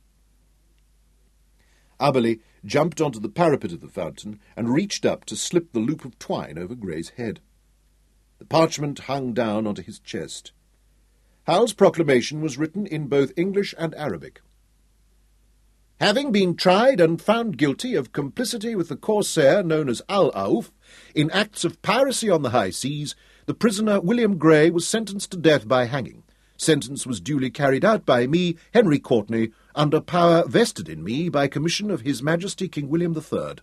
Speaker 1: Aberley jumped onto the parapet of the fountain and reached up to slip the loop of twine over Grey's head. The parchment hung down onto his chest. Hal's proclamation was written in both English and Arabic. "Having been tried and found guilty of complicity with the corsair known as Al-Aouf in acts of piracy on the high seas, the prisoner William Grey was sentenced to death by hanging. Sentence was duly carried out by me, Henry Courtney, under power vested in me by commission of His Majesty King William the Third.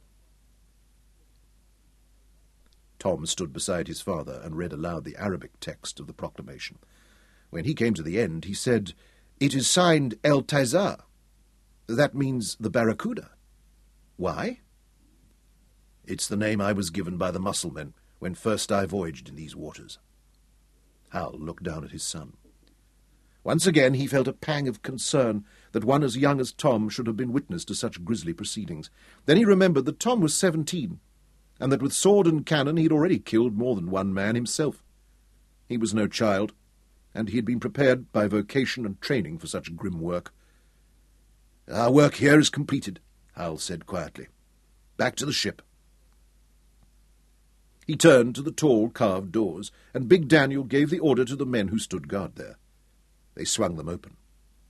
Speaker 1: Tom stood beside his father and read aloud the Arabic text of the proclamation. When he came to the end, he said, "It is signed El Taizar. That means the Barracuda. Why?" "It's the name I was given by the Musselmen when first I voyaged in these waters." Hal looked down at his son. Once again he felt a pang of concern that one as young as Tom should have been witness to such grisly proceedings. Then he remembered that Tom was seventeen, and that with sword and cannon he had already killed more than one man himself. He was no child, and he had been prepared by vocation and training for such grim work. "Our work here is completed," Hal said quietly. Back to the ship. He turned to the tall carved doors, and Big Daniel gave the order to the men who stood guard there. They swung them open.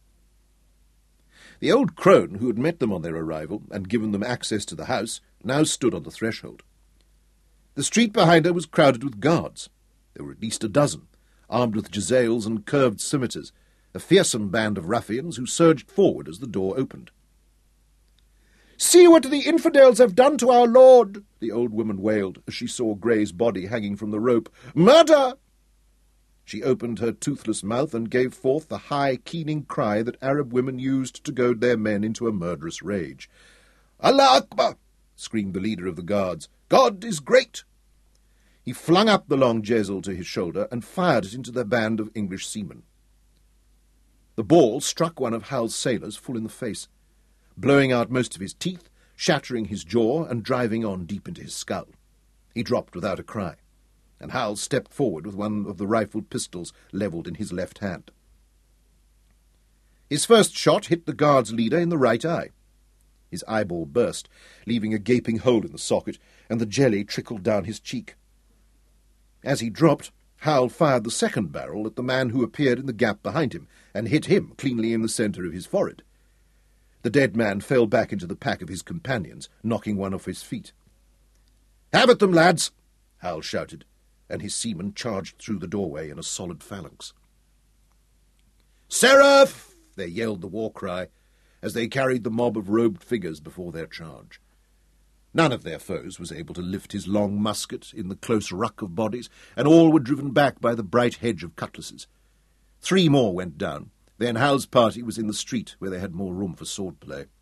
Speaker 1: The old crone who had met them on their arrival and given them access to the house now stood on the threshold. The street behind her was crowded with guards. There were at least a dozen, armed with jezails and curved scimitars, a fearsome band of ruffians who surged forward as the door opened. "See what the infidels have done to our lord!" the old woman wailed as she saw Grey's body hanging from the rope. "Murder!" She opened her toothless mouth and gave forth the high, keening cry that Arab women used to goad their men into a murderous rage. "Allah Akbar!" screamed the leader of the guards. "God is great!" He flung up the long jezal to his shoulder and fired it into the band of English seamen. The ball struck one of Hal's sailors full in the face, blowing out most of his teeth, shattering his jaw and driving on deep into his skull. He dropped without a cry, and Hal stepped forward with one of the rifled pistols levelled in his left hand. His first shot hit the guard's leader in the right eye. His eyeball burst, leaving a gaping hole in the socket, and the jelly trickled down his cheek. As he dropped, Hal fired the second barrel at the man who appeared in the gap behind him, and hit him cleanly in the centre of his forehead. The dead man fell back into the pack of his companions, knocking one off his feet. "Have at them, lads!" Hal shouted, and his seamen charged through the doorway in a solid phalanx. "Seraph!" they yelled the war cry, as they carried the mob of robed figures before their charge. None of their foes was able to lift his long musket in the close ruck of bodies, and all were driven back by the bright hedge of cutlasses. Three more went down. Then Hal's party was in the street, where they had more room for sword play.